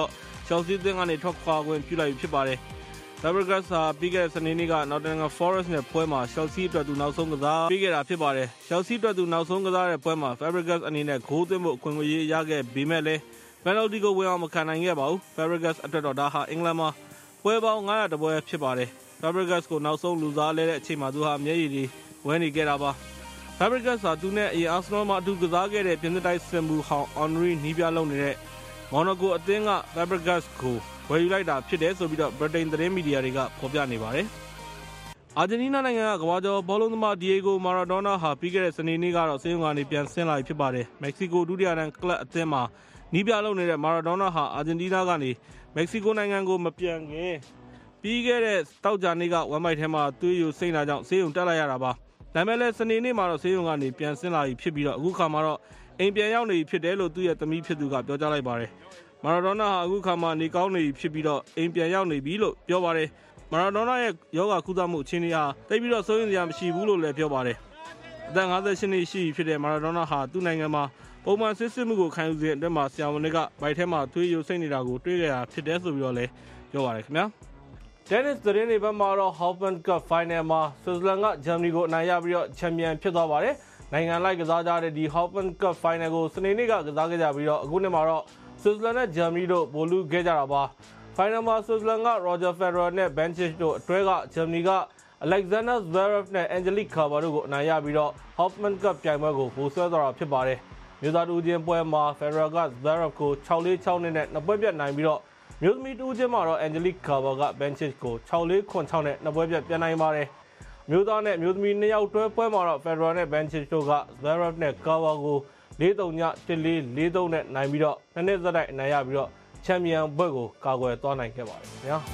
Chelsea အသင်းကနေထွက်ခွာခွင့်ပြုလိုက်ဖြစ်ပါတယ်။ Fabregas ဟာပြီးခဲ့တဲ့စနေနေ့က Nottingham Forest နဲ့ပွဲမှာ Chelsea အတွက်သူနောက်ဆုံးကစားပေးခဲ့တာဖြစ်ပါတယ်။ Chelsea အတွက်သူနောက်ဆုံးကစားတဲ့ပွဲမှာ Fabregas အနေနဲ့ဂိုးသွင်းဖို့အခွင့်အရေးရခဲ့ပေမဲ့လည်း penalty ကိုဝင်အောင်မခံနိုင်ခဲ့ပါဘူး။ Fabregas အတွက်တော့ဒါဟာအင်္ဂလန်မှာပွဲပေါင်းငါးရာပွဲဖြစ်ပါတယ်။ Fabregas ကိုနောက်ဆုံးလူစားလဲတဲ့အချိန်မှာသူဟာမျက်ရည်တွေဝဲနေခဲ့တာပါ။ Fabregas ဟာသူနဲ့အရင် Arsenal မှာအတူကစားခဲ့တဲ့ပြင်သစ်တိုက်စစ်မှုဟောင်း Henry နီးပြလုပ်နေတဲ့ Monaco အသင်းက Fabregas ကိုဝယ်ယူလိုက်တာဖြစ်တယ်ဆိုပြီးတော့ Britain သတင်းမီဒီယာတွေကဖော်ပြနေပါတယ်။ အာဂျင်တီးနားနိုင်ငံကကမ္ဘာကျော်ဘောလုံးသမား Diego Maradona ဟာပြီးခဲ့တဲ့စနေနေ့ကတော့ဆေးရုံကနေပြန်ဆင်းလာပြီဖြစ်ပါတယ်။ မက္ကဆီကိုဒုတိယတန်းကလပ်အသင်းမှာနီးပြလုပ်နေတဲ့ Maradona ဟာအာဂျင်တီးနားကနေမက္ကဆီကိုနိုင်ငံကိုမပြန်ခင်ပြီးခဲ့တဲ့တောက်ကြနေ့ကဝမ်ပိုက်ထဲမှာသွေးယိုစိမ့်တာကြောင့်ဆေးရုံတက်လိုက်ရတာပါ။ဒါပေမဲ့လည်းစနေနေ့မှာတော့ဆေးရုံကနေပြန်ဆင်းလာပြီဖြစ်ပြီးတော့အခုခါမှာတော့အိမ်ပြန်ရောက်နေပြီဖြစ်တယ်လို့သူ့ရဲ့သမီးဖြစ်သူကပြောကြားလိုက်ပါတယ်။ Maradona ဟာအခုခါမှာနေကောင်းနေပြီဖြစ်ပြီးတော့အိမ်ပြန်ရောက်နေပြီလို့ပြောပါတယ်။ Maradona ရဲ့ယောဂကုသမှုအခြေအနေဟာတိတ်ပြီးတော့စိုးရိမ်စရာမရှိဘူးလို့လည်းပြောပါတယ်။အသက်ငါးရှစ်နှစ်ရှိပြီဖြစ်တဲ့ Maradona ဟာသူ့နိုင်ငံမှာပုံမှန်စစ်စစ်မှုကိုခံယူစဉ်အတွင်းမှာဆရာဝန်တွေကဗိုက်ထဲမှာသွေးယိုစိမ့်နေတာကိုတွေ့ခဲ့ရဖြစ်တယ်ဆိုပြီးတော့လည်းပြောပါတယ်ခင်ဗျာ။ Tennis သတင်းတွေဘက်မှာတော့ Hoffman Cup Final မှာ Switzerland က Germany ကိုအနိုင်ရပြီးတော့ချန်ပီယံဖြစ်သွားပါတယ်။နိုင်ငံလိုက်ကစားကြတဲ့ဒီ Hoffman Cup Final ကိုစနေနေ့ကကစားခဲ့ကြပြီးတော့အခုနှစ်မှာတော့ Switzerland နဲ့ Germany တို့ဗိုလ်လုခဲ့ကြတာပါ။ Final မှာ Switzerland က Roger Federer နဲ့ Bencic တို့အတွဲက Germany က Alexander Zverev နဲ့ Angelique Kerber တို့ကိုအနိုင်ရပြီးတော့ Hoffman Cup ပြိုင်ပွဲကိုဗိုလ်စွဲသွားတာဖြစ်ပါတယ်။မြို့သားတူချင်းပွဲမှာ Federer က Zverev ကို ခြောက်လေး ခြောက်နဲ့နှစ်ပွဲပြတ်နိုင်ပြီးတော့မြို့သမီးတူချင်းမှာတော့ Angelique Kerber က Bencic ကို ခြောက်လေး ခြောက်နဲ့နှစ်ပွဲပြတ်ပြန်နိုင်ပါတယ်။မြို့သားနဲ့မြို့သမီးနှစ်ယောက်တွဲပွဲမှာတော့ Federer နဲ့ Bencic တို့က Zverev နဲ့ Kerber ကို လေး ၃ ည တစ်လေး လေး သုံးနဲ့နိုင်ပြီးတော့နှစ်နှစ်ဆက်တိုက်အနိုင်ရပြီးတော့ချန်ပီယံဘွဲ့ကိုကာကွယ်သွားနိုင်ခဲ့ပါတယ်ခင်ဗျာ။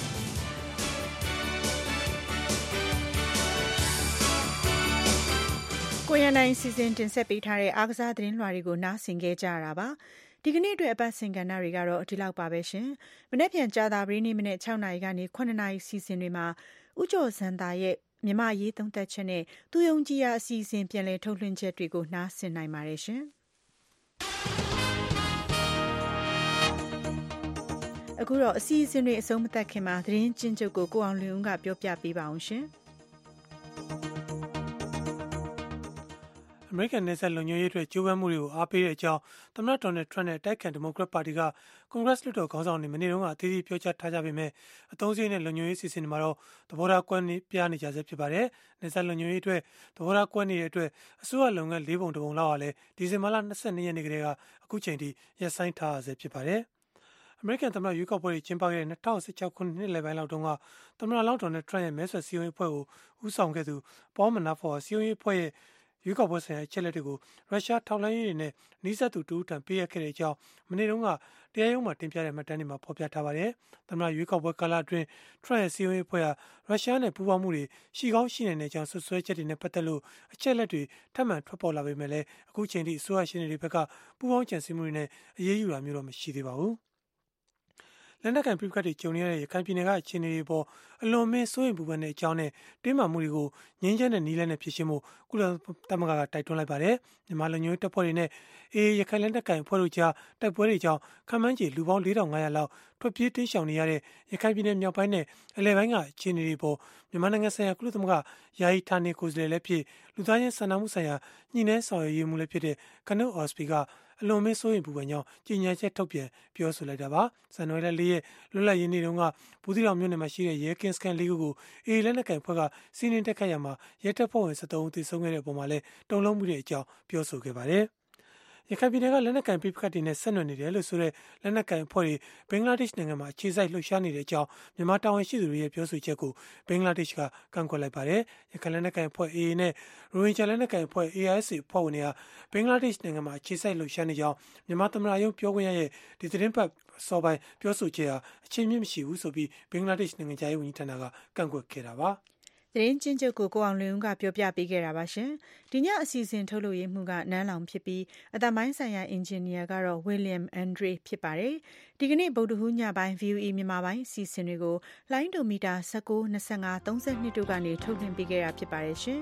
ကိုရန်နိုင်စီစဉ်တင်ဆက်ပေးထားတဲ့အားကစားသတင်းလွှာတွေကိုနားဆင်ခဲ့ကြရတာပါဒီကနေ့အတွက်အပတ်စဉ်ကဏ္ဍတွေကတော့ဒီလောက်ပါပဲရှင်မနေ့ပြန်ကြာတာပရင်းနေ့မနေ့၆နာရီကနေ9နာရီစီစဉ်တွေမှာဥကျော်စံတာရဲ့မြမရေးသုံးသက်ချက်နဲ့သူယုံကြည်ရာအစီအစဉ်ပြန်လည်ထုတ်လွှင့်ချက်တွေကိုနားဆင်နိုင်ပါတယ်ရှင်အခုတော့အစီအစဉ်တွေအဆုံးမသတ်ခင်မှာသတင်းကျဉ်းချုပ်ကိုကိုအောင်လွင်ဦးကပြောပြပေးပါအောင်ရှင်အမေရိကန်နယ်စပ်လုံခြုံရေးအတွက်ကြိုးပမ်းမှုတွေကိုအားပေးတဲ့အကြောင်းသမ္မတဒေါ်နယ်ထရန့်နဲ့တိုက်ခိုက်ဒီမိုကရက်ပါတီကကွန်ဂရက်လွှတ်တော်ခေါင်းဆောင်တွေမနေ့တုန်းကအသီးသီးပြောကြားထားကြပေမဲ့အသုံးစရိတ်နဲ့လုံခြုံရေးစီစဉ်တွေမှာတော့သဘောထားကွဲပြားနေကြဆဲဖြစ်ပါတယ်။နယ်စပ်လုံခြုံရေးအတွက်သဘောထားကွဲနေတဲ့အတွက်အစိုးရလုပ်ငန်းလေးပုံတစ်ပုံလောက်ဟာလည်းဒီဇင်ဘာလ၂၂ရက်နေ့ကတည်းကအခုချိန်ထိရပ်ဆိုင်းထားရဆဲဖြစ်ပါတယ်။အမေရိကန်သမ္မတရွေးကောက်ပွဲတွေကျင်းပခဲ့တဲ့၂၀၁၆ခုနှစ်လယ်ပိုင်းလောက်တုန်းကသမ္မတလောင်းဒေါ်နယ်ထရန့်ရဲ့မဲဆွယ်စည်းရုံးရေးအဖွဲ့ကိုဦးဆောင်ခဲ့သူPaul Manafortစည်းရုံးရေးအဖွဲ့ရဲ့ရွေးကောက်ပွဲဆိုင်ရာအချက်လက်တွေကိုရုရှားထောက်လှမ်းရေးတွေနဲ့နှိစက်သူတူထံပေးအပ်ခဲ့တဲ့အကြောင်းမနေ့တုန်းကတရားရုံးမှာတင်ပြတဲ့မှတ်တမ်းတွေမှာဖော်ပြထားပါတယ်။သမ္မတရွေးကောက်ပွဲကာလအတွင်းထရန့်ရဲ့စည်းရုံးရေးအဖွဲ့ဟာရုရှားနဲ့ပူးပေါင်းမှုတွေရှိကောင်းရှိနိုင်တဲ့အကြောင်းဆွဆွဲချက်တွေနဲ့ပတ်သက်လို့အချက်လက်တွေထပ်မံထွက်ပေါ်လာပေမဲ့လည်းအခုချိန်ထိအစိုးရရှင်းတွေဘက်ကပူးပေါင်းကြံစည်မှုတွေနဲ့အရေးယူတာမျိုးတော့မရှိသေးပါဘူး။လက်နက်ကိုင်ပြဿနာတွေကြုံနေရတဲ့ရခိုင်ပြည်နယ်ကအခြေအနေတွေပေါ်အလွန်မင်းစိုးရိမ်ပူပန်တဲ့အကြောင်းနဲ့တင်းမာမှုတွေကိုငြင်းချမ်းတဲ့နည်းလမ်းနဲ့ဖြေရှင်းဖို့ကုလသမဂ္ဂကတိုက်တွန်းလိုက်ပါတယ်။မြန်မာလူမျိုးတပ်ဖွဲ့တွေနဲ့အေးရခိုင်လက်နက်ကိုင်အဖွဲ့တို့ကြားတိုက်ပွဲတွေကြောင့်ခန့်မှန်းခြေလူပေါင်းလေးထောင်ငါးရာလောက်ထွက်ပြေးတိမ်းရှောင်နေရတဲ့ရခိုင်ပြည်နယ်မြောက်ပိုင်းနဲ့အလယ်ပိုင်းကအခြေအနေတွေပေါ်မြန်မာနိုင်ငံဆိုင်ရာကုလသမဂ္ဂယာယီဌာနေကိုယ်စားလှယ်လည်းဖြစ်လူသားချင်းစာနာမှုဆိုင်ရာညှိနှိုင်းဆောင်ရွက်ရေးမှူးလည်းဖြစ်တဲ့ကနုအော်စပီကအလွန်မင်းစိုးရိမ်ပူပန်ကြောင်းကြေညာချက်ထုတ်ပြန်ပြောဆိုလိုက်တာပါ။ဇန်နဝါရီလလေးရက်လွတ်လပ်ရေးနေ့တုန်းကဘူးသီးတောင်မြို့နယ်မှာရှိတဲ့ရဲကင်းစခန်းလေးခုကိုအေးလက်နက်ကိုင်ဖွဲ့ကစီးနင်းတက်ခတ်ရမှာရဲတပ်ဖွဲ့ဝင်၁၃ဦးသေဆုံးခဲ့တဲ့အပေါ်မှာလည်းတုံ့လုံးမှုတဲ့အကြောင်းပြောဆိုခဲ့ပါတယ်။ရခိုင်ပြည်နယ်ကလက်နက်ကိုင်ပြဿနာတွေနဲ့ဆက်နွယ်နေတယ်လို့ဆိုတဲ့လက်နက်ကိုင်အဖွဲ့တွေဘင်္ဂလားဒေ့ရှ်နိုင်ငံမှာအခြေစိုက်လှုပ်ရှားနေတဲ့အကြောင်းမြန်မာတာဝန်ရှိသူတွေရဲ့ပြောဆိုချက်ကိုဘင်္ဂလားဒေ့ရှ်ကကန့်ကွက်လိုက်ပါတယ်။ရခိုင်လက်နက်ကိုင်အဖွဲ့ အေအေ နဲ့ရိုဟင်ဂျာလက်နက်ကိုင်အဖွဲ့ အေအိုင်အက်စ် အဖွဲ့ဝင်တွေကဘင်္ဂလားဒေ့ရှ်နိုင်ငံမှာအခြေစိုက်လှုပ်ရှားနေကြောင်းမြန်မာသမ္မတရုံးပြောခွင့်ရရဲ့ဒီသတင်းပတ်စောပိုင်းပြောဆိုချက်ဟာအခြေမြင့်မရှိဘူးဆိုပြီးဘင်္ဂလားဒေ့ရှ်နိုင်ငံသားရေးဝန်ကြီးဌာနကကန့်ကွက်ခဲ့တာပါ။သတင်းချင်းချုပ်ကိုကိုအောင်လွင်ဦးကပြောပြပေးခဲ့တာပါရှင်။ဒီညအစီအစဉ်ထုတ်လို့ရမှုကနန်းလောင်ဖြစ်ပြီးအတမိုင်းဆိုင်ရာအင်ဂျင်နီယာကတော့ William Andre ဖြစ်ပါတယ်။ဒီကနေ့ဗုဒ္ဓဟူးညပိုင်း ဗီအိုအေ မြန်မာပိုင်းအစီအစဉ်တွေကိုလိုင်းဒိုမီတာ၁၉ ၂၅ ၃၂တို့ကနေထုတ်လွှင့်ပေးခဲ့တာဖြစ်ပါတယ်ရှင်။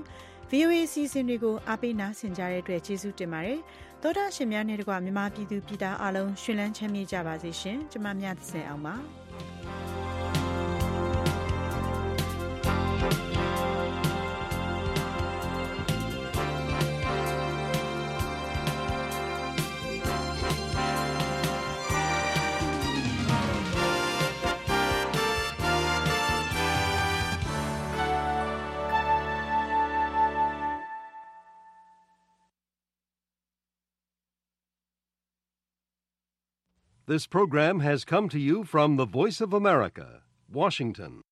ဗွီအိုအေ အစီအစဉ်တွေကိုအားပေးနားဆင်ကြတဲ့အတွက်ကျေးဇူးတင်ပါတယ်။သောတာရှင်များနဲ့တကွမြန်မာပြည်သူပြည်သားအားလုံးရှင်လန်းချမ်းမြေ့ကြပါစေရှင်။ကျွန်မမြတ်သဇင်အောင်ပါ။ This program has come to you from the Voice of America, Washington.